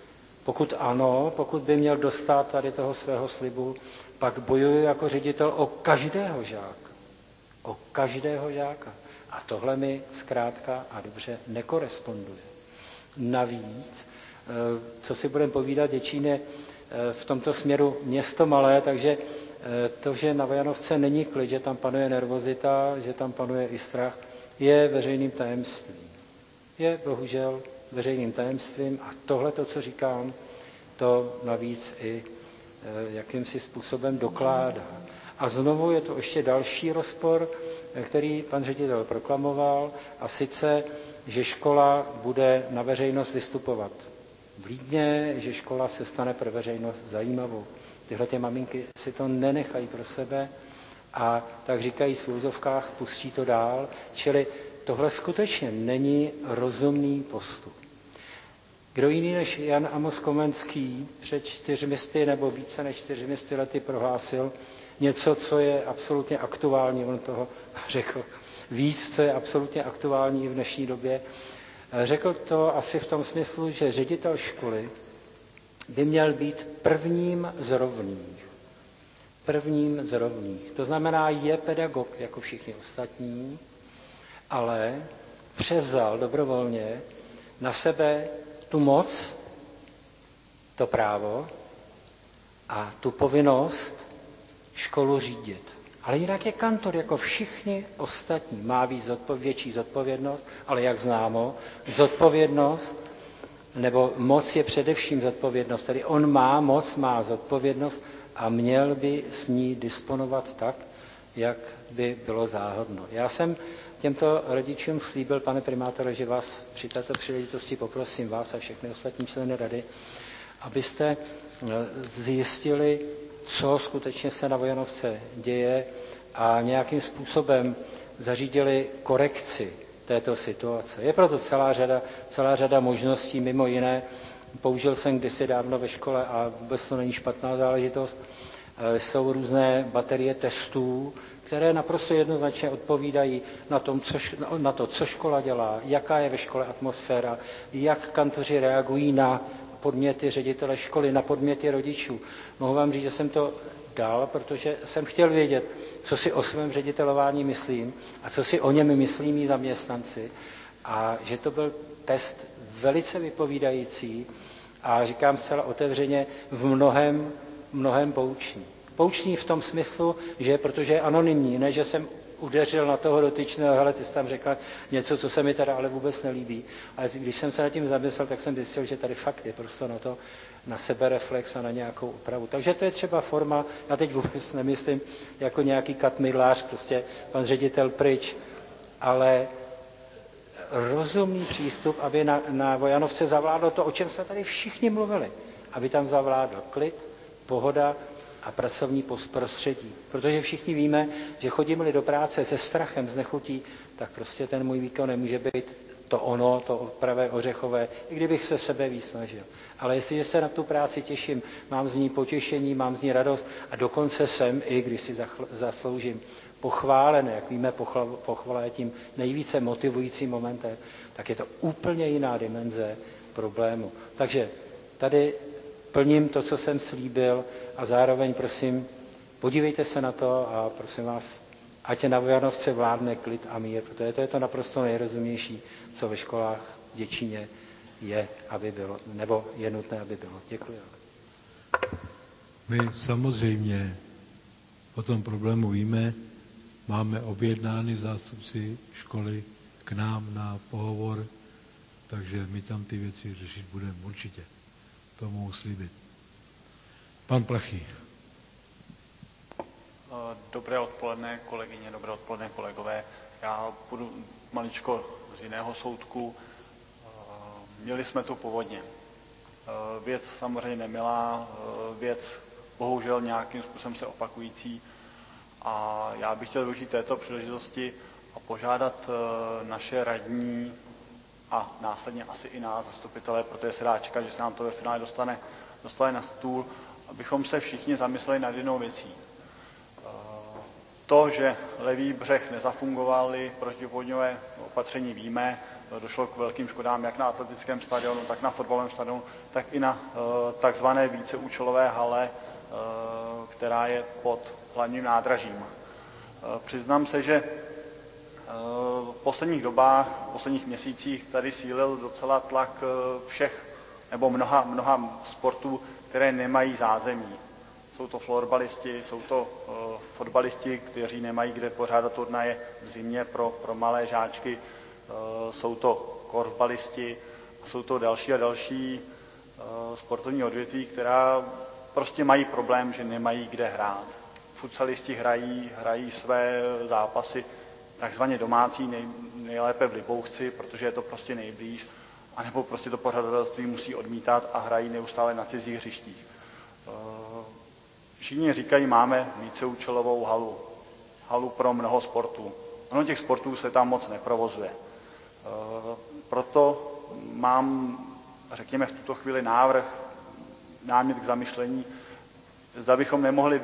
Pokud ano, pokud by měl dostat tady toho svého slibu, pak bojuji jako ředitel o každého žáka. O každého žáka. A tohle mi zkrátka a dobře nekoresponduje. Navíc, co si budeme povídat, Děčín je v tomto směru město malé, takže to, že na Vojanovce není klid, že tam panuje nervozita, že tam panuje i strach, je veřejným tajemstvím. Je bohužel veřejným tajemstvím a tohle, to, co říkám, to navíc i jakýmsi způsobem dokládá. A znovu je to ještě další rozpor, který pan ředitel proklamoval, a sice, že škola bude na veřejnost vystupovat vlídně, že škola se stane pro veřejnost zajímavou. Tyhle ty maminky si to nenechají pro sebe a tak říkají v úzovkách, pustí to dál, čili tohle skutečně není rozumný postup. Kdo jiný než Jan Amos Komenský před 400 nebo více než 400 lety prohlásil něco, co je absolutně aktuální, on toho řekl víc, co je absolutně aktuální i v dnešní době. Řekl to asi v tom smyslu, že ředitel školy by měl být prvním z rovných. Prvním z rovných. To znamená, je pedagog jako všichni ostatní, ale převzal dobrovolně na sebe tu moc, to právo a tu povinnost školu řídit. Ale jinak je kantor jako všichni ostatní. Má víc větší zodpovědnost, ale jak známo, zodpovědnost nebo moc je především zodpovědnost. Tedy on má moc, má zodpovědnost a měl by s ní disponovat tak, jak by bylo záhodno. Já jsem těmto rodičům slíbil, pane primátore, že vás při této příležitosti poprosím, vás a všechny ostatní členy rady, abyste zjistili, co skutečně se na Vojanovce děje a nějakým způsobem zařídili korekci této situace. Je proto celá řada možností, mimo jiné použil jsem kdysi dávno ve škole a vůbec to není špatná záležitost, jsou různé baterie testů, které naprosto jednoznačně odpovídají na to, co škola dělá, jaká je ve škole atmosféra, jak kantoři reagují na podměty ředitele školy, na podměty rodičů. Mohu vám říct, že jsem to dal, protože jsem chtěl vědět, co si o svém ředitelování myslím a co si o něm myslí mí zaměstnanci. A že to byl test velice vypovídající a říkám zcela otevřeně v mnohem poučný. Poučný v tom smyslu, že protože je anonymní, ne, že jsem udeřil na toho dotyčného, hele, ty jsi tam řekla něco, co se mi teda ale vůbec nelíbí. Ale když jsem se nad tím zamyslel, tak jsem zjistil, že tady fakt je prostě na to, na sebereflex a na nějakou opravu. Takže to je třeba forma, já teď vůbec nemyslím jako nějaký katmidlář, prostě pan ředitel pryč, ale rozumný přístup, aby na Vojanovce zavládlo to, o čem jsme tady všichni mluvili. Aby tam zavládl klid, pohoda a pracovní prostředí. Protože všichni víme, že chodíme-li do práce se strachem, s nechutí, tak prostě ten můj výkon nemůže být to pravé ořechové, i kdybych se sebe víc snažil. Ale jestliže se na tu práci těším, mám z ní potěšení, mám z ní radost a dokonce jsem, i když si zasloužím pochválen, jak víme, pochvala je tím nejvíce motivujícím momentem, tak je to úplně jiná dimenze problému. Takže tady plním to, co jsem slíbil a zároveň prosím, podívejte se na to a prosím vás, ať na Vojanovce vládne klid a mír, protože to je to naprosto nejrozumnější, co ve školách v Děčíně je, aby bylo, nebo je nutné, aby bylo. Děkuji. My samozřejmě o tom problému víme, máme objednány zástupci školy k nám na pohovor, takže my tam ty věci řešit budeme určitě. To mohu slíbit. Pan Plachý. Dobré odpoledne, kolegyně, dobré odpoledne, kolegové. Já budu maličko z jiného soudku. Měli jsme tu povodně. Věc samozřejmě nemilá, věc bohužel nějakým způsobem se opakující. A já bych chtěl využít této příležitosti a požádat naše radní a následně asi i nás, zastupitele, protože se dá čekat, že se nám to ve finále dostane na stůl, abychom se všichni zamysleli nad jednou věcí. To, že levý břeh nezafungovaly protipovodňové opatření, víme, došlo k velkým škodám jak na atletickém stadionu, tak na fotbalovém stadionu, tak i na takzvané víceúčelové hale, která je pod hlavním nádražím. Přiznám se, že v posledních dobách, v posledních měsících tady sílil docela tlak všech nebo mnoha sportů, které nemají zázemí. Jsou to florbalisti, jsou to fotbalisti, kteří nemají kde pořádat turnaje v zimě pro malé žáčky, jsou to korfbalisti, jsou to další a další sportovní odvětví, která prostě mají problém, že nemají kde hrát. Futsalisti hrají své zápasy takzvaně domácí, nejlépe v Libouchci, protože je to prostě nejblíž, anebo prostě to pořadatelství musí odmítat a hrají neustále na cizích hřištích. Všichni říkají, máme víceúčelovou halu pro mnoho sportů. Ono těch sportů se tam moc neprovozuje. Proto mám, řekněme, v tuto chvíli námět k zamyšlení, zda bychom nemohli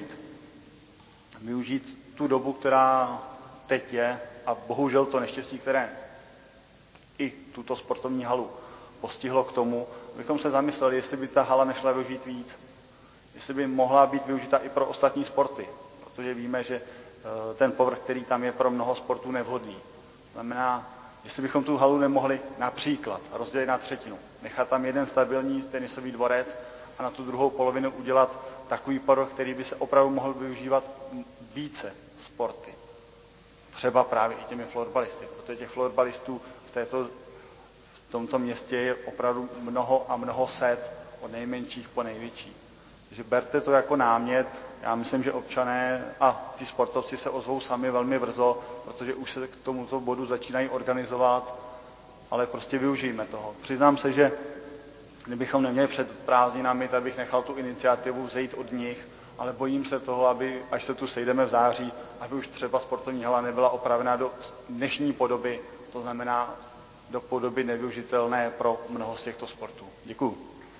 využít tu dobu, která teď je, a bohužel to neštěstí, které i tuto sportovní halu postihlo k tomu, abychom se zamysleli, jestli by ta hala nešla využít víc, jestli by mohla být využita i pro ostatní sporty, protože víme, že ten povrch, který tam je pro mnoho sportů nevhodný. Znamená, jestli bychom tu halu nemohli například rozdělit na třetinu, nechat tam jeden stabilní tenisový dvorec a na tu druhou polovinu udělat takový povrch, který by se opravdu mohl využívat více sporty. Třeba právě i těmi florbalisty, protože těch florbalistů v tomto městě je opravdu mnoho a mnoho set, od nejmenších po největší. Takže berte to jako námět. Já myslím, že občané a ti sportovci se ozvou sami velmi brzo, protože už se k tomuto bodu začínají organizovat, ale prostě využijme toho. Přiznám se, že kdybychom neměli před prázdninami, tak bych nechal tu iniciativu vzejít od nich, ale bojím se toho, aby, až se tu sejdeme v září, aby už třeba sportovní hala nebyla opravena do dnešní podoby, to znamená do podoby nevyužitelné pro mnoho z těchto sportů. Děkuju.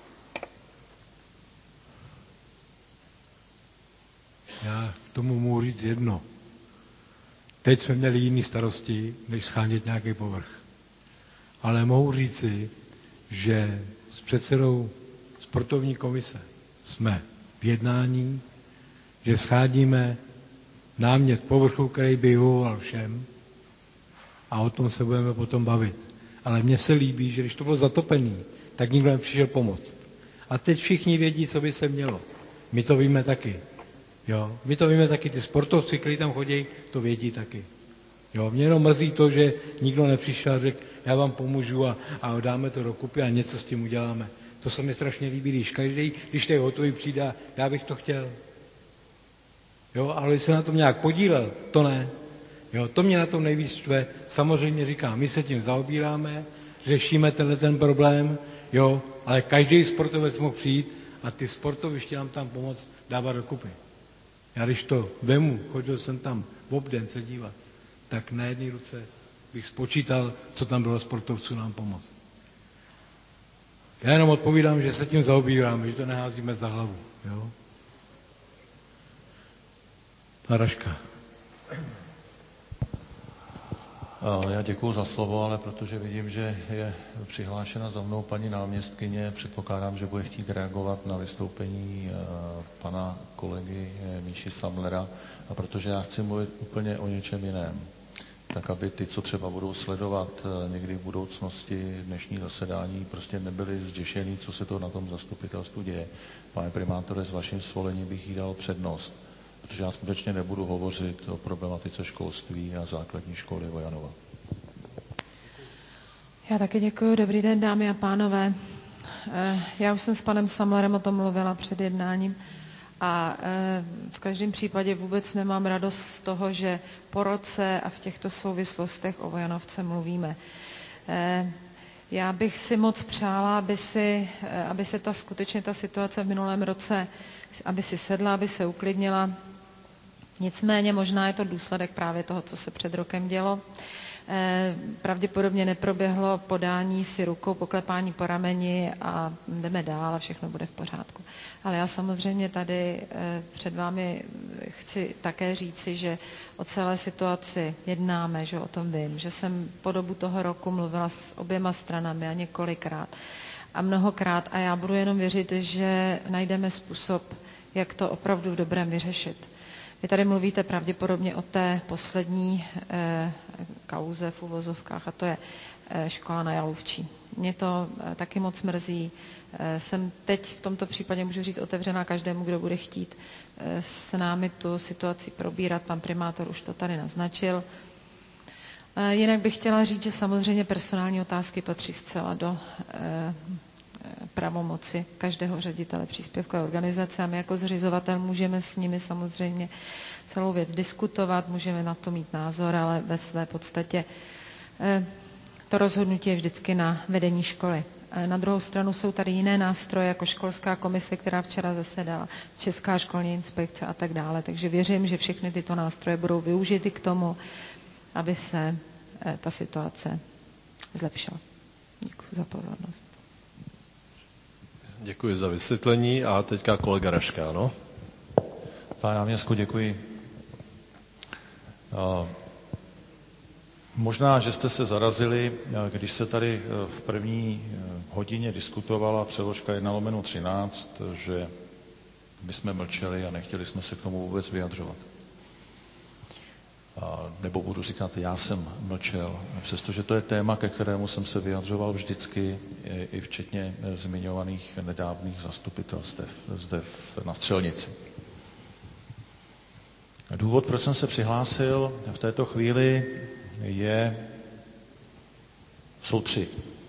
Já k tomu mohu říct jedno. Teď jsme měli jiný starosti, než schánět nějaký povrch. Ale mohu říci, že s předsedou sportovní komise jsme v jednání, že scháníme námět povrchu, který by vyhovoval všem, a o tom se budeme potom bavit. Ale mně se líbí, že když to bylo zatopený, tak nikdo nepřišel pomoct. A teď všichni vědí, co by se mělo. My to víme taky. Jo, my to víme taky, ty sportovci, kteří tam chodí, to vědí taky. Jo, mě jenom mrzí to, že nikdo nepřišel a řekl, já vám pomůžu a dáme to dokupy a něco s tím uděláme. To se mi strašně líbí, když to je hotový, přijde, já bych to chtěl. Jo, ale když se na tom nějak podílel, to ne. Jo, to mě na tom nejvíc štve. Samozřejmě říkám, my se tím zaobíráme, řešíme ten problém, jo, ale každý sportovec mohl přijít a ty sportoviště nám tam pomoct dávat dokupy. Já když to vemu, chodil jsem tam v obden se dívat, tak na jedné ruce bych spočítal, co tam bylo sportovců nám pomoct. Já jenom odpovídám, že se tím zaobíráme, že to neházíme za hlavu. Jo? Haraška. Já děkuju za slovo, ale protože vidím, že je přihlášena za mnou paní náměstkyně, předpokládám, že bude chtít reagovat na vystoupení pana kolegy Míši Samlera, a protože já chci mluvit úplně o něčem jiném, tak aby ty, co třeba budou sledovat někdy v budoucnosti dnešní zasedání, prostě nebyli zděšení, co se to na tom zastupitelstvu děje. Pane primátore, s vaším svolením bych jí dal přednost, protože já skutečně nebudu hovořit o problematice školství a základní školy Vojanova. Já taky děkuji. Dobrý den, dámy a pánové. Já už jsem s panem Samlerem o tom mluvila před jednáním a v každém případě vůbec nemám radost z toho, že po roce a v těchto souvislostech o Vojanovce mluvíme. Já bych si moc přála, aby se skutečně ta situace v minulém roce, aby si sedla, aby se uklidnila. Nicméně možná je to důsledek právě toho, co se před rokem dělo. Pravděpodobně neproběhlo podání si rukou, poklepání po rameni a jdeme dál a všechno bude v pořádku. Ale já samozřejmě tady před vámi chci také říci, že o celé situaci jednáme, že o tom vím, že jsem po dobu toho roku mluvila s oběma stranami a několikrát a mnohokrát a já budu jenom věřit, že najdeme způsob, jak to opravdu v dobrém vyřešit. Vy tady mluvíte pravděpodobně o té poslední kauze v uvozovkách a to je škola na Jaluvčí. Mě to taky moc mrzí. Jsem teď v tomto případě, můžu říct, otevřená každému, kdo bude chtít s námi tu situaci probírat. Pan primátor už to tady naznačil. Jinak bych chtěla říct, že samozřejmě personální otázky patří zcela do pravomoci každého ředitele příspěvkové organizace a my jako zřizovatel můžeme s nimi samozřejmě celou věc diskutovat, můžeme na to mít názor, ale ve své podstatě to rozhodnutí je vždycky na vedení školy. Na druhou stranu jsou tady jiné nástroje, jako školská komise, která včera zasedala, Česká školní inspekce a tak dále. Takže věřím, že všechny tyto nástroje budou využity k tomu, aby se ta situace zlepšila. Děkuji za pozornost. Děkuji za vysvětlení a teďka kolega Raška, ano? Pane náměstku, děkuji. Možná, že jste se zarazili, když se tady v první hodině diskutovala přeložka 1/13, že my jsme mlčeli a nechtěli jsme se k tomu vůbec vyjadřovat. Nebo budu říkat, já jsem mlčel, přestože to je téma, ke kterému jsem se vyjadřoval vždycky, i včetně zmiňovaných nedávných zastupitelstev zde na Střelnici. Důvod, proč jsem se přihlásil v této chvíli, jsou 3.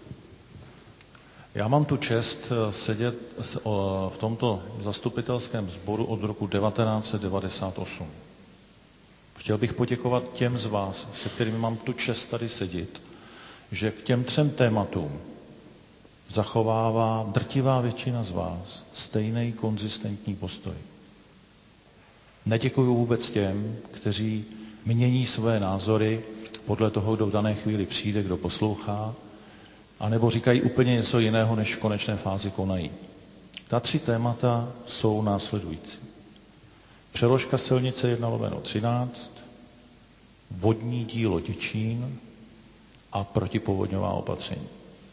Já mám tu čest sedět v tomto zastupitelském sboru od roku 1998. Chtěl bych poděkovat těm z vás, se kterými mám tu čest tady sedět, že k těm 3 tématům zachovává drtivá většina z vás stejný konzistentní postoj. Neděkuju vůbec těm, kteří mění své názory podle toho, kdo v dané chvíli přijde, kdo poslouchá, anebo říkají úplně něco jiného, než v konečné fázi konají. Ta 3 témata jsou následující. Přeložka silnice 1/13, vodní dílo Děčín a protipovodňová opatření.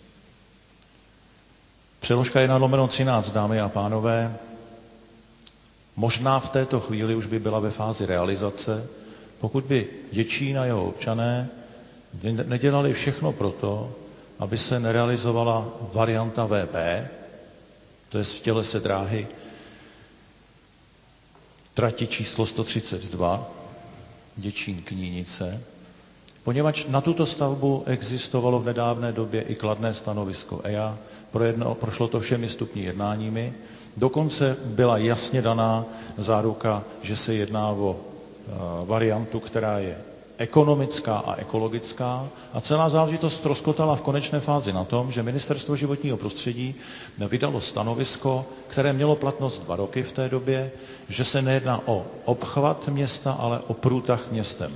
Přeložka 1/13, dámy a pánové, možná v této chvíli už by byla ve fázi realizace, pokud by Děčín a jeho občané nedělali všechno proto, aby se nerealizovala varianta VB, to je v tělese dráhy trati číslo 132, Děčín-Knínice, poněvadž na tuto stavbu existovalo v nedávné době i kladné stanovisko EIA, prošlo to všemi stupni jednáními, dokonce byla jasně daná záruka, že se jedná o variantu, která je ekonomická a ekologická a celá záležitost ztroskotala v konečné fázi na tom, že Ministerstvo životního prostředí vydalo stanovisko, které mělo platnost 2 roky v té době, že se nejedná o obchvat města, ale o průtah městem.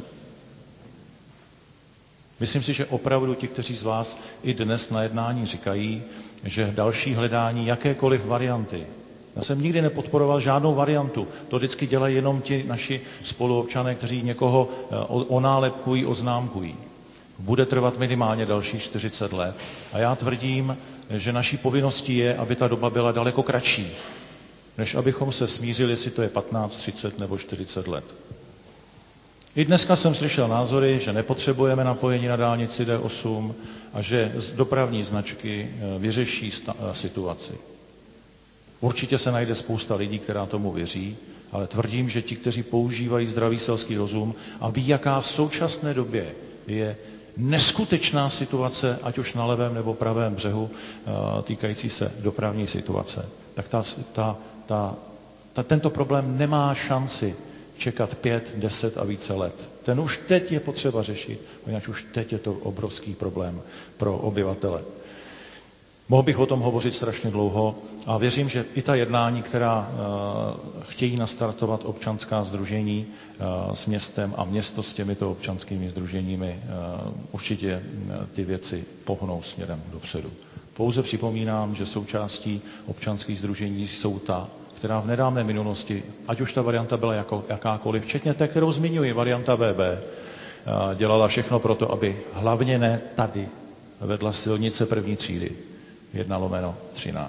Myslím si, že opravdu ti, kteří z vás i dnes na jednání říkají, že další hledání jakékoliv varianty. Já jsem nikdy nepodporoval žádnou variantu. To vždycky dělají jenom ti naši spoluobčané, kteří někoho onálepkují, oznámkují. Bude trvat minimálně dalších 40 let. A já tvrdím, že naší povinností je, aby ta doba byla daleko kratší, než abychom se smířili, jestli to je 15, 30 nebo 40 let. I dneska jsem slyšel názory, že nepotřebujeme napojení na dálnici D8 a že dopravní značky vyřeší situaci. Určitě se najde spousta lidí, která tomu věří, ale tvrdím, že ti, kteří používají zdravý selský rozum a ví, jaká v současné době je neskutečná situace, ať už na levém nebo pravém břehu, týkající se dopravní situace, tak tento problém nemá šanci čekat 5, 10 a více let. Ten už teď je potřeba řešit, poněvadž už teď je to obrovský problém pro obyvatele. Mohl bych o tom hovořit strašně dlouho a věřím, že i ta jednání, která chtějí nastartovat občanská sdružení s městem a město s těmito občanskými sdruženími, určitě ty věci pohnou směrem dopředu. Pouze připomínám, že součástí občanských sdružení jsou ta, která v nedávné minulosti, ať už ta varianta byla jakákoliv, včetně té, kterou zmiňuji, varianta BB, dělala všechno pro to, aby hlavně ne tady vedla silnice první třídy 1/13.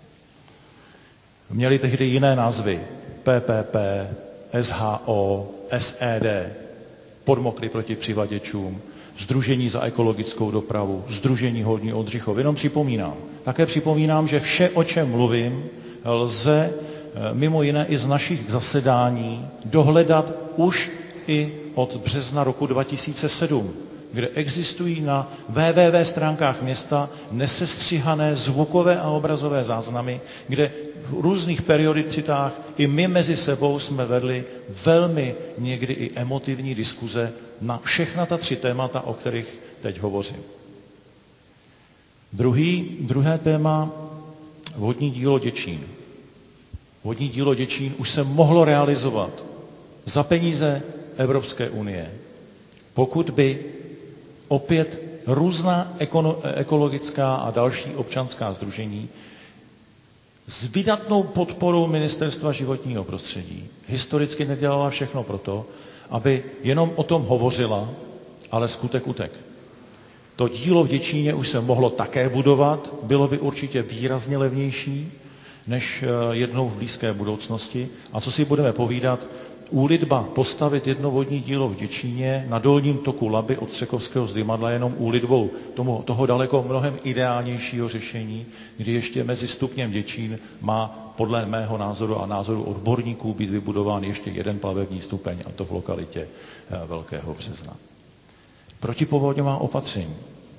Měli tehdy jiné názvy, PPP, SHO, SED, Podmokry proti přivaděčům, Sdružení za ekologickou dopravu, Sdružení Horní Oldřichov. Jenom připomínám. Také připomínám, že vše, o čem mluvím, lze mimo jiné i z našich zasedání dohledat už i od března roku 2007, kde existují na www stránkách města nesestříhané zvukové a obrazové záznamy, kde v různých periodicitách i my mezi sebou jsme vedli velmi někdy i emotivní diskuze na všechna ta 3 témata, o kterých teď hovořím. Druhé téma, vodní dílo Děčín. Vodní dílo Děčín už se mohlo realizovat za peníze Evropské unie, pokud by opět různá ekologická a další občanská sdružení s vydatnou podporou Ministerstva životního prostředí historicky nedělala všechno proto, aby jenom o tom hovořila, ale skutek utek. To dílo v Děčíně už se mohlo také budovat, bylo by určitě výrazně levnější než jednou v blízké budoucnosti. A co si budeme povídat, úlitba postavit jedno vodní dílo v Děčíně na dolním toku Laby od Střekovského zdymadla jenom úlitbou toho daleko mnohem ideálnějšího řešení, kdy ještě mezi stupněm Děčín má podle mého názoru a názoru odborníků být vybudován ještě jeden plavební stupeň, a to v lokalitě Velkého Března. Protipovodňová opatření.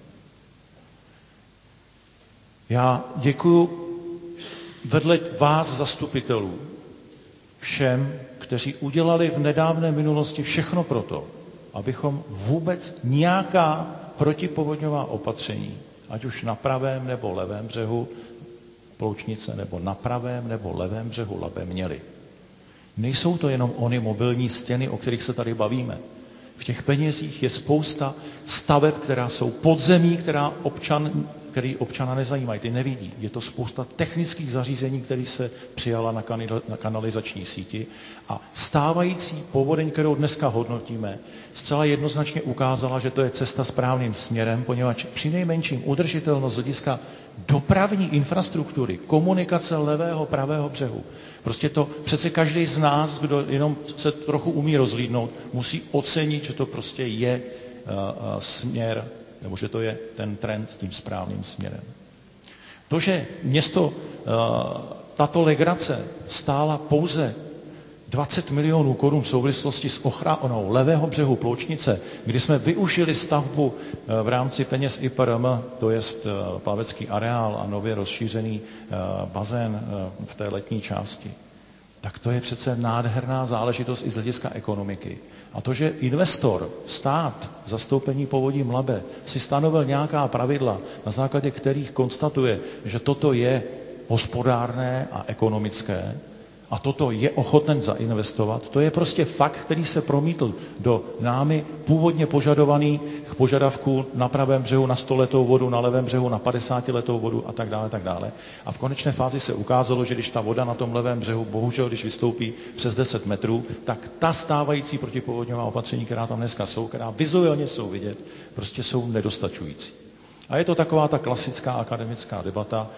Já děkuju vedle vás zastupitelů všem, kteří udělali v nedávné minulosti všechno proto, abychom vůbec nějaká protipovodňová opatření, ať už na pravém nebo levém břehu Ploučnice, nebo na pravém nebo levém břehu Labe měli. Nejsou to jenom ony mobilní stěny, o kterých se tady bavíme. V těch penězích je spousta staveb, která jsou podzemí, který občana nezajímají, ty nevidí. Je to spousta technických zařízení, které se přijala na kanalizační síti a stávající povodeň, kterou dneska hodnotíme, zcela jednoznačně ukázala, že to je cesta správným směrem, poněvadž přinejmenším udržitelnost z hlediska dopravní infrastruktury, komunikace levého, pravého břehu. Prostě to přece každý z nás, kdo jenom se trochu umí rozhlídnout, musí ocenit, že to prostě je směr, nebo že to je ten trend tím správným směrem. To, že město tato legrace stála pouze 20 milionů korun v souvislosti s ochranou levého břehu Ploučnice, kdy jsme využili stavbu v rámci peněz IPRM, to jest plavecký areál a nově rozšířený bazén v té letní části, tak to je přece nádherná záležitost i z hlediska ekonomiky. A to, že investor, stát, zastoupení Povodí Labe, si stanovil nějaká pravidla, na základě kterých konstatuje, že toto je hospodárné a ekonomické, a toto je ochoten zainvestovat, to je prostě fakt, který se promítl do námi původně požadovaných požadavků na pravém břehu na 100letou vodu, na levém břehu na 50letou vodu a tak dále, tak dále. A v konečné fázi se ukázalo, že když ta voda na tom levém břehu, bohužel, když vystoupí přes 10 metrů, tak ta stávající protipovodňová opatření, která tam dneska jsou, která vizuálně jsou vidět, prostě jsou nedostačující. A je to taková ta klasická akademická debata,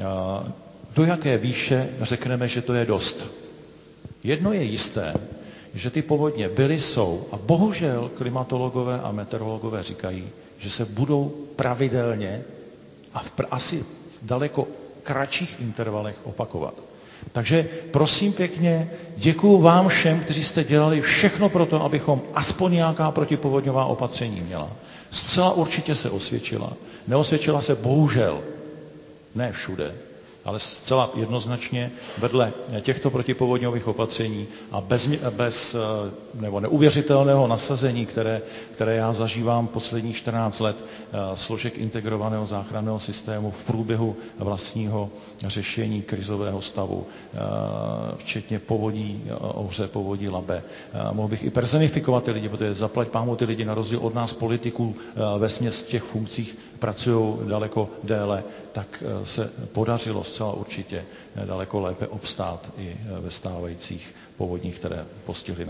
do jaké výše řekneme, že to je dost. Jedno je jisté, že ty povodně byly, jsou a bohužel klimatologové a meteorologové říkají, že se budou pravidelně a asi v daleko kratších intervalech opakovat. Takže prosím pěkně, děkuju vám všem, kteří jste dělali všechno pro to, abychom aspoň nějaká protipovodňová opatření měla. Zcela určitě se osvědčila. Neosvědčila se bohužel, ne všude, Ale zcela jednoznačně vedle těchto protipovodňových opatření a bez nebo neuvěřitelného nasazení, které já zažívám posledních 14 let složek integrovaného záchranného systému v průběhu vlastního řešení krizového stavu, včetně povodí Ohře, povodí Labe. Mohl bych i personifikovat ty lidi, protože zaplať pámu ty lidi na rozdíl od nás politiků vesměs v těch funkcích pracují daleko déle, tak se podařilo zcela určitě daleko lépe obstát i ve stávajících povodních, které postihly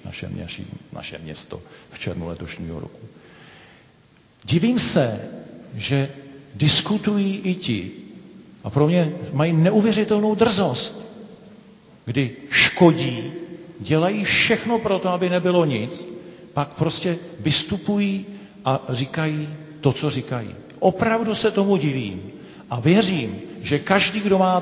naše město v červnu letošního roku. Divím se, že diskutují i ti, a pro mě mají neuvěřitelnou drzost, kdy škodí, dělají všechno pro to, aby nebylo nic, pak prostě vystupují a říkají to, co říkají. Opravdu se tomu divím a věřím, že každý, kdo má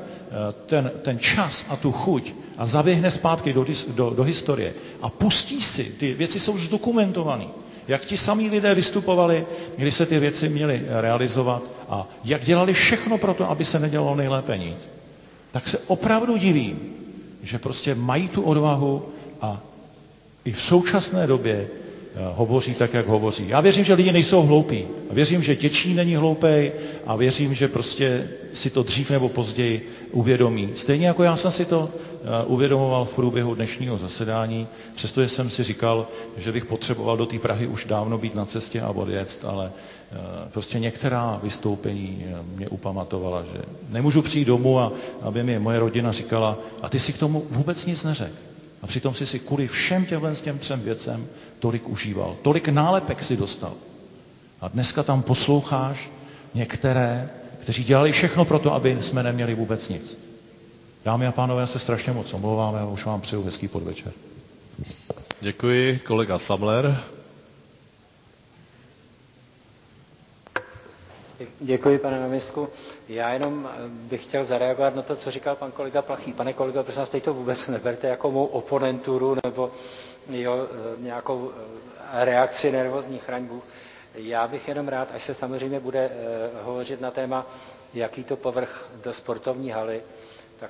ten čas a tu chuť a zaběhne zpátky do historie a pustí si, ty věci jsou zdokumentované, jak ti samí lidé vystupovali, když se ty věci měly realizovat a jak dělali všechno pro to, aby se nedělalo nejlépe nic, tak se opravdu divím, že prostě mají tu odvahu a i v současné době hovoří tak, jak hovoří. Já věřím, že lidi nejsou hloupí. A věřím, že Děčín není hloupej a věřím, že prostě si to dřív nebo později uvědomí. Stejně jako já jsem si to uvědomoval v průběhu dnešního zasedání, přestože jsem si říkal, že bych potřeboval do té Prahy už dávno být na cestě a odjet, ale prostě některá vystoupení mě upamatovala, že nemůžu přijít domů a aby mi moje rodina říkala, a ty si k tomu vůbec nic neřekl. A přitom si kvůli všem těm 3 věcem tolik užíval. Tolik nálepek si dostal. A dneska tam posloucháš některé, kteří dělali všechno pro to, aby jsme neměli vůbec nic. Dámy a pánové, já se strašně moc omlouvám, já už vám přeju hezký podvečer. Děkuji, kolega Samler. Děkuji, pane náměstku. Já jenom bych chtěl zareagovat na to, co říkal pan kolega Plachý. Pane kolego, prosím vás, teď to vůbec neberte jako mou oponenturu nebo nějakou reakci nervózní, chraň Bůh. Já bych jenom rád, až se samozřejmě bude hovořit na téma, jaký to povrch do sportovní haly, tak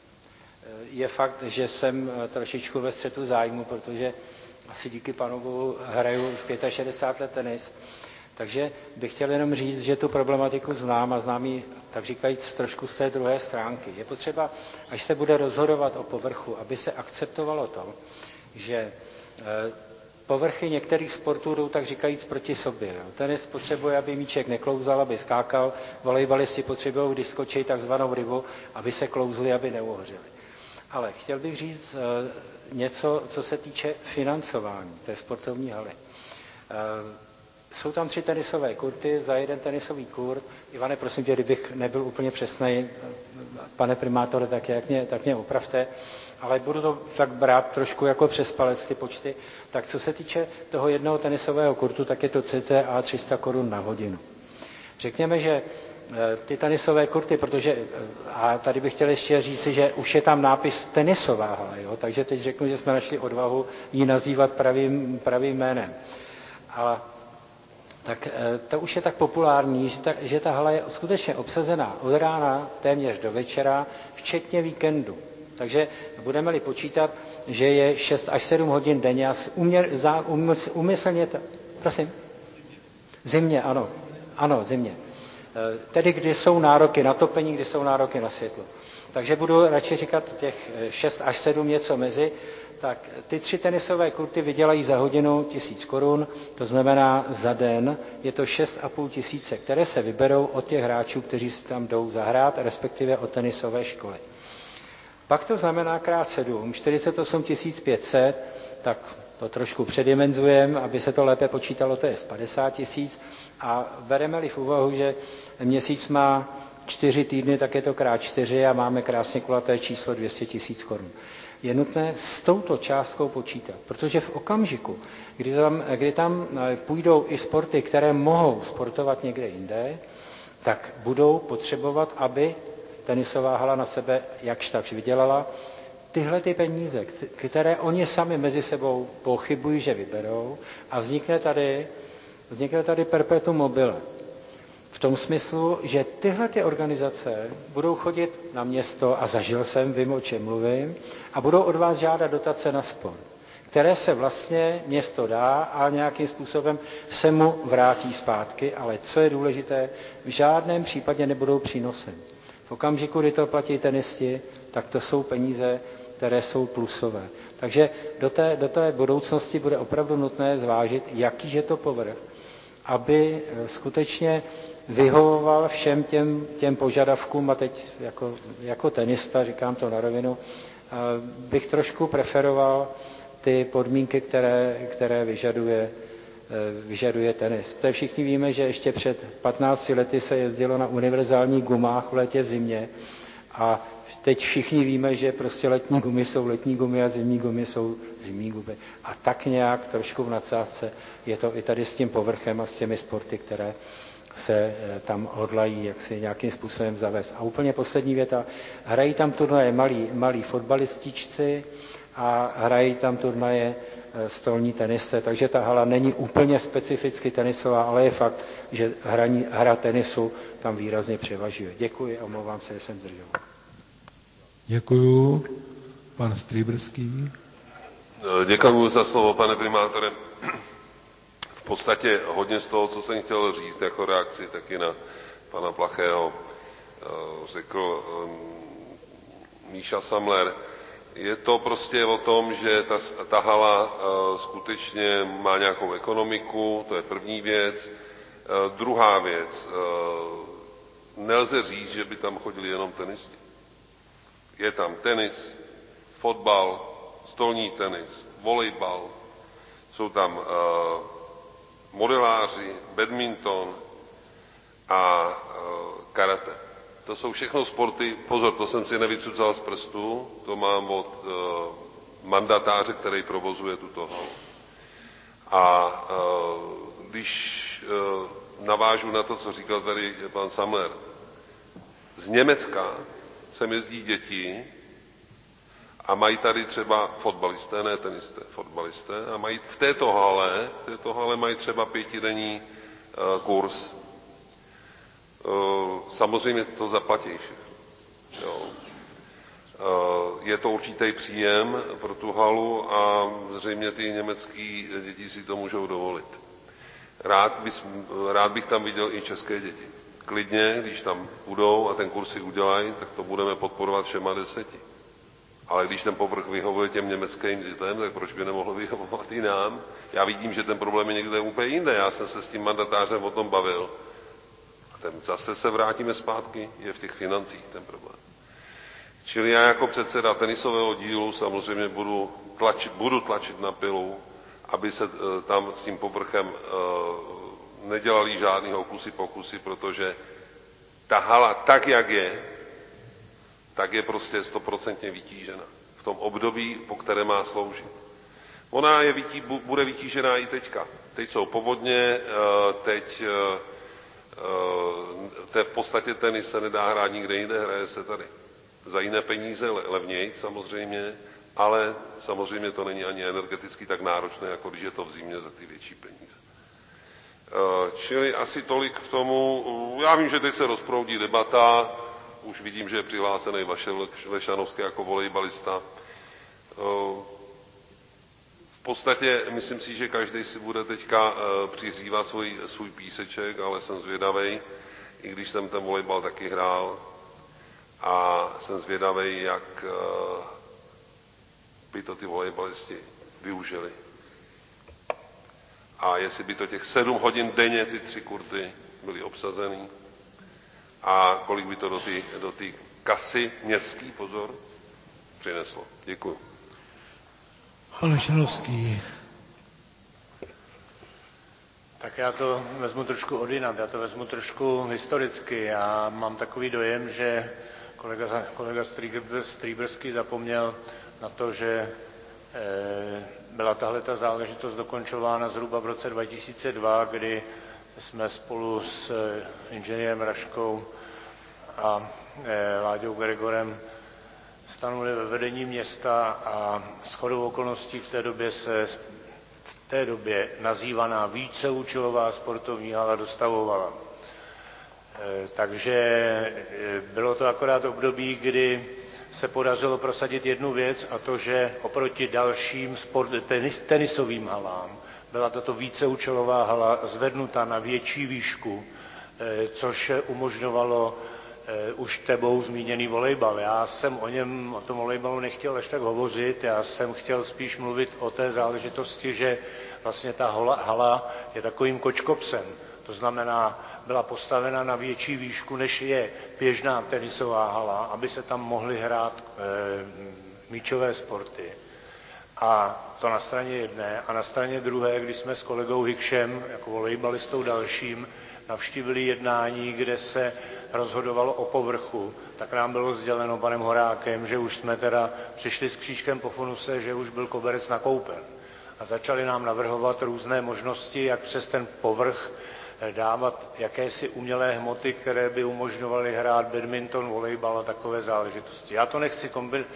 je fakt, že jsem trošičku ve střetu zájmu, protože asi díky Panu Bohu hraju už 65 let tenis. Takže bych chtěl jenom říct, že tu problematiku znám a znám ji, tak říkajíc, trošku z té druhé stránky. Je potřeba, až se bude rozhodovat o povrchu, aby se akceptovalo to, že povrchy některých sportů jdou tak říkajíc proti sobě. Jo. Tenis potřebuje, aby míček neklouzal, aby skákal, volejbalisti potřebují, když skočí takzvanou rybu, aby se klouzli, aby neuhořeli. Ale chtěl bych říct něco, co se týče financování té sportovní haly. Jsou tam 3 tenisové kurty, za 1 tenisový kurt. Ivane, prosím tě, kdybych nebyl úplně přesnej, pane primátore, tak mě opravte, ale budu to tak brát trošku jako přes palec ty počty. Tak co se týče toho 1 tenisového kurtu, tak je to cca 300 korun na hodinu. Řekněme, že ty tenisové kurty, protože, a tady bych chtěl ještě říct, že už je tam nápis tenisová hala, jo? Takže teď řeknu, že jsme našli odvahu ji nazývat pravým jménem. A tak to už je tak populární, že ta hala je skutečně obsazená od rána téměř do večera, včetně víkendu. Takže budeme-li počítat, že je 6 až 7 hodin denně, úmyslně, prosím? Zimně, ano. Ano, zimně. Tedy kdy jsou nároky na topení, kdy jsou nároky na světlo. Takže budu radši říkat těch 6 až 7 něco mezi. Tak ty 3 tenisové kurty vydělají za hodinu 1000 korun, to znamená za den je to 6,5 tisíce, které se vyberou od těch hráčů, kteří si tam jdou zahrát, respektive od tenisové školy. Pak to znamená krát 7, 48 500, tak to trošku předimenzujeme, aby se to lépe počítalo, to je 50 000. A bereme-li v úvahu, že měsíc má 4 týdny, tak je to krát 4 a máme krásně kulaté číslo 200 000 korun. Je nutné s touto částkou počítat, protože v okamžiku, kdy tam půjdou i sporty, které mohou sportovat někde jinde, tak budou potřebovat, aby tenisová hala na sebe jakž takž vydělala tyhle ty peníze, které oni sami mezi sebou pochybují, že vyberou, a vznikne tady perpetuum mobile. V tom smyslu, že tyhle ty organizace budou chodit na město, a zažil jsem, vím, o čem mluvím, a budou od vás žádat dotace na sport, které se vlastně město dá a nějakým způsobem se mu vrátí zpátky, ale co je důležité, v žádném případě nebudou přínosem. V okamžiku, kdy to platí tenisti, tak to jsou peníze, které jsou plusové. Takže do té budoucnosti bude opravdu nutné zvážit, jaký je to povrch, aby skutečně vyhovoval všem těm požadavkům, a teď jako tenista, říkám to na rovinu, bych trošku preferoval ty podmínky, které vyžaduje tenis. To všichni víme, že ještě před 15 lety se jezdilo na univerzálních gumách v létě, v zimě, a teď všichni víme, že prostě letní gumy jsou letní gumy a zimní gumy jsou zimní gumy. A tak nějak trošku v nadsázce je to i tady s tím povrchem a s těmi sporty, které se tam hodlají jaksi nějakým způsobem zavést. A úplně poslední věta. Hrají tam turnaje malí fotbalističci a hrají tam turnaje stolní tenise, takže ta hala není úplně specificky tenisová, ale je fakt, že hra tenisu tam výrazně převažuje. Děkuji a omlouvám se, že jsem zdržel. Děkuju. Pan Stříbrský. Děkuji za slovo, pane primátore. V podstatě hodně z toho, co jsem chtěl říct jako reakci taky na pana Plachého, řekl Míša Samler. Je to prostě o tom, že ta hala skutečně má nějakou ekonomiku, to je první věc. Druhá věc, nelze říct, že by tam chodili jenom tenisti. Je tam tenis, fotbal, stolní tenis, volejbal, jsou tam modeláři, badminton a karate. To jsou všechno sporty, pozor, to jsem si nevycucal z prstu, to mám od mandatáře, který provozuje tuto halu. A když navážu na to, co říkal tady pan Samler, z Německa sem jezdí děti a mají tady třeba fotbalisté, ne tenisté, fotbalisté, a mají v této hale mají třeba 5denní kurz. Samozřejmě to zaplatí všechno. Je to určitý příjem pro tu halu a zřejmě ty německé děti si to můžou dovolit. Rád bych tam viděl i české děti. Klidně, když tam budou a ten kurz si udělají, tak to budeme podporovat všema 10. Ale když ten povrch vyhovuje těm německým dětem, tak proč by nemohl vyhovovat i nám? Já vidím, že ten problém je někde úplně jinde. Já jsem se s tím mandatářem o tom bavil. Zase se vrátíme zpátky, je v těch financích ten problém. Čili já jako předseda tenisového dílu samozřejmě budu tlačit na pilu, aby se tam s tím povrchem nedělali žádný pokusy, protože ta hala tak, jak je prostě 100% vytížena. V tom období, po které má sloužit. Ona bude vytížená i teďka. Teď jsou povodně, teď v podstatě tenis se nedá hrát nikde jinde, hraje se tady. Za jiné peníze, levněji samozřejmě, ale samozřejmě to není ani energeticky tak náročné, jako když je to v zimě za ty větší peníze. Čili asi tolik k tomu. Já vím, že teď se rozproudí debata, už vidím, že je přihlásený Vašel Lešanovský jako volejbalista. V podstatě myslím si, že každý si bude teďka přihřívat svůj píseček, ale jsem zvědavej, i když jsem ten volejbal taky hrál, a jsem zvědavej, jak by to ty volejbalisti využili. A jestli by to těch 7 hodin denně, ty 3 kurty, byly obsazený, a kolik by to do té kasy městský, pozor, přineslo. Děkuji. Lešanovský. Tak já to vezmu trošku odjinak, já to vezmu trošku historicky. Já mám takový dojem, že kolega Stříbrský zapomněl na to, že byla tahleta záležitost dokončována zhruba v roce 2002, kdy jsme spolu s inženýrem Raškou a Láďou Gregorem stanuli ve vedení města a shodou okolností v té době nazývaná víceúčelová sportovní hala dostavovala. Takže bylo to akorát období, kdy se podařilo prosadit jednu věc, a to, že oproti dalším tenisovým halám byla tato víceúčelová hala zvednuta na větší výšku, což umožňovalo už tebou zmíněný volejbal. Já jsem o tom volejbalu nechtěl až tak hovořit, já jsem chtěl spíš mluvit o té záležitosti, že vlastně ta hala je takovým kočkopsem. To znamená, byla postavena na větší výšku, než je běžná tenisová hala, aby se tam mohly hrát míčové sporty. A to na straně jedné. A na straně druhé, když jsme s kolegou Hikšem, jako volejbalistou dalším, navštívili jednání, kde se rozhodovalo o povrchu, tak nám bylo sděleno panem Horákem, že už jsme teda přišli s křížkem po funuse, že už byl koberec nakoupen. A začali nám navrhovat různé možnosti, jak přes ten povrch dávat jakési umělé hmoty, které by umožňovaly hrát badminton, volejbal a takové záležitosti. Já to nechci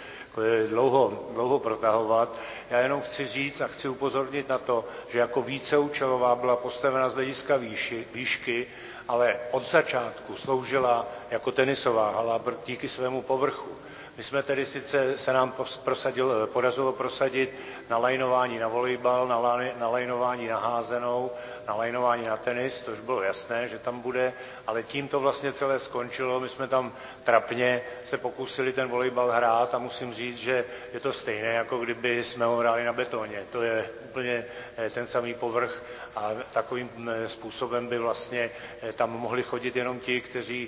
dlouho protahovat, já jenom chci říct a chci upozornit na to, že jako víceúčelová byla postavena z hlediska výšky, ale od začátku sloužila jako tenisová hala díky svému povrchu. My jsme tedy sice se nám podařilo prosadit nalajnování na volejbal, nalajnování na házenou, nalajnování na tenis, to už bylo jasné, že tam bude, ale tím to vlastně celé skončilo. My jsme tam trapně se pokusili ten volejbal hrát a musím říct, že je to stejné, jako kdyby jsme ho hráli na betoně. To je úplně ten samý povrch a takovým způsobem by vlastně tam mohli chodit jenom ti, kteří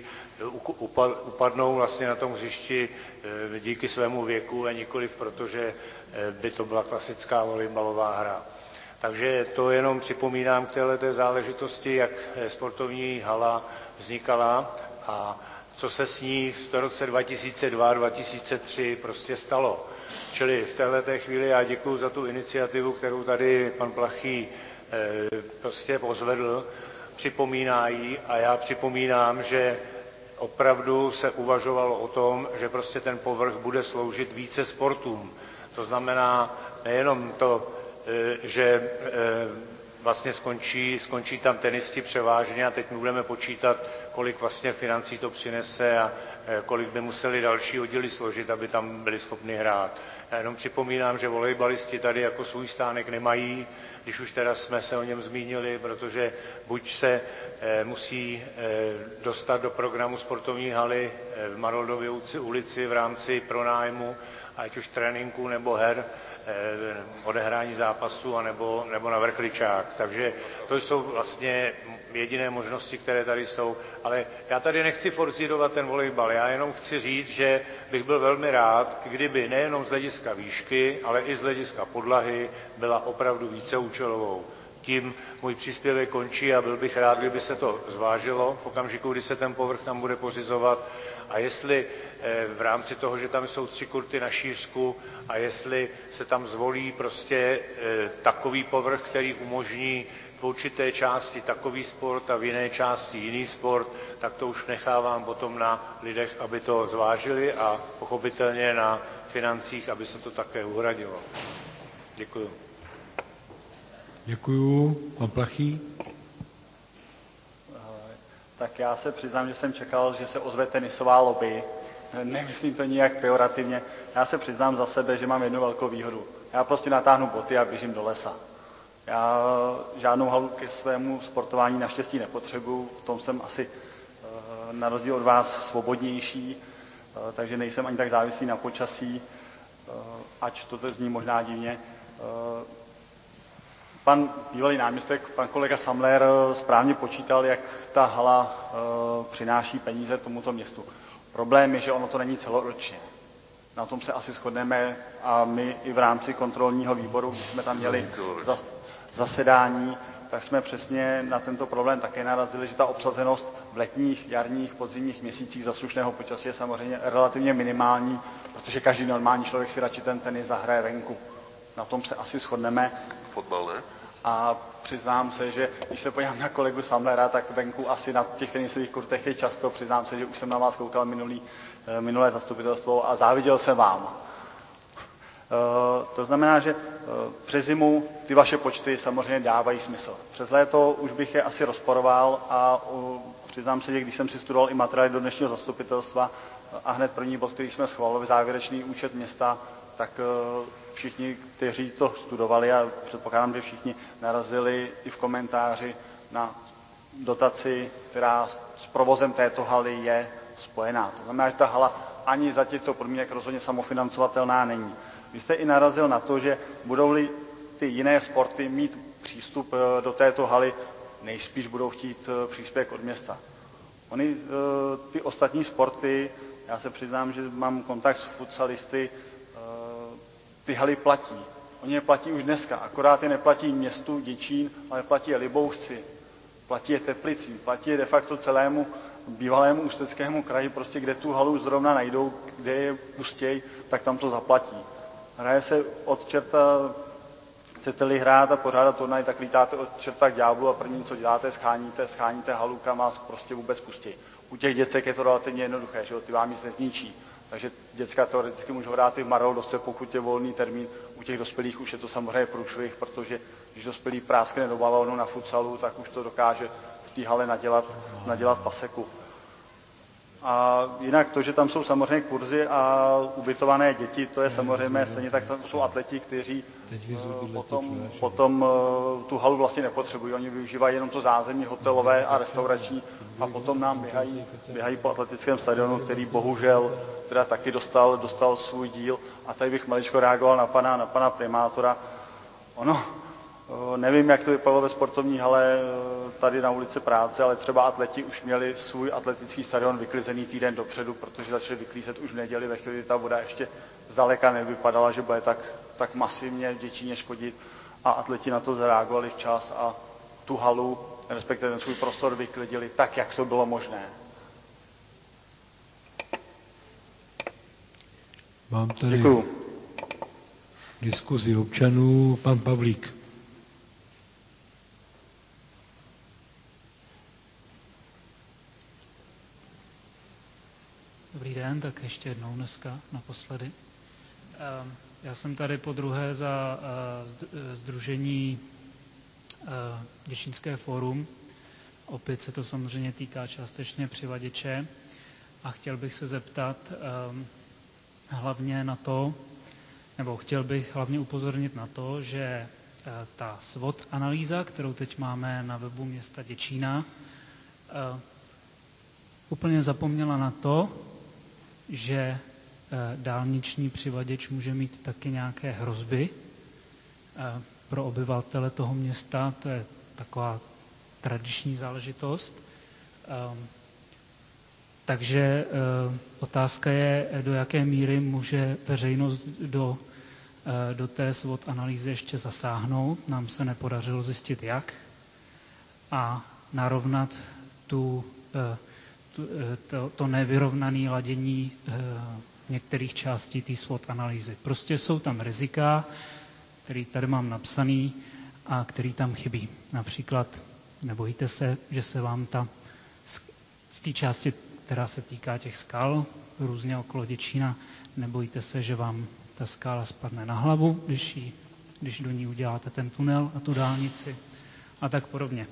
upadnou vlastně na tom hřišti díky svému věku a nikoliv protože by to byla klasická volejbalová hra. Takže to jenom připomínám k této záležitosti, jak sportovní hala vznikala a co se s ní v roce 2002-2003 prostě stalo. Čili v této chvíli já děkuji za tu iniciativu, kterou tady pan Plachý prostě pozvedl, připomíná ji a já připomínám, že opravdu se uvažovalo o tom, že prostě ten povrch bude sloužit více sportům. To znamená nejenom to, že vlastně skončí tam tenisti převážně a teď my budeme počítat, kolik vlastně financí to přinese a kolik by museli další oddíly složit, aby tam byli schopni hrát. Já jenom připomínám, že volejbalisti tady jako svůj stánek nemají, když už teda jsme se o něm zmínili, protože buď se musí dostat do programu sportovní haly v Maroldově ulici v rámci pronájmu, ať už tréninku nebo her, odehrání zápasu, nebo na Vrchličák. Takže to jsou vlastně jediné možnosti, které tady jsou. Ale já tady nechci forzírovat ten volejbal, já jenom chci říct, že bych byl velmi rád, kdyby nejenom z hlediska výšky, ale i z hlediska podlahy byla opravdu víceúčelovou. Tím můj příspěvek končí a byl bych rád, kdyby se to zvážilo v okamžiku, kdy se ten povrch tam bude pořizovat. A jestli v rámci toho, že tam jsou 3 kurty na šířku a jestli se tam zvolí prostě takový povrch, který umožní v určité části takový sport a v jiné části jiný sport, tak to už nechávám potom na lidech, aby to zvážili a pochopitelně na financích, aby se to také uhradilo. Děkuju. Děkuju. Pan Plachý. Tak já se přiznám, že jsem čekal, že se ozve tenisová lobby. Nemyslím to nijak pejorativně. Já se přiznám za sebe, že mám jednu velkou výhodu. Já prostě natáhnu boty a běžím do lesa. Já žádnou halu ke svému sportování naštěstí nepotřebuju. V tom jsem asi na rozdíl od vás svobodnější, takže nejsem ani tak závislý na počasí, ač to zní možná divně. Pan bývalý náměstek, pan kolega Samler správně počítal, jak ta hala přináší peníze tomuto městu. Problém je, že ono to není celoročně. Na tom se asi shodneme a my i v rámci kontrolního výboru, když jsme tam měli zasedání, tak jsme přesně na tento problém také narazili, že ta obsazenost v letních, jarních, podzimních měsících za slušného počasí je samozřejmě relativně minimální, protože každý normální člověk si radši ten tenis zahraje venku. Na tom se asi shodneme. Fotbal, ne? A přiznám se, že když se podívám na kolegu Samlera, tak venku asi na těch tenisových kurtech je často. Přiznám se, že už jsem na vás koukal minulé zastupitelstvo a záviděl jsem vám. To znamená, že přes zimu ty vaše počty samozřejmě dávají smysl. Přes léto už bych je asi rozporoval a přiznám se, že když jsem si studoval i materiály do dnešního zastupitelstva a hned první bod, který jsme schvalovali, závěrečný účet města, tak všichni, kteří to studovali, a předpokládám, že všichni narazili i v komentáři na dotaci, která s provozem této haly je spojená. To znamená, že ta hala ani za těchto podmínek rozhodně samofinancovatelná není. Vy jste i narazil na to, že budou-li ty jiné sporty mít přístup do této haly, nejspíš budou chtít příspěvek od města. Ony, ty ostatní sporty, já se přiznám, že mám kontakt s futsalisty, ty haly platí. Oni je platí už dneska, akorát je neplatí městu Děčín, ale platí je Libouchci, platí je Teplicím, platí je de facto celému bývalému Ústeckému kraji, prostě kde tu halu zrovna najdou, kde je pustěj, tak tam to zaplatí. Hraje se od čerta, chcete-li hrát a pořádat turnaj, tak lítáte od čerta k ďáblu a první, co děláte, scháníte halu, kam vás prostě vůbec pustí. U těch děcek je to relativně jednoduché, že jo, ty vám nic nezničí. Takže děcka teoreticky můžou hrát i v Maroldovce, pokud je volný termín. U těch dospělých už je to samozřejmě průšvih, protože když dospělý práskne do balónu na futsalu, tak už to dokáže v té hale nadělat paseku. A jinak to, že tam jsou samozřejmě kurzy a ubytované děti, to je samozřejmě stejně tak, tam jsou atleti, kteří potom tu halu vlastně nepotřebují. Oni využívají jenom to zázemí hotelové a restaurační a potom nám běhají po atletickém stadionu, který bohužel teda taky dostal svůj díl. A tady bych maličko reagoval na pana primátora. Ono, nevím, jak to vypadalo ve sportovní hale tady na ulici Práce, ale třeba atleti už měli svůj atletický stadion vyklizený týden dopředu, protože začali vyklízet už v neděli, ve chvíli, kdy ta voda ještě zdaleka nevypadala, že bude tak masivně v Děčíně škodit. A atleti na to zareagovali včas a tu halu, respektive ten svůj prostor vyklidili tak, jak to bylo možné. Mám tady diskuzi občanů. Pan Pavlík. Dobrý den, tak ještě jednou dneska naposledy. Já jsem tady podruhé za sdružení Děčínské fórum. Opět se to samozřejmě týká částečně přivaděče a chtěl bych se zeptat hlavně na to, nebo chtěl bych hlavně upozornit na to, že ta SWOT analýza, kterou teď máme na webu města Děčína, úplně zapomněla na to, že dálniční přivaděč může mít taky nějaké hrozby pro obyvatele toho města. To je taková tradiční záležitost. Takže otázka je, do jaké míry může veřejnost do té SWOT analýzy ještě zasáhnout. Nám se nepodařilo zjistit jak. A narovnat to nevyrovnané ladění některých částí té SWOT analýzy. Prostě jsou tam rizika, které tady mám napsaný a který tam chybí. Například nebojíte se, že se vám v té části, která se týká těch skal, různě okolo Děčína, nebojíte se, že vám ta skála spadne na hlavu, když do ní uděláte ten tunel a tu dálnici a tak podobně.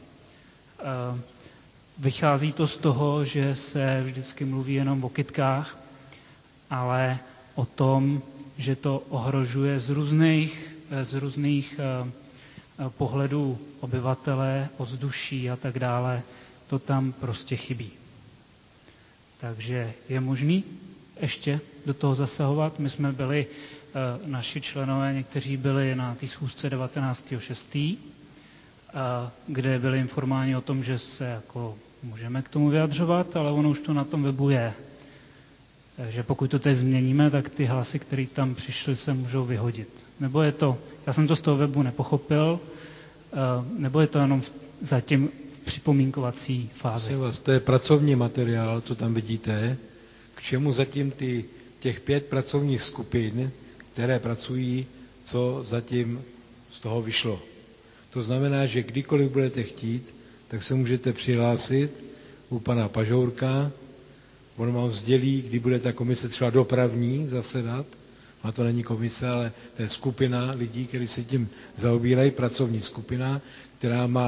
Vychází to z toho, že se vždycky mluví jenom o kytkách, ale o tom, že to ohrožuje z různých pohledů obyvatele, ovzduší a tak dále, to tam prostě chybí. Takže je možný ještě do toho zasahovat. My jsme byli, naši členové, někteří byli na té schůzce 19.6., kde byli informováni o tom, že se jako můžeme k tomu vyjadřovat, ale ono už to na tom webu je. Takže pokud to teď změníme, tak ty hlasy, které tam přišly, se můžou vyhodit. Nebo je to, já jsem to z toho webu nepochopil, nebo je to jenom zatím v připomínkovací fázi. To je pracovní materiál, co tam vidíte, k čemu zatím těch 5 pracovních skupin, které pracují, co zatím z toho vyšlo. To znamená, že kdykoliv budete chtít, tak se můžete přihlásit u pana Pažourka, on vám sdělí, kdy bude ta komise třeba dopravní zasedat, a to není komise, ale to je skupina lidí, kteří se tím zaobírají, pracovní skupina, která má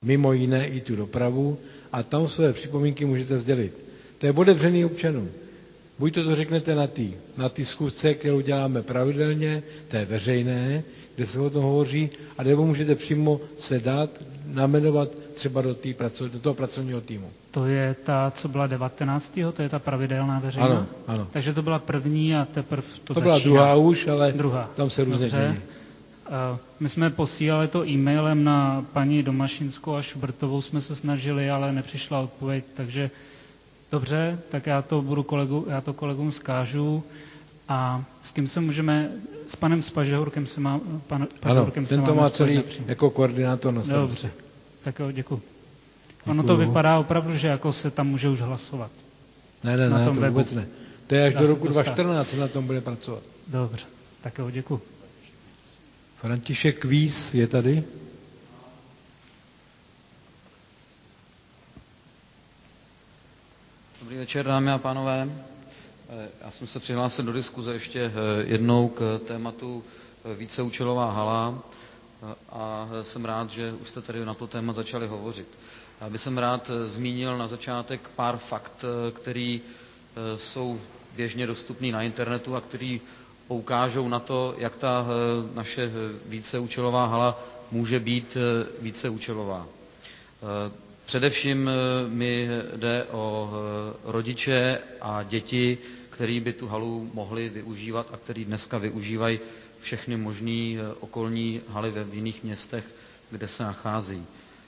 mimo jiné i tu dopravu, a tam své připomínky můžete sdělit. To je otevřený občanům. Buď to řeknete na té schůzce, kterou děláme pravidelně, to je veřejné, kde se o tom hovoří, a nebo můžete přímo se dát, namenovat třeba do toho pracovního týmu. To je ta, co byla 19. To je ta pravidelná veřejná? Ano, ano. Takže to byla první a teprve to byla začíná. druhá už, ale druhá. Tam se různě dějí. My jsme posílali to e-mailem na paní Domašinskou a Šubrtovou, jsme se snažili, ale nepřišla odpověď, takže dobře, tak já to kolegům zkážu. A s kým se můžeme, s panem Spažehurkem se má, ano, ten to má celý jako koordinátor na starosti. Dobře, tak jo, děkuji. Ono to vypadá opravdu, že jako se tam může už hlasovat. Ne, to vůbec ne. To je až do roku 2014 se na tom bude pracovat. Dobře, tak jo, děkuji. František Víz je tady? Dobrý večer, dámy a pánové. Já jsem se přihlásil do diskuze ještě jednou k tématu víceúčelová hala a jsem rád, že už jste tady na to téma začali hovořit. Já bych rád zmínil na začátek pár fakt, které jsou běžně dostupné na internetu a které poukážou na to, jak ta naše víceúčelová hala může být víceúčelová. Především mi jde o rodiče a děti, který by tu halu mohli využívat a který dneska využívají všechny možné okolní haly v jiných městech, kde se nacházejí.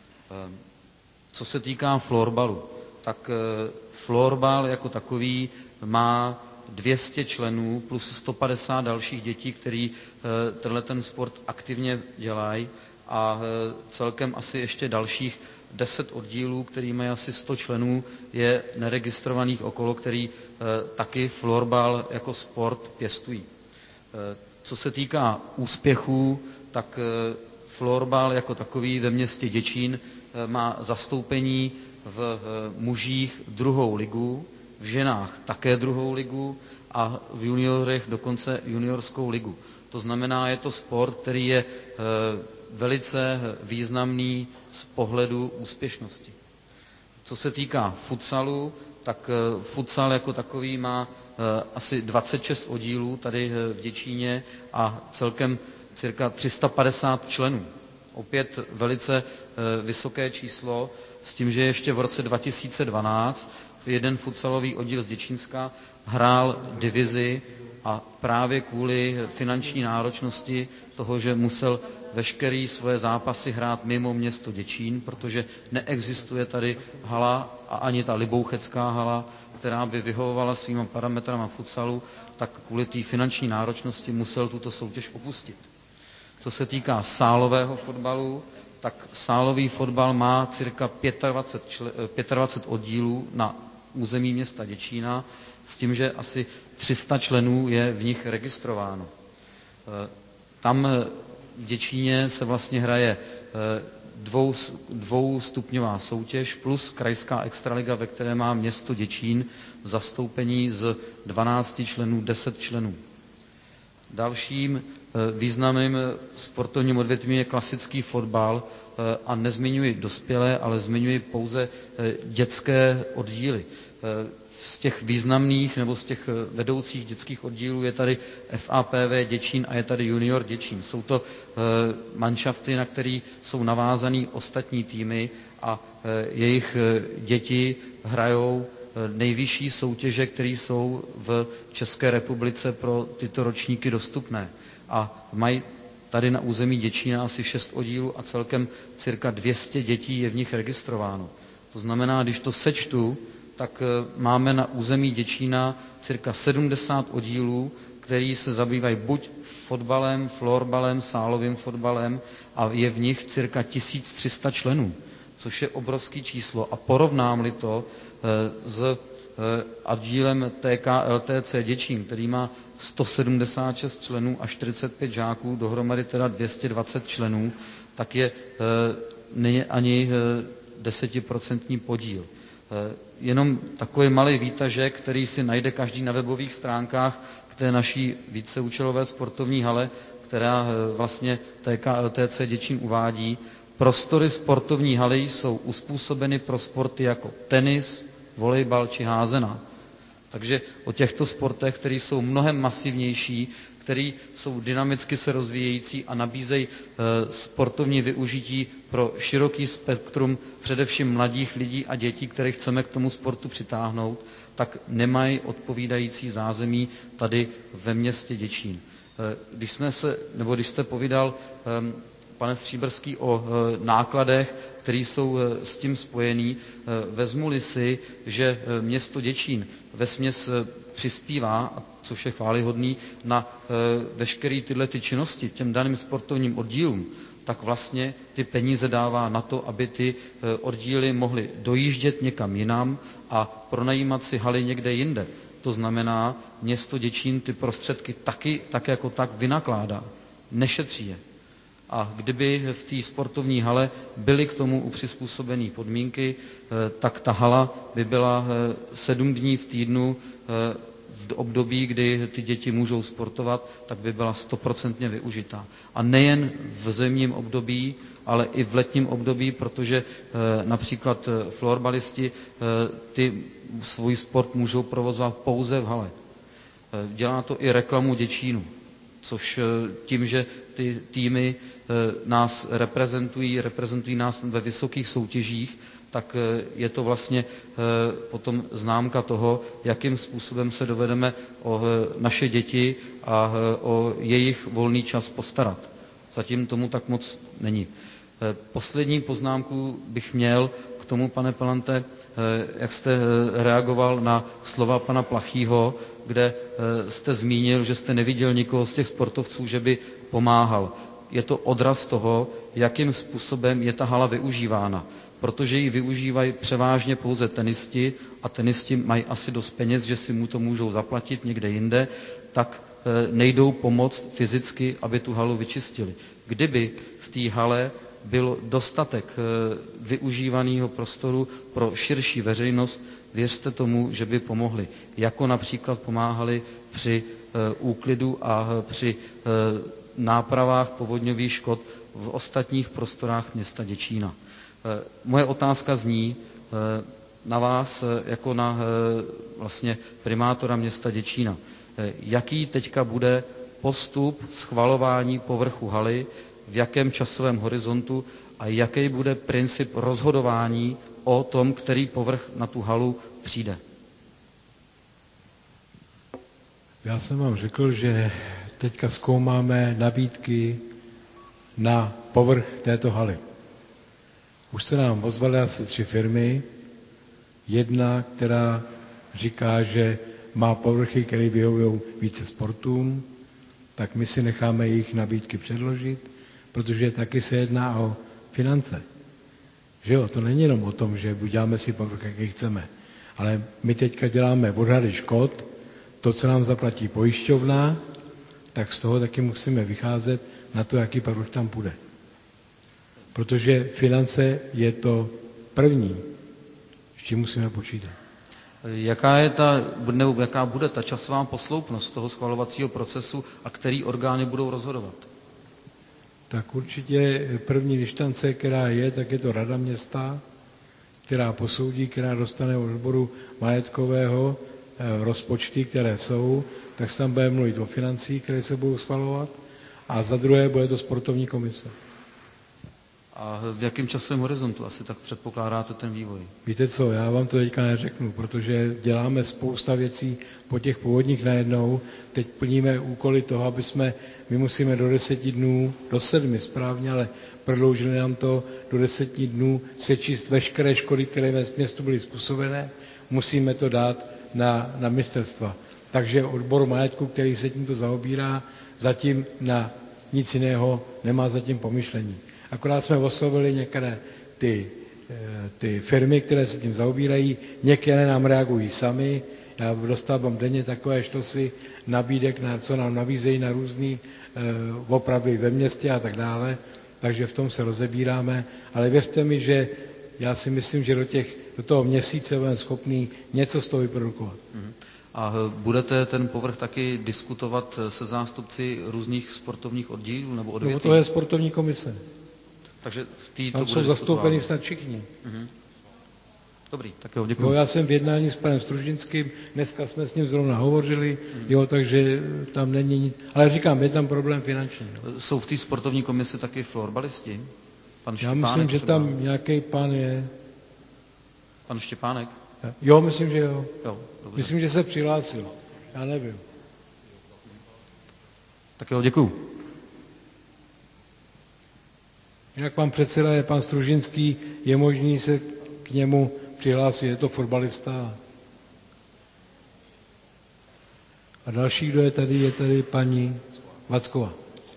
Co se týká florbalu, tak florbal jako takový má 200 členů plus 150 dalších dětí, který ten sport aktivně dělají, a celkem asi ještě dalších 10 oddílů, který mají asi 100 členů, je neregistrovaných okolo, který taky florbal jako sport pěstují. Co se týká úspěchů, tak florbal jako takový ve městě Děčín má zastoupení v mužích 2. ligu, v ženách také 2. ligu a v juniorech dokonce juniorskou ligu. To znamená, je to sport, který je velice významný z pohledu úspěšnosti. Co se týká futsalu, tak futsal jako takový má asi 26 oddílů tady v Děčíně a celkem cirka 350 členů. Opět velice vysoké číslo, s tím, že ještě v roce 2012 jeden futsalový oddíl z Děčínska hrál divizi a právě kvůli finanční náročnosti toho, že musel veškeré svoje zápasy hrát mimo město Děčín, protože neexistuje tady hala a ani ta libouchecká hala, která by vyhovovala svýma parametrama futsalu, tak kvůli té finanční náročnosti musel tuto soutěž opustit. Co se týká sálového fotbalu, tak sálový fotbal má cirka 25 oddílů na území města Děčína, s tím, že asi 300 členů je v nich registrováno. Tam v Děčíně se vlastně hraje dvoustupňová soutěž plus krajská extraliga, ve které má město Děčín zastoupení z 12 členů 10 členů. Dalším významným sportovním odvětvím je klasický fotbal a nezmiňuji dospělé, ale zmiňuji pouze dětské oddíly. Z těch významných nebo z těch vedoucích dětských oddílů je tady FAPV Děčín a je tady Junior Děčín. Jsou to manšafty, na které jsou navázané ostatní týmy a jejich děti hrajou nejvyšší soutěže, které jsou v České republice pro tyto ročníky dostupné. A mají tady na území Děčína asi 6 oddílů a celkem cirka 200 dětí je v nich registrováno. To znamená, když to sečtu, tak máme na území Děčína cirka 70 oddílů, který se zabývají buď fotbalem, florbalem, sálovým fotbalem a je v nich cirka 1300 členů, což je obrovský číslo. A porovnám-li to s oddílem TK LTC Děčín, který má 176 členů a 45 žáků, dohromady teda 220 členů, tak není ani 10% podíl. Jenom takový malý výtažek, který si najde každý na webových stránkách k té naší víceúčelové sportovní hale, která vlastně TK LTC Děčín uvádí. Prostory sportovní haly jsou uspůsobeny pro sporty jako tenis, volejbal či házená. Takže o těchto sportech, které jsou mnohem masivnější, které jsou dynamicky se rozvíjející a nabízejí sportovní využití pro široký spektrum především mladých lidí a dětí, které chceme k tomu sportu přitáhnout, tak nemají odpovídající zázemí tady ve městě Děčín. Když jste povídal, pane Stříbrský, o nákladech, které jsou s tím spojený, vezmu-li si, že město Děčín vesměs přispívá, což je chvályhodný, na veškeré tyhle ty činnosti těm daným sportovním oddílům, tak vlastně ty peníze dává na to, aby ty oddíly mohly dojíždět někam jinam a pronajímat si haly někde jinde. To znamená, město Děčín ty prostředky taky tak jako tak vynakládá, nešetří je. A kdyby v té sportovní hale byly k tomu upřizpůsobené podmínky, tak ta hala by byla 7 dní v týdnu v období, kdy ty děti můžou sportovat, tak by byla 100% využitá. A nejen v zimním období, ale i v letním období, protože například florbalisti ty svůj sport můžou provozovat pouze v hale. Dělá to i reklamu Děčínu, což tím, že ty týmy nás reprezentují nás ve vysokých soutěžích, tak je to vlastně potom známka toho, jakým způsobem se dovedeme o naše děti a o jejich volný čas postarat. Zatím tomu tak moc není. Poslední poznámku bych měl k tomu, pane Palante, jak jste reagoval na slova pana Plachýho, kde jste zmínil, že jste neviděl nikoho z těch sportovců, že by pomáhal. Je to odraz toho, jakým způsobem je ta hala využívána. Protože ji využívají převážně pouze tenisti a tenisti mají asi dost peněz, že si mu to můžou zaplatit někde jinde, tak nejdou pomoct fyzicky, aby tu halu vyčistili. Kdyby v té hale byl dostatek využívaného prostoru pro širší veřejnost, věřte tomu, že by pomohli. Jako například pomáhali při úklidu a při nápravách povodňových škod v ostatních prostorách města Děčína. Moje otázka zní na vás, jako na vlastně primátora města Děčína. Jaký teďka bude postup schvalování povrchu haly, v jakém časovém horizontu a jaký bude princip rozhodování o tom, který povrch na tu halu přijde? Já jsem vám řekl, že teďka zkoumáme nabídky na povrch této haly. Už se nám ozvaly asi 3 firmy. Jedna, která říká, že má povrchy, které vyhovují více sportům, tak my si necháme jejich nabídky předložit, protože taky se jedná o finance. Že jo, to není jenom o tom, že uděláme si povrch, jaký chceme, ale my teďka děláme odhady škod, to, co nám zaplatí pojišťovna, tak z toho taky musíme vycházet na to, jaký povrch tam půjde. Protože finance je to první, s čím musíme počítat. Jaká bude ta časová posloupnost toho schvalovacího procesu a který orgány budou rozhodovat? Tak určitě první instance, která je, tak je to Rada města, která posoudí, která dostane od odboru majetkového rozpočty, které jsou, tak se tam bude mluvit o financích, které se budou schvalovat, a za druhé bude to sportovní komise. A v jakém časovém horizontu asi tak předpokládáte ten vývoj? Víte co, já vám to teďka neřeknu, protože děláme spousta věcí po těch původních najednou. Teď plníme úkoly toho, my musíme do 10 dnů, do 7 správně, ale prodloužili nám to do 10 dnů sečíst veškeré škody, které ve městu byly způsobené, musíme to dát na ministerstva. Takže odbor majetku, který se tímto zaobírá, zatím na nic jiného nemá zatím pomyšlení. Akorát jsme oslovili některé ty firmy, které se tím zaobírají, některé nám reagují sami. Já dostávám denně takové štosy nabídek, co nám nabízejí na různé opravy ve městě a tak dále. Takže v tom se rozebíráme. Ale věřte mi, že já si myslím, že do toho měsíce budeme schopný něco z toho vyprodukovat. A budete ten povrch taky diskutovat se zástupci různých sportovních oddílů nebo odvětví? No, to je sportovní komise. Takže v té tam jsou zastoupeni snad všichni. Dobrý, tak jo, děkuji. Jo, já jsem v jednání s panem Stružinským, dneska jsme s ním zrovna hovořili, jo, takže tam není nic. Ale říkám, je tam problém finanční. Jsou v té sportovní komisi taky florbalisti? Pan Já myslím, že tam nějaký pán je. Pan Štěpánek? Jo, myslím, že jo. Dobře. Myslím, že se přihlásil. Já nevím. Tak jo, děkuju. Jinak pan předseda je pan Stružinský, je možný se k němu přihlásit, je to fotbalista. A další, kdo je tady paní Vacková.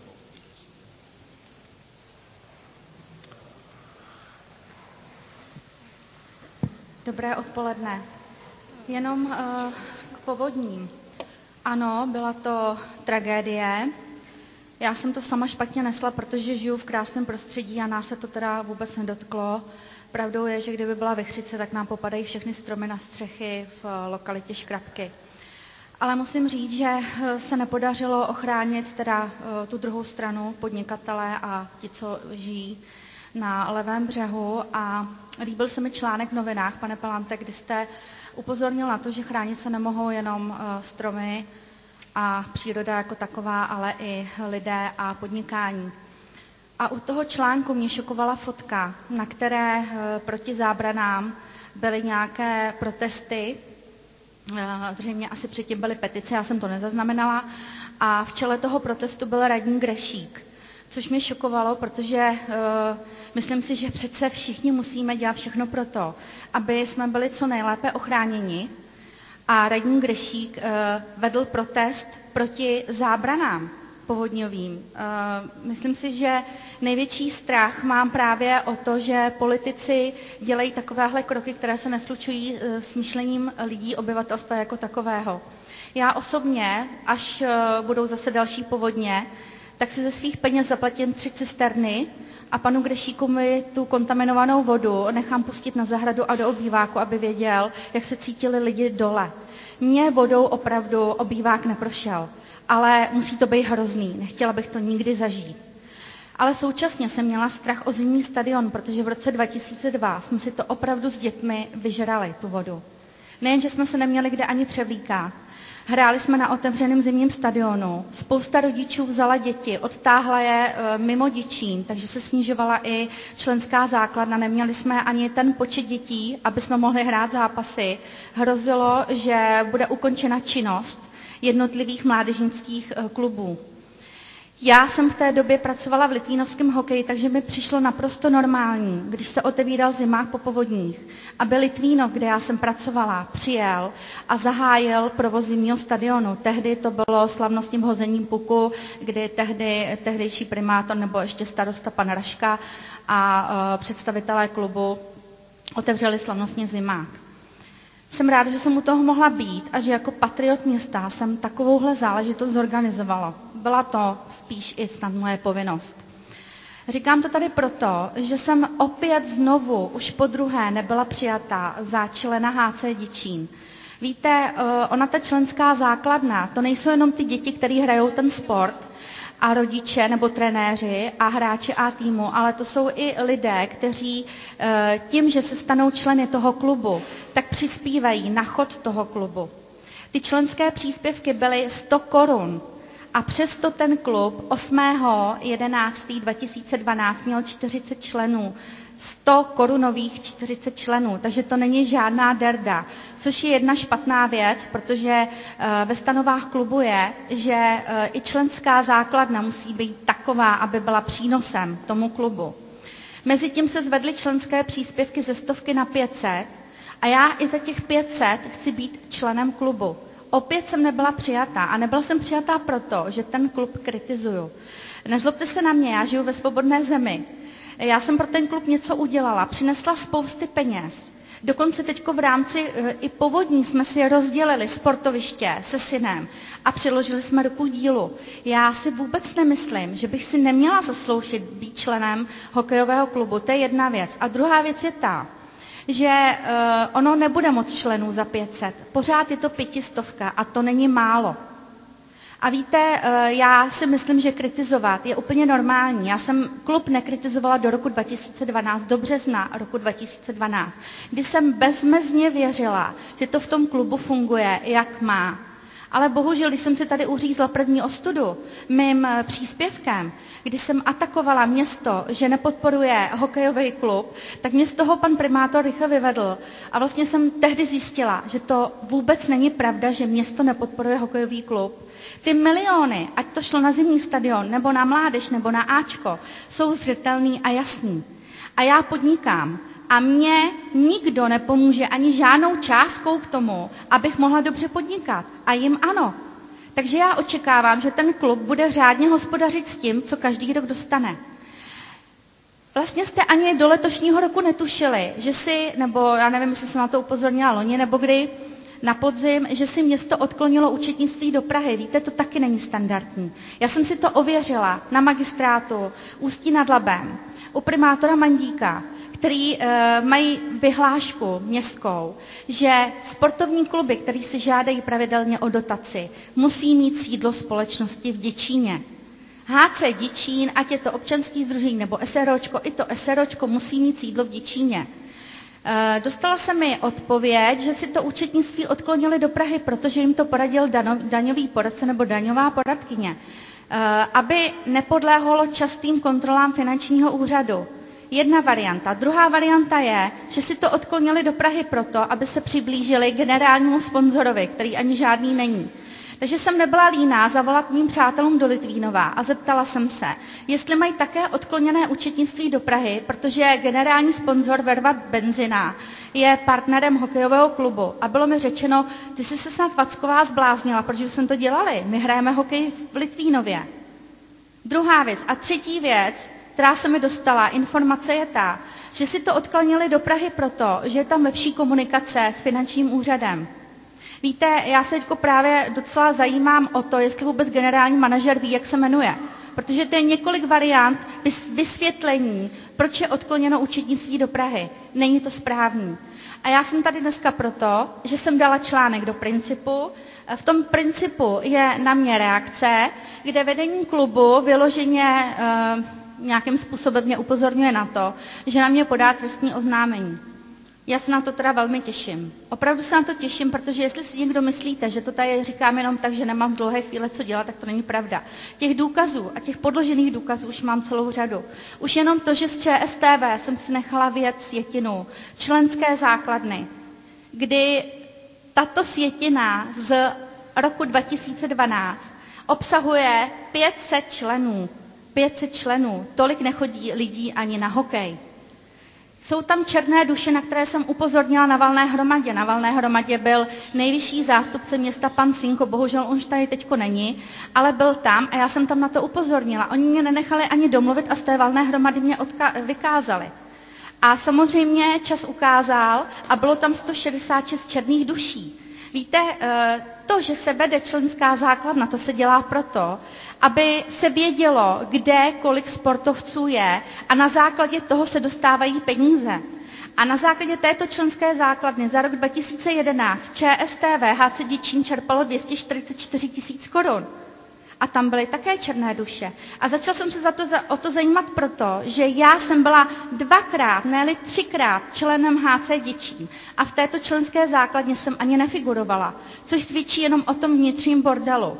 Dobré odpoledne. Jenom k povodním. Ano, byla to tragédie. Já jsem to sama špatně nesla, protože žiju v krásném prostředí a nás se to teda vůbec nedotklo. Pravdou je, že kdyby byla vichřice, tak nám popadají všechny stromy na střechy v lokalitě Škrabky. Ale musím říct, že se nepodařilo ochránit teda tu druhou stranu, podnikatele a ti, co žijí na levém břehu. A líbil se mi článek v novinách, pane Palante, kdy jste upozornil na to, že chránit se nemohou jenom stromy a příroda jako taková, ale i lidé a podnikání. A u toho článku mě šokovala fotka, na které proti zábranám byly nějaké protesty, zřejmě asi předtím byly petice, já jsem to nezaznamenala, a v čele toho protestu byl radní Grešík, což mě šokovalo, protože myslím si, že přece všichni musíme dělat všechno pro to, aby jsme byli co nejlépe ochráněni. A radní Grešík vedl protest proti zábranám povodňovým. Myslím si, že největší strach mám právě o to, že politici dělají takovéhle kroky, které se neslučují s myšlením lidí, obyvatelstva jako takového. Já osobně, až budou zase další povodně, tak si ze svých peněz zaplatím 3 cisterny a panu Grešíkovi tu kontaminovanou vodu nechám pustit na zahradu a do obýváku, aby věděl, jak se cítili lidi dole. Mně vodou opravdu obývák neprošel, ale musí to být hrozný, nechtěla bych to nikdy zažít. Ale současně jsem měla strach o zimní stadion, protože v roce 2002 jsme si to opravdu s dětmi vyžrali, tu vodu. Nejen, že jsme se neměli kde ani převlíkat, hráli jsme na otevřeném zimním stadionu, spousta rodičů vzala děti, odtáhla je mimo Děčín, takže se snižovala i členská základna, neměli jsme ani ten počet dětí, aby jsme mohli hrát zápasy. Hrozilo, že bude ukončena činnost jednotlivých mládežnických klubů. Já jsem v té době pracovala v litvínovském hokeji, takže mi přišlo naprosto normální, když se otevíral zimák po povodních, aby Litvínov, kde já jsem pracovala, přijel a zahájil provoz zimního stadionu. Tehdy to bylo slavnostním hozením puku, kdy tehdejší primátor nebo ještě starosta pan Raška a představitelé klubu otevřeli slavnostně zimák. Jsem ráda, že jsem u toho mohla být a že jako patriot města jsem takovouhle záležitost zorganizovala. Byla to spíš i snad moje povinnost. Říkám to tady proto, že jsem opět znovu, už podruhé, nebyla přijatá za člena HC Děčín. Víte, ona ta členská základna, to nejsou jenom ty děti, které hrajou ten sport, a rodiče nebo trenéři a hráči A týmu, ale to jsou i lidé, kteří tím, že se stanou členy toho klubu, tak přispívají na chod toho klubu. Ty členské příspěvky byly 100 korun a přesto ten klub 8.11.2012 měl 40 členů. 100 korunových 40 členů, takže to není žádná derda, což je jedna špatná věc, protože ve stanovách klubu je, že i členská základna musí být taková, aby byla přínosem tomu klubu. Mezitím se zvedly členské příspěvky ze 100 na 500 a já i za těch 500 chci být členem klubu. Opět jsem nebyla přijatá a nebyla jsem přijatá proto, že ten klub kritizuju. Nezlobte se na mě, já žiju ve svobodné zemi. Já jsem pro ten klub něco udělala, přinesla spousty peněz. Dokonce teďko v rámci i povodní jsme si rozdělili sportoviště se synem a přiložili jsme ruku k dílu. Já si vůbec nemyslím, že bych si neměla zasloužit být členem hokejového klubu, to je jedna věc. A druhá věc je ta, že ono nebude moc členů za 500, pořád je to 500 a to není málo. A víte, já si myslím, že kritizovat je úplně normální. Já jsem klub nekritizovala do roku 2012, do března roku 2012, kdy jsem bezmezně věřila, že to v tom klubu funguje, jak má. Ale bohužel, když jsem si tady uřízla první ostudu mým příspěvkem, kdy jsem atakovala město, že nepodporuje hokejový klub, tak mě z toho pan primátor rychle vyvedl. A vlastně jsem tehdy zjistila, že to vůbec není pravda, že město nepodporuje hokejový klub. Ty miliony, ať to šlo na zimní stadion, nebo na mládež, nebo na Ačko, jsou zřetelný a jasný. A já podnikám. A mně nikdo nepomůže ani žádnou částkou k tomu, abych mohla dobře podnikat. A jim ano. Takže já očekávám, že ten klub bude řádně hospodařit s tím, co každý rok dostane. Vlastně jste ani do letošního roku netušili, že si, nebo já nevím, jestli jsem na to upozornila loni, nebo kdy, na podzim, že si město odklonilo účetnictví do Prahy. Víte, to taky není standardní. Já jsem si to ověřila na magistrátu Ústí nad Labem, u primátora Mandíka, který mají vyhlášku městskou, že sportovní kluby, které si žádají pravidelně o dotaci, musí mít sídlo společnosti v Děčíně. HC Děčín, ať je to občanský sdružení nebo SROčko, i to SROčko musí mít sídlo v Děčíně. Dostala se mi odpověď, že si to účetnictví odklonili do Prahy, protože jim to poradil daňový poradce nebo daňová poradkyně, aby nepodléhalo častým kontrolám finančního úřadu. Jedna varianta. Druhá varianta je, že si to odklonili do Prahy proto, aby se přiblížili generálnímu sponzorovi, který ani žádný není. Takže jsem nebyla líná zavolat mým přátelům do Litvínova a zeptala jsem se, jestli mají také odkloněné účetnictví do Prahy, protože generální sponzor Verva Benzina je partnerem hokejového klubu. A bylo mi řečeno, ty jsi se snad Vacková zbláznila, protože jsme to dělali. My hrajeme hokej v Litvínově. Druhá věc. A třetí věc, která se mi dostala, informace je ta, že si to odklonili do Prahy proto, že je tam lepší komunikace s finančním úřadem. Víte, já se teď právě docela zajímám o to, jestli vůbec generální manažer ví, jak se jmenuje. Protože to je několik variant vysvětlení, proč je odkloněno účetnictví do Prahy. Není to správný. A já jsem tady dneska proto, že jsem dala článek do Principu. V tom Principu je na mě reakce, kde vedení klubu vyloženě nějakým způsobem mě upozorňuje na to, že na mě podá trestní oznámení. Já se na to teda velmi těším. Opravdu se na to těším, protože jestli si někdo myslíte, že to tady říkám jenom tak, že nemám z dlouhé chvíle co dělat, tak to není pravda. Těch důkazů a těch podložených důkazů už mám celou řadu. Už jenom to, že z ČSTV jsem si nechala vyjet sjetinu členské základny, kdy tato sjetina z roku 2012 obsahuje 500 členů. 500 členů. Tolik nechodí lidí ani na hokej. Jsou tam černé duše, na které jsem upozornila na valné hromadě. Na valné hromadě byl nejvyšší zástupce města pan Sinko, bohužel už tady teďko není, ale byl tam a já jsem tam na to upozornila. Oni mě nenechali ani domluvit a z té valné hromady mě vykázali. A samozřejmě čas ukázal a bylo tam 166 černých duší. Víte, to, že se vede členská základna, to se dělá proto, aby se vědělo, kde kolik sportovců je a na základě toho se dostávají peníze. A na základě této členské základny za rok 2011 ČSTV HC Děčín čerpalo 244 000 korun. A tam byly také černé duše. A začala jsem se o to zajímat proto, že já jsem byla 2krát, ne-li 3krát členem HC Děčín. A v této členské základně jsem ani nefigurovala, což svědčí jenom o tom vnitřním bordelu.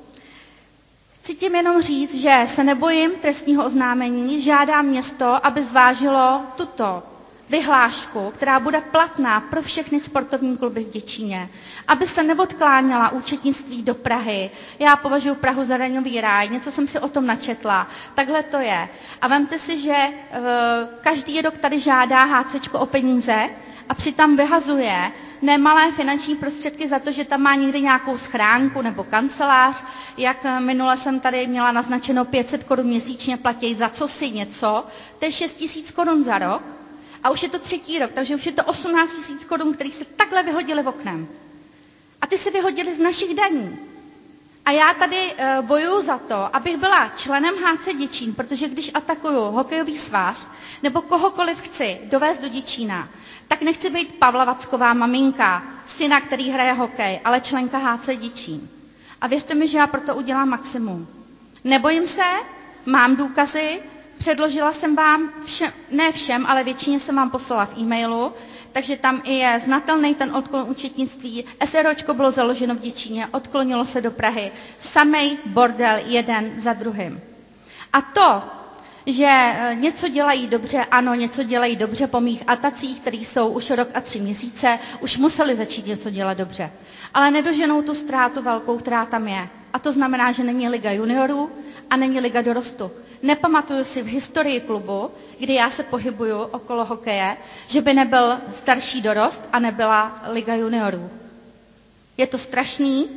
Chci tím jenom říct, že se nebojím trestního oznámení, žádám město, aby zvážilo tuto vyhlášku, která bude platná pro všechny sportovní kluby v Děčíně, aby se neodkláněla účetnictví do Prahy. Já považuji Prahu za daňový ráj, něco jsem si o tom načetla, takhle to je. A vemte si, že každý rok tady žádá HCčko o peníze a přitom vyhazuje nemalé finanční prostředky za to, že tam má někde nějakou schránku nebo kancelář. Jak minule jsem tady měla naznačeno 500 korun měsíčně platí za co si něco, to je 6 000 korun za rok. A už je to 3. rok, takže už je to 18 000 korun, kterých se takhle vyhodili v oknem. A ty se vyhodili z našich daní. A já tady bojuju za to, abych byla členem HC Děčín, protože když atakuju hokejový svaz nebo kohokoliv chci dovést do Děčína, tak nechci být Pavla Vacková maminka, syna, který hraje hokej, ale členka HC Děčín. A věřte mi, že já proto udělám maximum. Nebojím se, mám důkazy, předložila jsem vám, ne všem, ale většině jsem vám poslala v e-mailu, takže tam i je znatelný ten odklon účetnictví. SROčko bylo založeno v Děčíně, odklonilo se do Prahy. Samej bordel jeden za druhým. A to, že něco dělají dobře, ano, něco dělají dobře po mých atacích, které jsou už rok a 3 měsíce, už museli začít něco dělat dobře. Ale nedoženou tu ztrátu velkou, která tam je. A to znamená, že není liga juniorů a není liga dorostu. Nepamatuju si v historii klubu, kdy já se pohybuju okolo hokeje, že by nebyl starší dorost a nebyla liga juniorů. Je to strašný.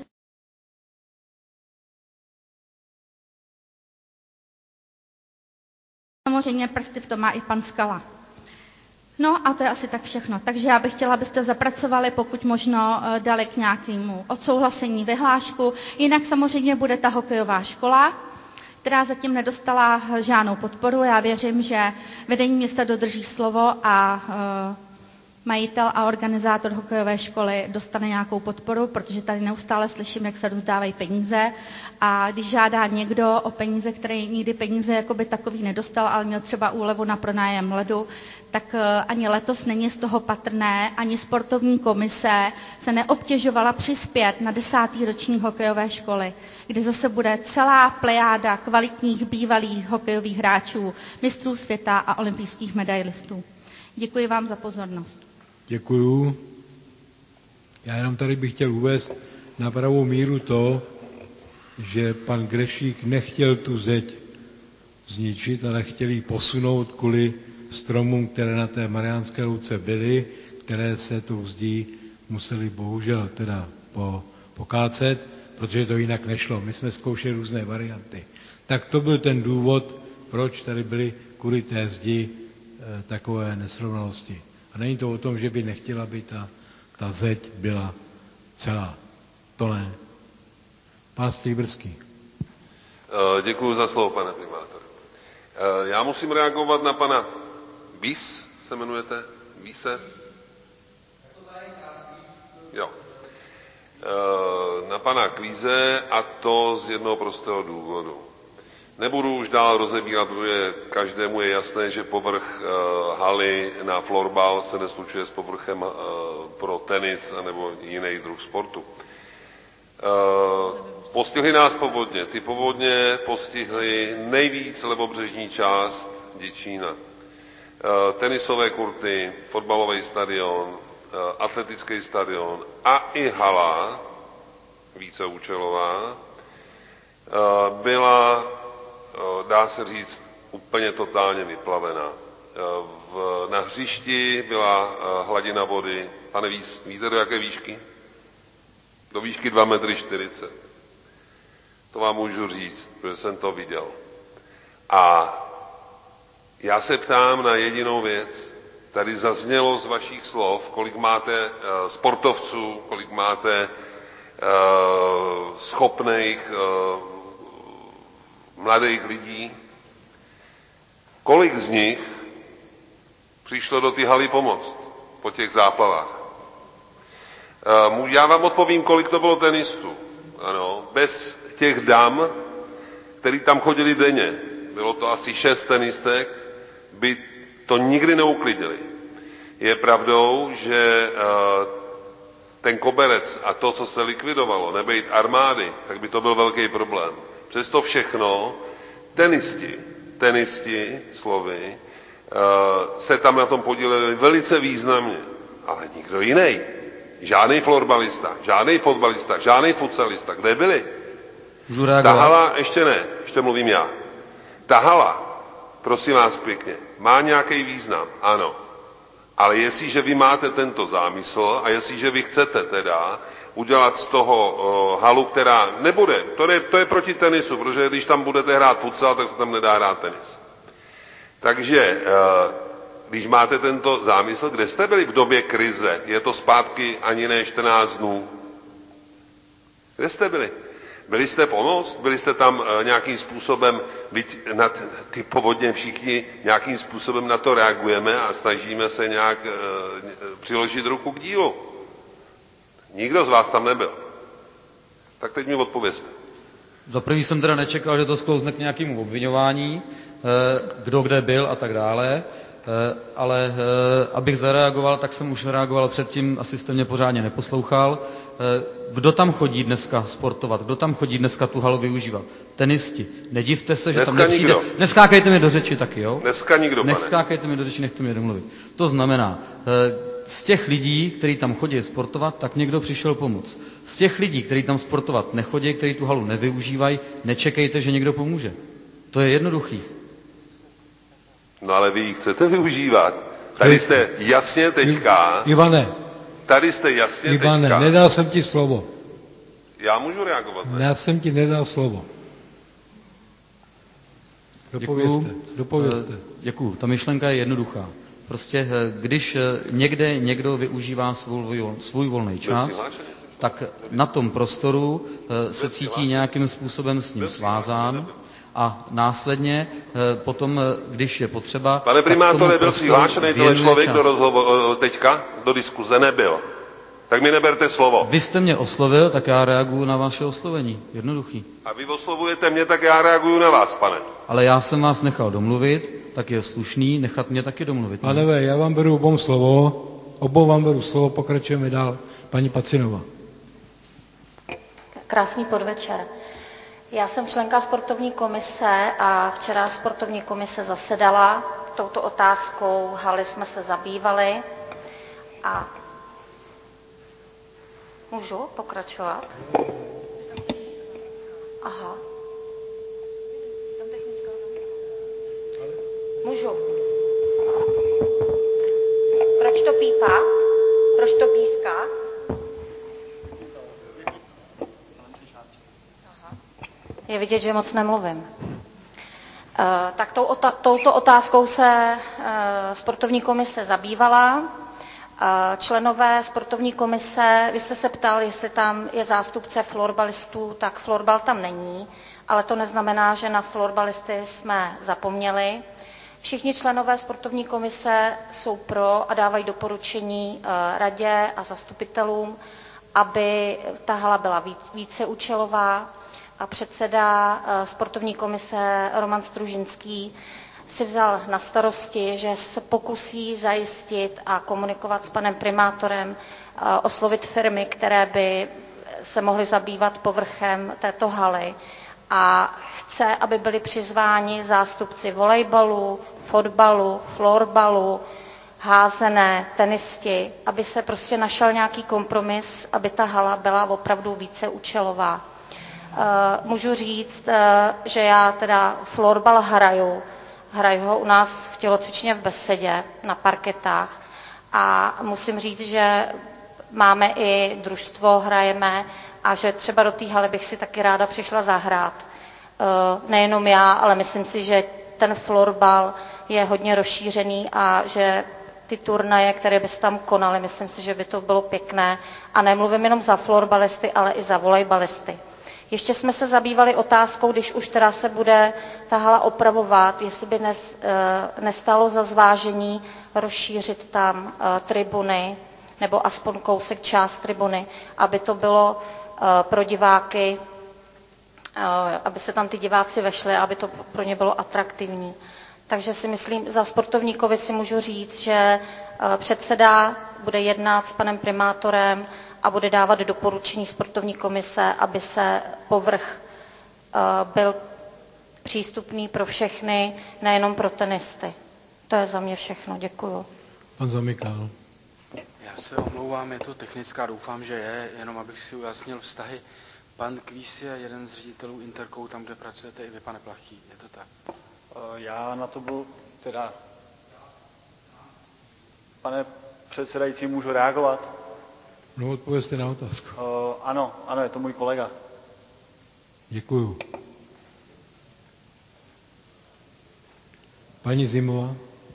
Samozřejmě prsty v tom má i pan Skala. No a to je asi tak všechno. Takže já bych chtěla, abyste zapracovali, pokud možno dali k nějakému odsouhlasení vyhlášku. Jinak samozřejmě bude ta hokejová škola, která zatím nedostala žádnou podporu. Já věřím, že vedení města dodrží slovo a majitel a organizátor hokejové školy dostane nějakou podporu, protože tady neustále slyším, jak se rozdávají peníze. A když žádá někdo o peníze, který nikdy peníze jakoby takový nedostal, ale měl třeba úlevu na pronájem ledu, tak ani letos není z toho patrné, ani sportovní komise se neobtěžovala přispět na 10. ročník hokejové školy, kde zase bude celá plejáda kvalitních bývalých hokejových hráčů, mistrů světa a olympijských medailistů. Děkuji vám za pozornost. Děkuju. Já jenom tady bych chtěl uvést na pravou míru to, že pan Grešík nechtěl tu zeď zničit, ale chtěl ji posunout kvůli stromům, které na té Mariánské louce byly, které se tou zdí museli bohužel teda pokácet, protože to jinak nešlo. My jsme zkoušeli různé varianty. Tak to byl ten důvod, proč tady byly kvůli té zdi takové nesrovnalosti. A není to o tom, že by nechtěla, aby ta zeď byla celá. To ne. Pán Stříbrský. Děkuji za slovo, pane primátor. Já musím reagovat na pana Bis, se jmenujete? Bise? Jo. Na pana Klíze, a to z jednoho prostého důvodu. Nebudu už dál rozebírat, protože každému je jasné, že povrch haly na florbal se neslučuje s povrchem pro tenis nebo jiný druh sportu. Postihly nás povodně. Ty povodně postihly nejvíc levobřežní část Děčína. Tenisové kurty, fotbalový stadion, atletický stadion a i hala víceúčelová byla, dá se říct, úplně totálně vyplavená. Na hřišti byla hladina vody, pane víte do jaké výšky? Do výšky 2,40 m. To vám můžu říct, protože jsem to viděl. A já se ptám na jedinou věc. Tady zaznělo z vašich slov, kolik máte sportovců, kolik máte schopných mladých lidí. Kolik z nich přišlo do té haly pomoct po těch záplavách? Já vám odpovím, kolik to bylo tenistů. Ano, bez těch dam, který tam chodili denně. Bylo to asi 6 tenistek, by to nikdy neuklidili. Je pravdou, že ten koberec a to, co se likvidovalo, nebejt armády, tak by to byl velký problém. Přesto všechno tenisti slovy, se tam na tom podíleli velice významně, ale nikdo jiný. Žádný florbalista, žádný fotbalista, žádný futsalista. Kde byli? Můžu reagovat? Ta hala, ještě ne, ještě mluvím já. Ta hala, prosím vás pěkně, má nějaký význam, ano. Ale jestliže vy máte tento zámysl a jestliže vy chcete teda udělat z toho halu, která nebude, to je proti tenisu, protože když tam budete hrát futsal, tak se tam nedá hrát tenis. Takže když máte tento zámysl, kde jste byli v době krize? Je to zpátky ani ne 14 dnů. Kde jste byli? Byli jste pomoct? Byli jste tam nějakým způsobem, na ty povodně všichni nějakým způsobem na to reagujeme a snažíme se nějak přiložit ruku k dílu. Nikdo z vás tam nebyl. Tak teď mi odpovězte. Za první jsem teda nečekal, že to sklouzne k nějakému obviňování, kdo kde byl a tak dále, ale abych zareagoval, tak jsem už reagoval předtím, asi jste mě pořádně neposlouchal. Kdo tam chodí dneska sportovat? Kdo tam chodí dneska tu halu využívat? Tenisti. Nedivte se, že dneska tam nepřijde. Nikdo. Neskákejte mi do řeči taky, jo? Dneska nikdo, pane. Neskákejte mi do řeči, nechte mě domluvit. To znamená, z těch lidí, kteří tam chodí sportovat, tak někdo přišel pomoct. Z těch lidí, kteří tam sportovat nechodí, kteří tu halu nevyužívají, nečekejte, že někdo pomůže. To je jednoduchý. No ale vy ji chcete využívat. Tady jste jasně teďka... Ivane. Tady jste jasně Ivane, teďka... nedal jsem ti slovo. Já můžu reagovat, ne? Já jsem ti nedal slovo. Dopovězte. Děkuju. Ta myšlenka je jednoduchá. Prostě když někde někdo využívá svůj volný čas, tak na tom prostoru se cítí nějakým způsobem s ním svázán a následně potom, když je potřeba... Pane primátore, byl přihlášený tenhle člověk do rozhovoru teďka, do diskuze nebyl. Tak mi neberte slovo. Vy jste mě oslovil, tak já reaguju na vaše oslovení. Jednoduchý. A vy oslovujete mě, tak já reaguju na vás, pane. Ale já jsem vás nechal domluvit, tak je slušný nechat mě taky domluvit. Panové, já vám beru obou vám beru slovo, pokračujeme dál. Paní Pacinová. Krásný podvečer. Já jsem členka sportovní komise a včera sportovní komise zasedala. Touto otázkou haly jsme se zabývali a můžu pokračovat? Aha. Můžu. Proč to pípá? Proč to píská? Aha. Je vidět, že moc nemluvím. Tak touto otázkou se sportovní komise zabývala. Členové sportovní komise, vy jste se ptal, jestli tam je zástupce florbalistů, tak florbal tam není, ale to neznamená, že na florbalisty jsme zapomněli. Všichni členové sportovní komise jsou pro a dávají doporučení radě a zastupitelům, aby ta hala byla víceúčelová a předseda sportovní komise Roman Stružinský si vzal na starosti, že se pokusí zajistit a komunikovat s panem primátorem, oslovit firmy, které by se mohly zabývat povrchem této haly a chce, aby byli přizváni zástupci volejbalu, fotbalu, florbalu, házené, tenisti, aby se prostě našel nějaký kompromis, aby ta hala byla opravdu víceúčelová. Můžu říct, že já teda florbal hraju ho u nás v tělocvičně v Besedě na parketách a musím říct, že máme i družstvo, hrajeme a že třeba do té haly bych si taky ráda přišla zahrát. Nejenom já, ale myslím si, že ten florbal je hodně rozšířený a že ty turnaje, které by se tam konaly, myslím si, že by to bylo pěkné. A nemluvím jenom za florbalisty, ale i za volejbalisty. Ještě jsme se zabývali otázkou, když už teda se bude ta hala opravovat, jestli by nestálo za zvážení rozšířit tam tribuny, nebo aspoň kousek část tribuny, aby to bylo pro diváky, aby se tam ty diváci vešli, aby to pro ně bylo atraktivní. Takže si myslím, za sportovní komisi můžu říct, že předseda bude jednat s panem primátorem a bude dávat doporučení sportovní komise, aby se povrch byl přístupný pro všechny, nejenom pro tenisty. To je za mě všechno. Děkuju. Pan Zamykal. Já se omlouvám, je to technická, doufám, že je, jenom abych si ujasnil vztahy. Pan Kvíz je jeden z ředitelů Interkou, tam, kde pracujete i vy, pane Plachý, je to tak? Já na to budu teda... Pane předsedající, můžu reagovat? No, odpovězte na otázku. Ano, je to můj kolega. Děkuju. Paní Zimová.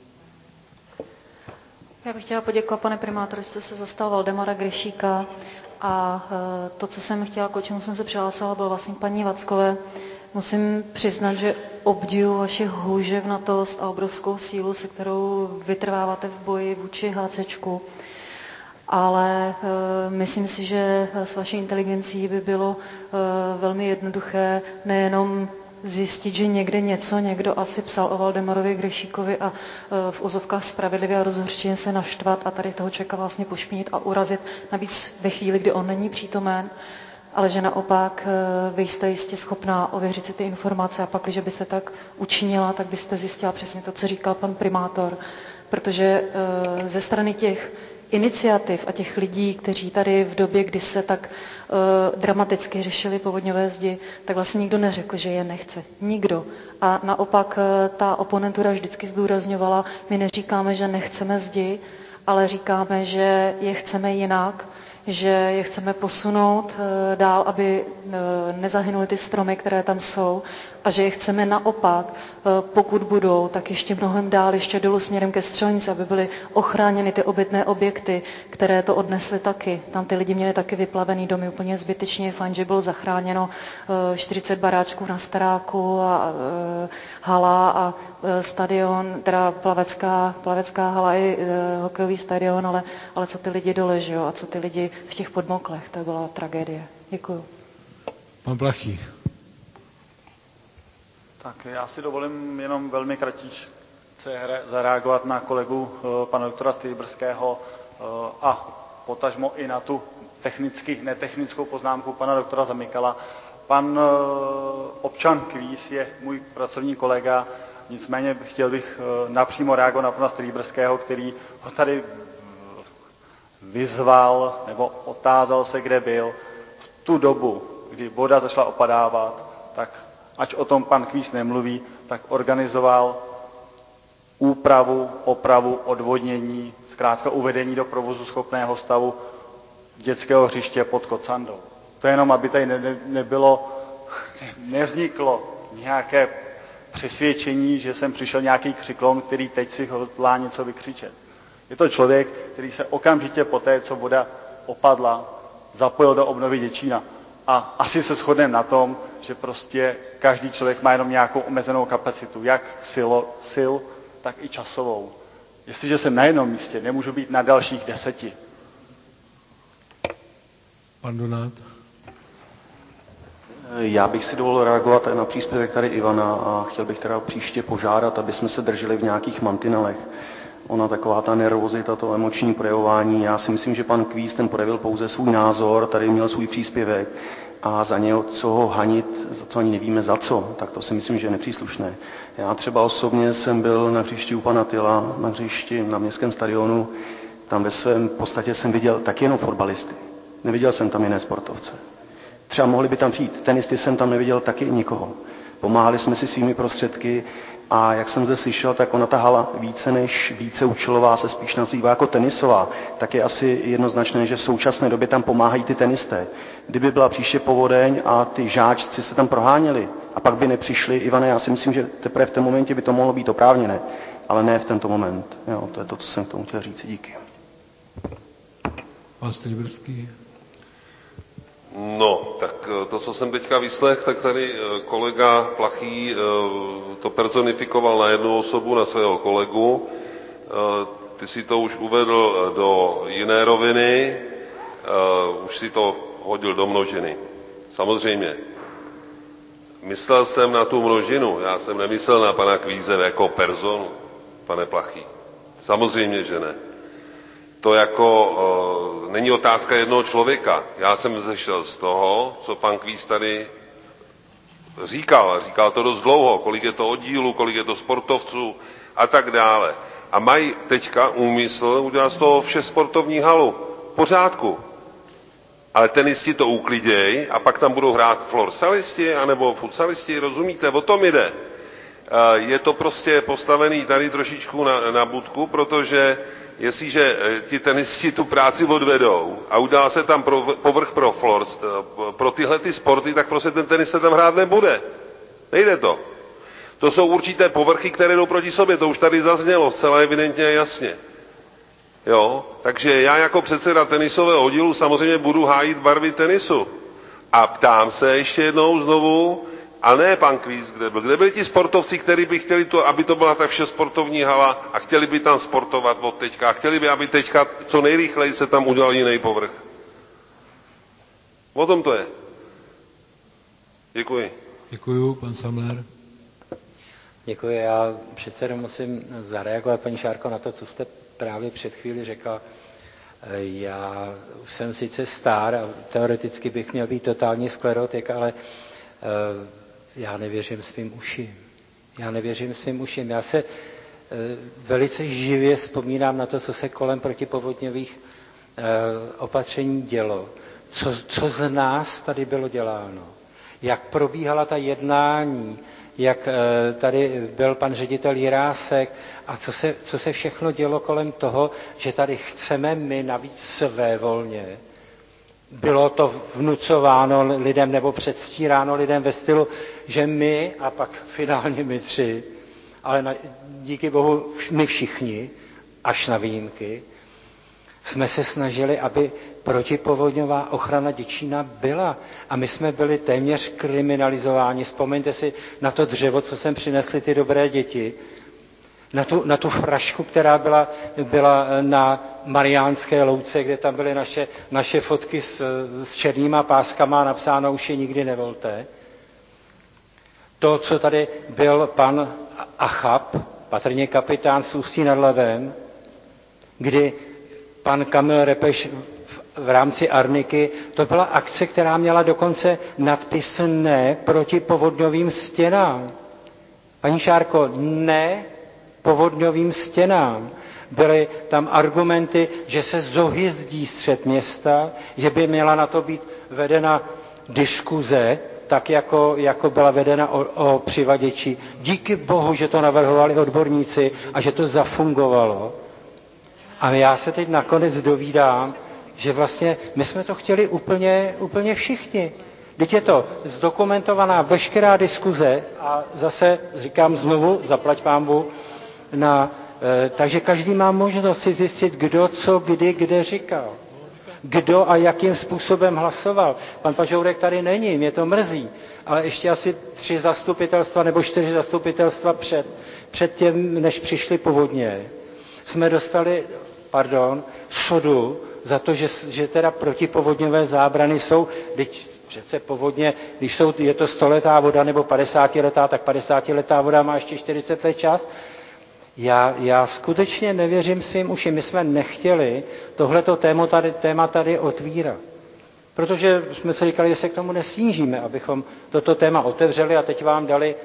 Já bych chtěla poděkovat, pane primátore, že jste se zastal Valdemara Gryšíka a to, co jsem chtěla, k čemu jsem se přihlásila, bylo vlastně paní Vackové. Musím přiznat, že obdivuji vaši houževnatost a obrovskou sílu, se kterou vytrváváte v boji vůči HCčku. ale myslím si, že s vaší inteligencí by bylo velmi jednoduché nejenom zjistit, že někde někdo asi psal o Valdemarovi Grešíkovi a v ozovkách spravedlivě a rozhořčeně se naštvat a tady toho člověka vlastně pošpinit a urazit, navíc ve chvíli, kdy on není přítomen, ale že naopak vy jste jistě schopná ověřit si ty informace a pak, když byste tak učinila, tak byste zjistila přesně to, co říkal pan primátor, protože ze strany těch iniciativ a těch lidí, kteří tady v době, kdy se tak dramaticky řešily povodňové zdi, tak vlastně nikdo neřekl, že je nechce. Nikdo. A naopak ta oponentura vždycky zdůrazňovala, my neříkáme, že nechceme zdi, ale říkáme, že je chceme jinak, že je chceme posunout dál, aby nezahynuly ty stromy, které tam jsou, a že je chceme naopak, pokud budou, tak ještě mnohem dál, ještě dolů směrem ke Střelnici, aby byly ochráněny ty obytné objekty, které to odnesly taky. Tam ty lidi měli taky vyplavený domy, úplně zbytečně. Je fajn, že bylo zachráněno 40 baráčků na Staráku a hala a stadion, teda plavecká hala i hokejový stadion, ale co ty lidi dole, že jo? A co ty lidi v těch podmoklech, to byla tragédie. Děkuju. Pan Plachý. Tak já si dovolím jenom velmi kratičce zareagovat na kolegu pana doktora Stříbrského a potažmo i na tu netechnickou poznámku pana doktora Zamykala. Pan občan Kvíz je můj pracovní kolega, nicméně chtěl bych napřímo reagovat na pana Stříbrského, který ho tady vyzval nebo otázal se, kde byl. V tu dobu, kdy voda začala opadávat, tak ať o tom pan Kvíz nemluví, tak organizoval úpravu, opravu, odvodnění, zkrátka uvedení do provozu schopného stavu dětského hřiště pod Kocandou. To jenom, aby tady nevzniklo nějaké přesvědčení, že jsem přišel nějaký křiklon, který teď si hodlá něco vykřičet. Je to člověk, který se okamžitě poté, co voda opadla, zapojil do obnovy Děčína. A asi se shodneme na tom, že prostě každý člověk má jenom nějakou omezenou kapacitu, jak sil, tak i časovou. Jestliže jsem na jednom místě, nemůžu být na dalších 10. Pan Donát. Já bych si dovolil reagovat na příspěvek tady Ivana a chtěl bych teda příště požádat, aby jsme se drželi v nějakých mantinelech. Ona taková ta nervozita, to emoční projevování, já si myslím, že pan Kvíz ten projevil pouze svůj názor, tady měl svůj příspěvek a za něho, co ho hanit, za co ani nevíme za co, tak to si myslím, že je nepříslušné. Já třeba osobně jsem byl na hřišti u pana Tyla, na hřišti na městském stadionu, tam ve svém podstatě jsem viděl taky jenom fotbalisty, neviděl jsem tam jiné sportovce. Třeba mohli by tam přijít tenisty, jsem tam neviděl taky nikoho. Pomáhali jsme si svými prostředky a jak jsem zde slyšel, tak ona ta hala víceúčelová se spíš nazývá jako tenisová, tak je asi jednoznačné, že v současné době tam pomáhají ty tenisté. Kdyby byla příště povodeň a ty žáčci se tam proháněli a pak by nepřišli, Ivane, já si myslím, že teprve v tom momentě by to mohlo být oprávněné, ale ne v tento moment. Jo, to je to, co jsem k tomu chtěl říct. Díky. Pan Stříbrský. No, tak to, co jsem teďka vyslech, tak tady kolega Plachý to personifikoval na jednu osobu, na svého kolegu. Ty si to už uvedl do jiné roviny, už si to hodil do množiny. Samozřejmě. Myslel jsem na tu množinu, já jsem nemyslel na pana Kvíze jako personu, pane Plachý. Samozřejmě, že ne. To jako není otázka jednoho člověka. Já jsem zešel z toho, co pan Kvíz tady říkal. A říkal to dost dlouho, kolik je to oddílů, kolik je to sportovců a tak dále. A mají teďka úmysl udělat z toho vše sportovní halu. V pořádku. Ale tenisti to ukliděj a pak tam budou hrát florsalisti anebo futsalisti, rozumíte? O tom jde. Je to prostě postavený tady trošičku na budku, protože jestliže ti tenisti tu práci odvedou a udělá se tam povrch pro tyhle ty sporty, tak prostě ten tenis se tam hrát nebude. Nejde to. To jsou určité povrchy, které jdou proti sobě, to už tady zaznělo zcela evidentně a jasně. Jo? Takže já jako předseda tenisového oddílu samozřejmě budu hájit barvy tenisu. A ptám se ještě jednou znovu, A ne pan Kvíz, kde byl. Kde byli ti sportovci, kteří by chtěli to, aby to byla ta vše sportovní hala a chtěli by tam sportovat od teďka. A chtěli by, aby teďka co nejrychleji se tam udělal jiný povrch. O tom to je. Děkuji. Děkuji, pan Samler. Děkuji, já přece jenom musím zareagovat, paní Šárko, na to, co jste právě před chvíli řekla. Já už jsem sice star a teoreticky bych měl být totální sklerotik, ale já nevěřím svým uším. Já se velice živě vzpomínám na to, co se kolem protipovodňových opatření dělo. Co z nás tady bylo děláno. Jak probíhala ta jednání, jak tady byl pan ředitel Jirásek a co se všechno dělo kolem toho, že tady chceme my navíc svévolně. Bylo to vnucováno lidem nebo předstíráno lidem ve stylu, že my a pak finálně my tři, ale díky bohu my všichni, až na výjimky, jsme se snažili, aby protipovodňová ochrana Děčína byla. A my jsme byli téměř kriminalizováni. Vzpomeňte si na to dřevo, co sem přinesly ty dobré děti. Na tu frašku, která byla na Mariánské louce, kde tam byly naše fotky s černýma páskama a napsáno už je nikdy nevolte. To, co tady byl pan Achab, patrně kapitán z Ústí nad Labem, kdy pan Kamil Repeš v rámci Arniky, to byla akce, která měla dokonce nadpis ne protipovodňovým stěnám. Paní Šárko, ne povodňovým stěnám. Byly tam argumenty, že se zohyzdí střed města, že by měla na to být vedena diskuze, tak jako byla vedena o přivaděči. Díky bohu, že to navrhovali odborníci a že to zafungovalo. A já se teď nakonec dovídám, že vlastně my jsme to chtěli úplně všichni. Teď je to zdokumentovaná veškerá diskuze a zase říkám znovu, zaplať pánbu, takže každý má možnost si zjistit, kdo co kdy kde říkal. Kdo a jakým způsobem hlasoval. Pan Pažourek tady není, mě to mrzí, ale ještě asi 3 zastupitelstva nebo 4 zastupitelstva před tím, než přišly povodně, jsme dostali, sodu za to, že teda protipovodňové zábrany jsou, teď přece povodně, když je to 100letá voda nebo 50letá, tak 50letá voda má ještě 40 let čas. Já skutečně nevěřím svým uším. My jsme nechtěli tohleto téma tady otvírat. Protože jsme si říkali, že se k tomu nesnížíme, abychom toto téma otevřeli a teď vám dali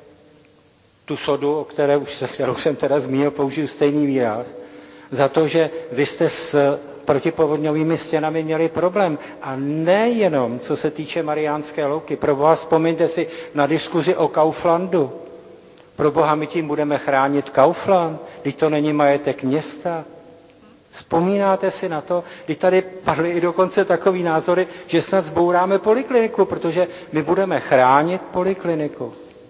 tu sodu, kterou jsem teda zmínil, použiju stejný výraz, za to, že vy jste s protipovodňovými stěnami měli problém. A nejenom, co se týče Mariánské louky. Proboha, vzpomeňte si na diskuzi o Kauflandu. Proboha, my tím budeme chránit Kaufland, když to není majetek města. Vzpomínáte si na to, když tady padly i dokonce takový názory, že snad zbouráme polikliniku, protože my budeme chránit polikliniku.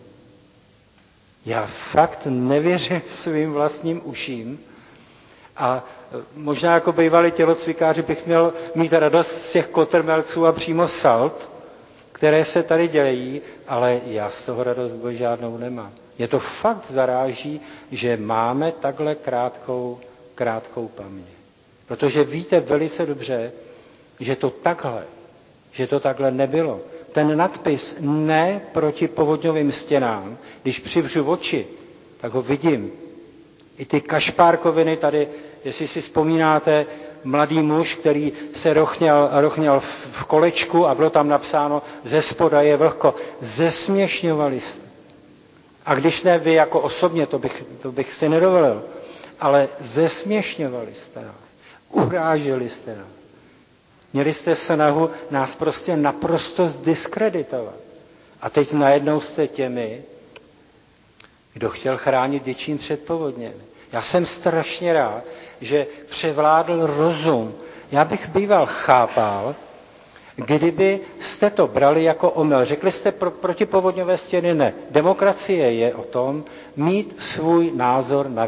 Já fakt nevěřím svým vlastním uším a možná jako bývalí tělocvikáři bych měl mít radost z těch kotrmelců a přímo salt, které se tady dělají, ale já z toho radost vůbec žádnou nemám. Je to fakt zaráží, že máme takhle krátkou paměť. Protože víte velice dobře, že to takhle nebylo. Ten nadpis ne proti povodňovým stěnám, když přivřu oči, tak ho vidím. I ty kašpárkoviny tady, jestli si vzpomínáte, mladý muž, který se rochněl v kolečku a bylo tam napsáno ze spoda je vlhko. Zesměšňovali jste. A když ne vy jako osobně, to bych si nedovolil, ale zesměšňovali jste nás. Uráželi jste nás. Měli jste snahu nás prostě naprosto zdiskreditovat. A teď najednou jste těmi, kdo chtěl chránit Děčín před povodněmi. Já jsem strašně rád, že převládl rozum. Já bych býval chápal, kdyby jste to brali jako omyl. Řekli jste protipovodňové stěny ne. Demokracie je o tom mít svůj názor na věc.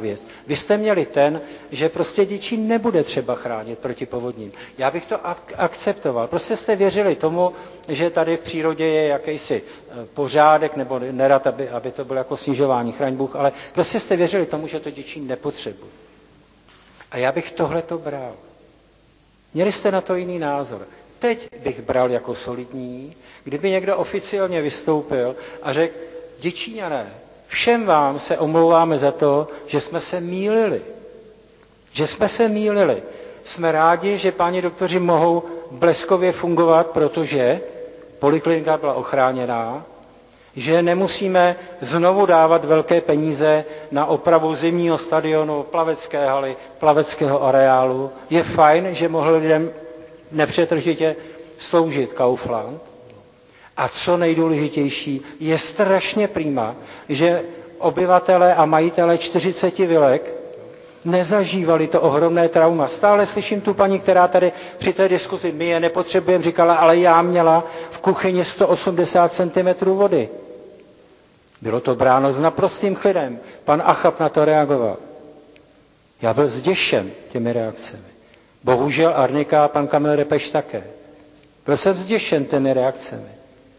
Vy jste měli ten, že prostě Děčín nebude třeba chránit proti povodním. Já bych to akceptoval. Prostě jste věřili tomu, že tady v přírodě je jakýsi pořádek, nebo nerad, aby to bylo jako snižování, chraň Bůh, ale prostě jste věřili tomu, že to Děčín nepotřebuje. A já bych tohleto bral. Měli jste na to jiný názor. Teď bych bral jako solidní, kdyby někdo oficiálně vystoupil a řekl, Děčíňané, všem vám se omlouváme za to, že jsme se mýlili. Že jsme se mýlili. Jsme rádi, že páni doktoři mohou bleskově fungovat, protože poliklinika byla ochráněná, že nemusíme znovu dávat velké peníze na opravu zimního stadionu, plavecké haly, plaveckého areálu. Je fajn, že mohl lidem nepřetržitě sloužit Kaufland. A co nejdůležitější, je strašně prima, že obyvatelé a majitelé 40 vilek nezažívali to ohromné trauma. Stále slyším tu paní, která tady při té diskuzi, my je nepotřebujeme, říkala, ale já měla v kuchyni 180 cm vody. Bylo to bráno s naprostým klidem. Pan Achab na to reagoval. Já byl zděšen těmi reakcemi. Bohužel Arnika a pan Kamil Repeš také. Byl jsem zděšen těmi reakcemi.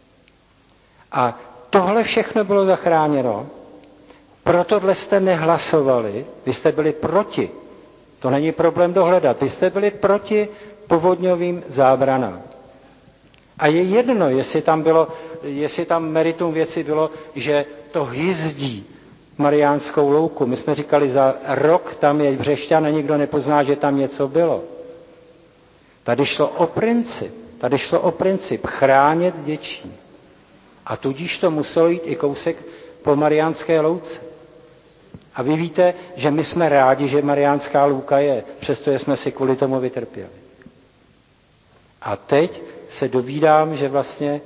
A tohle všechno bylo zachráněno, proto jste nehlasovali, vy jste byli proti. To není problém dohledat. Vy jste byli proti povodňovým zábranám. A je jedno, jestli tam meritum věci bylo, že to hyzdí Mariánskou louku. My jsme říkali, za rok tam je Břešťan a nikdo nepozná, že tam něco bylo. Tady šlo o princip chránit Děčín. A tudíž to muselo jít i kousek po Mariánské louce. A vy víte, že my jsme rádi, že Mariánská louka je, přestože jsme si kvůli tomu vytrpěli. A teď se dovídám, že vlastně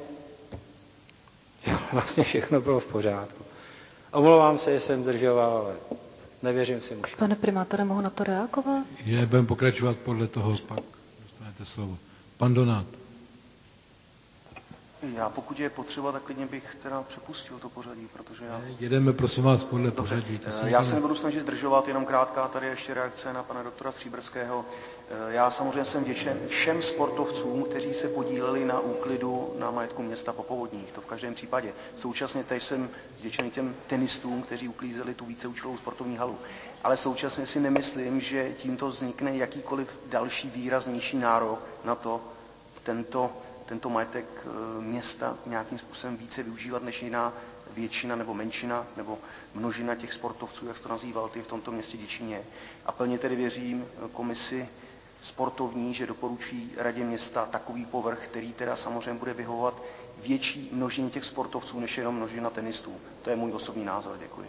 všechno bylo v pořádku. Omlouvám se, že jsem zdržoval, ale nevěřím si muž. Pane primátore, mohu na to reagovat? Budeme pokračovat podle toho, pak dostanete slovo. Pan Donát. Já pokud je potřeba, tak klidně bych teda přepustil to pořadí, protože já... Jedeme, prosím vás, podle pořadí. Já se nebudu snažit zdržovat, jenom krátká tady ještě reakce na pana doktora Stříbrského. Já samozřejmě jsem vděčen všem sportovcům, kteří se podíleli na úklidu na majetku města po povodních, to v každém případě. Současně teď jsem vděčen těm tenistům, kteří uklízeli tu víceúčelovou sportovní halu. Ale současně si nemyslím, že tímto vznikne jakýkoliv další výraznější nárok na to, tento majetek města nějakým způsobem více využívat než jiná většina nebo menšina nebo množina těch sportovců, jak jsi to nazýval ty v tomto městě Děčíně. A plně tedy věřím komisi sportovní, že doporučí radě města takový povrch, který teda samozřejmě bude vyhovovat větší množině těch sportovců, než jenom množina tenistů. To je můj osobní názor. Děkuji.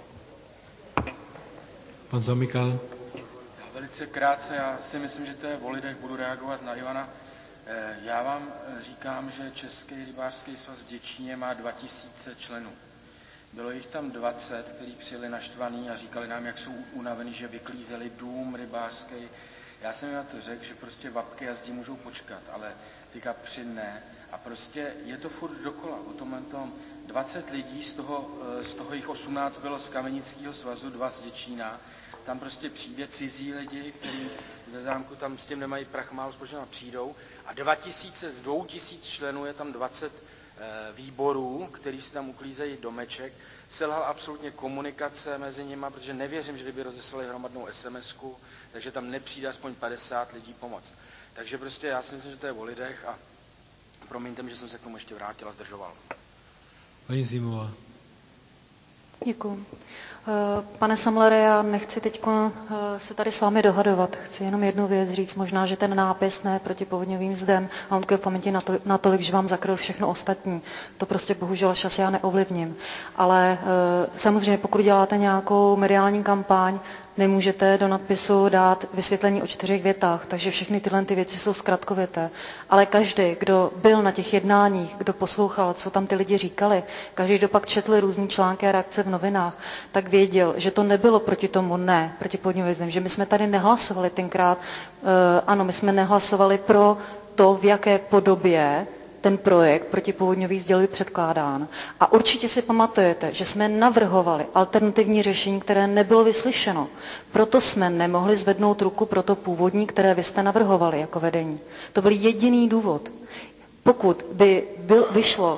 Pan Zamykal. Velice krátce, já si myslím, že to je o lidech, budu reagovat na Ivana. Já vám říkám, že Český rybářský svaz v Děčíně má 2000 členů. Bylo jich tam 20, kteří přijeli naštvaný a říkali nám, jak jsou unavený, že vyklízeli dům rybářský. Já jsem jim na to řekl, že prostě vapky a zdi můžou počkat, ale ty kapři ne. A prostě je to furt dokola. O tomhle 20 lidí, z toho jich 18 bylo z Kamenického svazu, 2 z Děčína. Tam prostě přijde cizí lidi, kteří ze zámku tam s tím nemají prach málo společného, přijdou. A 2000 z 2000 členů je tam 20 výborů, který si tam uklízejí domeček. Selhal absolutně komunikace mezi nimi, protože nevěřím, že kdyby rozeslali hromadnou SMS-ku, takže tam nepřijde aspoň 50 lidí pomoc. Takže prostě já si myslím, že to je o lidech a promiňte mi, že jsem se k tomu ještě vrátil a zdržoval. Paní Zimová. Děkuji. Pane Samlere, já nechci teď se tady s vámi dohadovat. Chci jenom jednu věc říct, možná, že ten nápis ne proti povodňovým zdem, a on v paměti natolik, že vám zakryl všechno ostatní. To prostě bohužel až asi já neovlivním. Ale samozřejmě, pokud děláte nějakou mediální kampaň, nemůžete do nadpisu dát vysvětlení o 4 větách, takže všechny tyhle ty věci jsou zkratkovité. Ale každý, kdo byl na těch jednáních, kdo poslouchal, co tam ty lidi říkali, každý, kdo pak četl různý články a reakce v novinách, tak věděl, že to nebylo proti tomu proti povodňovým zdem, že my jsme tady nehlasovali tenkrát, ano, my jsme nehlasovali pro to, v jaké podobě ten projekt protipovodňový zde byl předkládán. A určitě si pamatujete, že jsme navrhovali alternativní řešení, které nebylo vyslyšeno. Proto jsme nemohli zvednout ruku pro to původní, které vy jste navrhovali jako vedení. To byl jediný důvod. Pokud by vyšlo,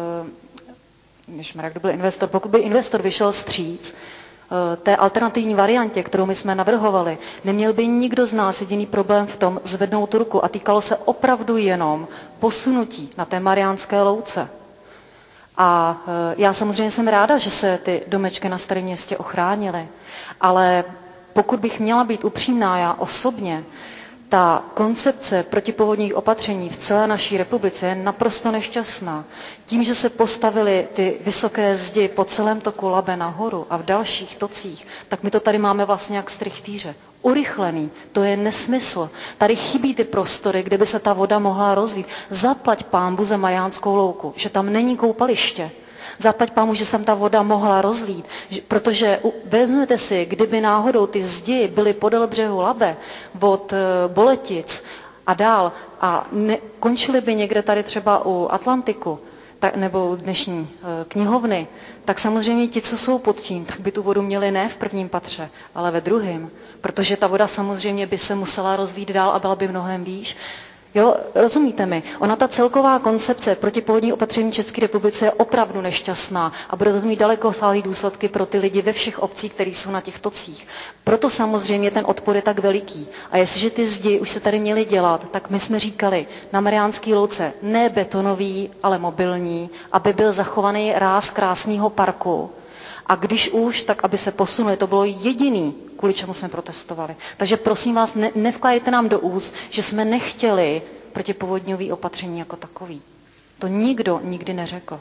kdo byl investor, pokud by investor vyšel vstříc té alternativní variantě, kterou my jsme navrhovali, neměl by nikdo z nás jediný problém v tom zvednout tu ruku a týkalo se opravdu jenom posunutí na té Mariánské louce. A já samozřejmě jsem ráda, že se ty domečky na Starém Městě ochránily, ale pokud bych měla být upřímná já osobně, ta koncepce protipovodních opatření v celé naší republice je naprosto nešťastná. Tím, že se postavily ty vysoké zdi po celém toku Labe nahoru a v dalších tocích, tak my to tady máme vlastně jak strichtýře. Urychlený, to je nesmysl. Tady chybí ty prostory, kde by se ta voda mohla rozlít. Zaplať pánbu za Mariánskou louku, že tam není koupaliště. Zaplať pámu, že se tam ta voda mohla rozlít, protože vezměte si, kdyby náhodou ty zdi byly podél břehu Labe, od Boletic a dál a končily by někde tady třeba u Atlantiku, nebo dnešní knihovny, tak samozřejmě ti, co jsou pod tím, tak by tu vodu měli ne v prvním patře, ale ve druhém, protože ta voda samozřejmě by se musela rozlít dál a byla by mnohem výš. Jo, rozumíte mi? Ona ta celková koncepce protipovodní opatření v České republice je opravdu nešťastná a bude to mít dalekosáhlé důsledky pro ty lidi ve všech obcích, které jsou na těch tocích. Proto samozřejmě ten odpor je tak veliký. A jestliže ty zdi už se tady měly dělat, tak my jsme říkali na Mariánské louce ne betonový, ale mobilní, aby byl zachovaný ráz krásného parku. A když už, tak aby se posunuli. To bylo jediný, kvůli čemu jsme protestovali. Takže prosím vás, nevkládejte nám do úst, že jsme nechtěli protipovodňový opatření jako takový. To nikdo nikdy neřekl.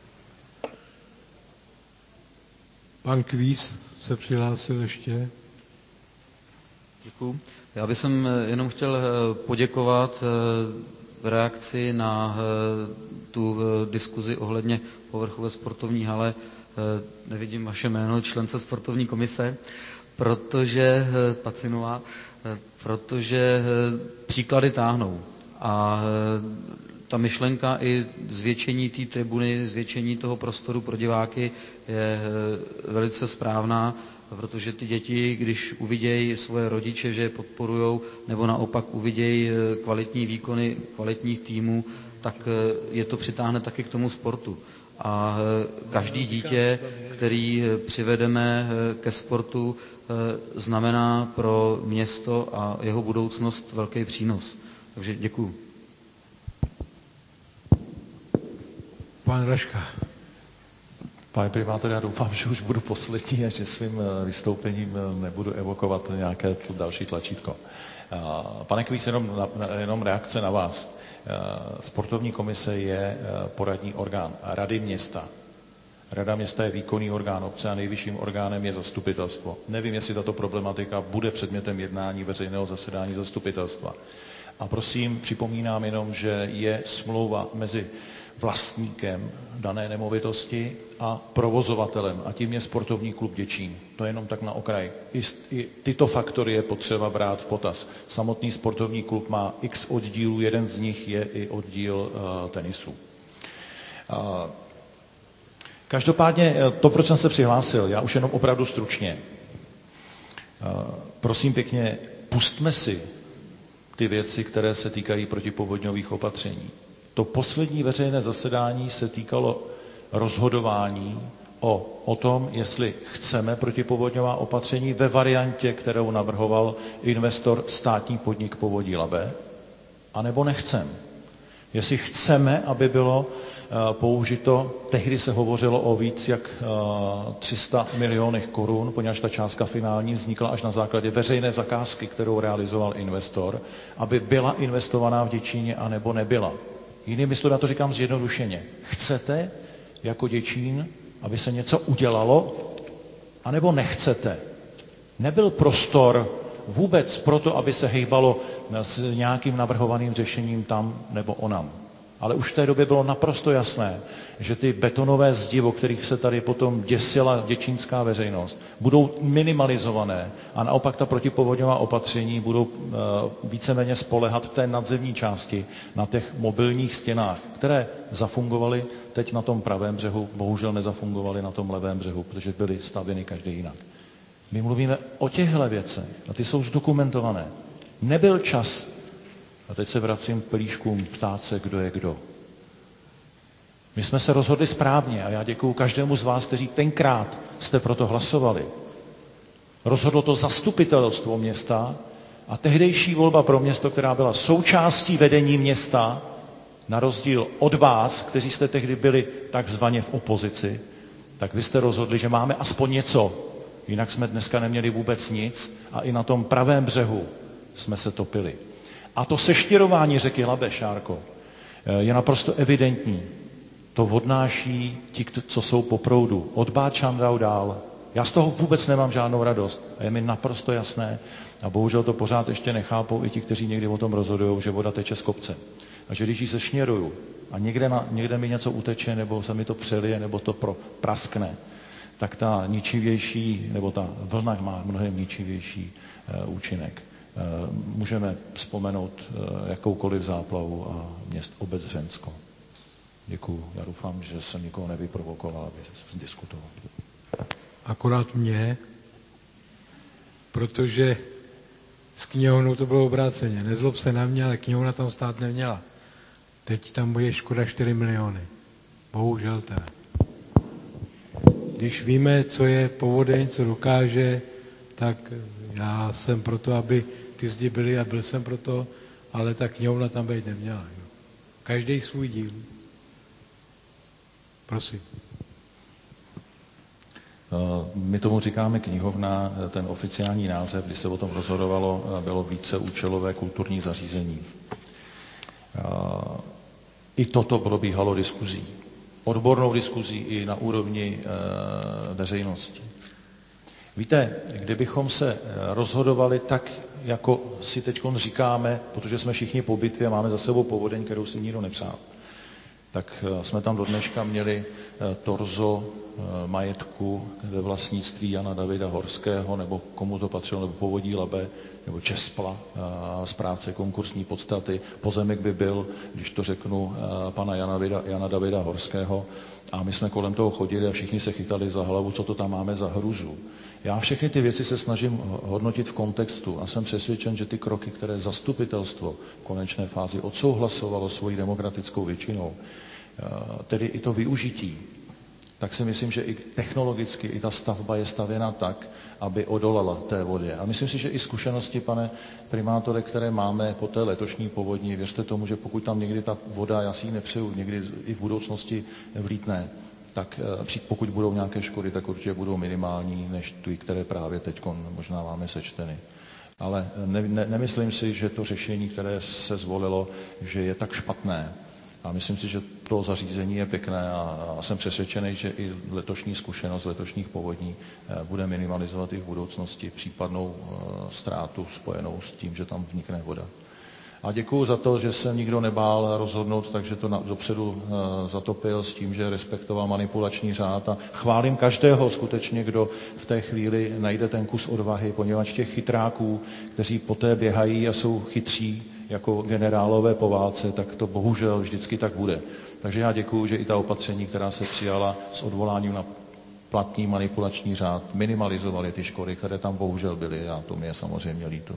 Pan Kvíz se přihlásil ještě. Děkuju. Já bych jenom chtěl poděkovat v reakci na tu diskuzi ohledně povrchu ve sportovní hale. Nevidím vaše jméno, člence sportovní komise, protože Pacinová, protože příklady táhnou. A ta myšlenka i zvětšení té tribuny, zvětšení toho prostoru pro diváky je velice správná, protože ty děti, když uvidějí svoje rodiče, že je podporujou, nebo naopak uvidějí kvalitní výkony kvalitních týmů, tak je to přitáhne taky k tomu sportu. A každý dítě, který přivedeme ke sportu, znamená pro město a jeho budoucnost velký přínos. Takže děkuju. Pan Raška. Pane primátor, já doufám, že už budu poslední a že svým vystoupením nebudu evokovat nějaké další tlačítko. Pane Kvíz, jenom reakce na vás. Sportovní komise je poradní orgán Rady města. Rada města je výkonný orgán obce a nejvyšším orgánem je zastupitelstvo. Nevím, jestli tato problematika bude předmětem jednání veřejného zasedání zastupitelstva. A prosím, připomínám jenom, že je smlouva mezi vlastníkem dané nemovitosti a provozovatelem, a tím je sportovní klub Děčín. To je jenom tak na okraj. I tyto faktory je potřeba brát v potaz. Samotný sportovní klub má x oddílů, jeden z nich je i oddíl tenisu. Každopádně to, proč jsem se přihlásil, já už jenom opravdu stručně. Prosím pěkně, pustme si ty věci, které se týkají protipovodňových opatření. To poslední veřejné zasedání se týkalo rozhodování o tom, jestli chceme protipovodňová opatření ve variantě, kterou navrhoval investor státní podnik Povodí Labe, anebo nechceme. Jestli chceme, aby bylo použito, tehdy se hovořilo o víc jak 300 milionech korun, poněvadž ta částka finální vznikla až na základě veřejné zakázky, kterou realizoval investor, aby byla investovaná v Děčíně, anebo nebyla. Jinými slovy, já to říkám zjednodušeně. Chcete jako Děčín, aby se něco udělalo, anebo nechcete? Nebyl prostor vůbec proto, aby se hejbalo s nějakým navrhovaným řešením tam nebo onam. Ale už v té době bylo naprosto jasné, že ty betonové zdi, o kterých se tady potom děsila děčínská veřejnost, budou minimalizované a naopak ta protipovodňová opatření budou víceméně spoléhat v té nadzemní části na těch mobilních stěnách, které zafungovaly teď na tom pravém břehu, bohužel nezafungovaly na tom levém břehu, protože byly stavěny každý jinak. My mluvíme o těchto věcech a ty jsou zdokumentované. Nebyl čas, a teď se vracím k pelíškům, ptát se, kdo je kdo. My jsme se rozhodli správně a já děkuju každému z vás, kteří tenkrát jste proto hlasovali. Rozhodlo to zastupitelstvo města a tehdejší volba pro město, která byla součástí vedení města, na rozdíl od vás, kteří jste tehdy byli takzvaně v opozici, tak vy jste rozhodli, že máme aspoň něco. Jinak jsme dneska neměli vůbec nic a i na tom pravém břehu jsme se topili. A to seštěrování řeky Labe, Šárko, je naprosto evidentní. To odnáší ti, co jsou po proudu. Od Báčandau dál. Já z toho vůbec nemám žádnou radost. A je mi naprosto jasné, a bohužel to pořád ještě nechápou i ti, kteří někdy o tom rozhodují, že voda teče z kopce. A že když ji sešněruju a někde mi něco uteče, nebo se mi to přelije, nebo to praskne, tak ta ničivější, nebo ta vlna má mnohem ničivější účinek. Můžeme vzpomenout jakoukoliv záplavu a obec Hřensko. Děkuju. Já doufám, že jsem nikoho nevyprovokoval, aby se diskutoval. Akorát mě, protože s knihovnou to bylo obráceně. Nezlob se na mě, ale knihovna tam stát neměla. Teď tam bude škoda 4 miliony. Bohužel teda. Když víme, co je povodeň, co dokáže, tak já jsem proto, aby ty zdi byly a byl jsem proto, ale ta knihovna tam být neměla. Jo. Každý svůj díl. Prosím. My tomu říkáme knihovna, ten oficiální název, když se o tom rozhodovalo, bylo víceúčelové kulturní zařízení. I toto probíhalo diskuzí. Odbornou diskuzí i na úrovni veřejnosti. Víte, kdybychom se rozhodovali tak, jako si teď říkáme, protože jsme všichni po bitvě, máme za sebou povodeň, kterou si nikdo nepřál, tak jsme tam do dneška měli torzo majetku ve vlastnictví Jana Davida Horského, nebo komu to patřilo, nebo Povodí Labe, nebo Čespla, správce konkursní podstaty. Pozemek by byl, když to řeknu, pana Jana Davida Horského. A my jsme kolem toho chodili a všichni se chytali za hlavu, co to tam máme za hruzu. Já všechny ty věci se snažím hodnotit v kontextu a jsem přesvědčen, že ty kroky, které zastupitelstvo v konečné fázi odsouhlasovalo svojí demokratickou většinou, tedy i to využití, tak si myslím, že i technologicky i ta stavba je stavěna tak, aby odolala té vodě. A myslím si, že i zkušenosti, pane primátore, které máme po té letošní povodni, věřte tomu, že pokud tam někdy ta voda, já si ji nepřeju, někdy i v budoucnosti vlítne, tak pokud budou nějaké škody, tak určitě budou minimální, než ty, které právě teď možná máme sečteny. Ale nemyslím si, že to řešení, které se zvolilo, že je tak špatné. A myslím si, že to zařízení je pěkné a jsem přesvědčený, že i letošní zkušenost letošních povodní bude minimalizovat i v budoucnosti případnou ztrátu spojenou s tím, že tam vnikne voda. A děkuju za to, že se nikdo nebál rozhodnout, takže to dopředu zatopil s tím, že respektoval manipulační řád. A chválím každého skutečně, kdo v té chvíli najde ten kus odvahy, poněvadž těch chytráků, kteří poté běhají a jsou chytří jako generálové po válce, tak to bohužel vždycky tak bude. Takže já děkuju, že i ta opatření, která se přijala s odvoláním na platný manipulační řád, minimalizovaly ty škody, které tam bohužel byly a to mi je samozřejmě líto.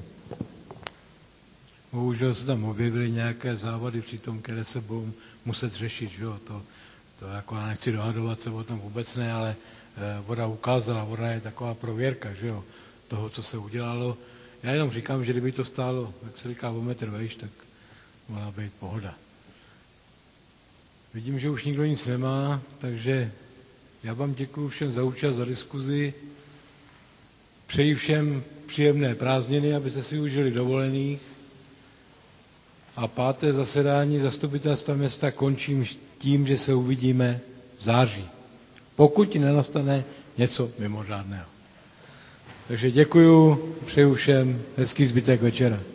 Bohužel se tam objevily nějaké závady přitom, které se budou muset řešit, že jo? To jako já nechci dohadovat se o tom vůbec ne, ale voda ukázala, voda je taková prověrka, že jo? Toho, co se udělalo. Já jenom říkám, že kdyby to stálo, jak se říká, o metr vejš, tak mohla být pohoda. Vidím, že už nikdo nic nemá, takže já vám děkuji všem za účast, za diskuzi. Přeji všem příjemné prázdniny, abyste si užili dovolených. A 5. zasedání zastupitelstva města končím tím, že se uvidíme v září. Pokud nenastane něco mimořádného. Takže děkuju, přeju všem hezký zbytek večera.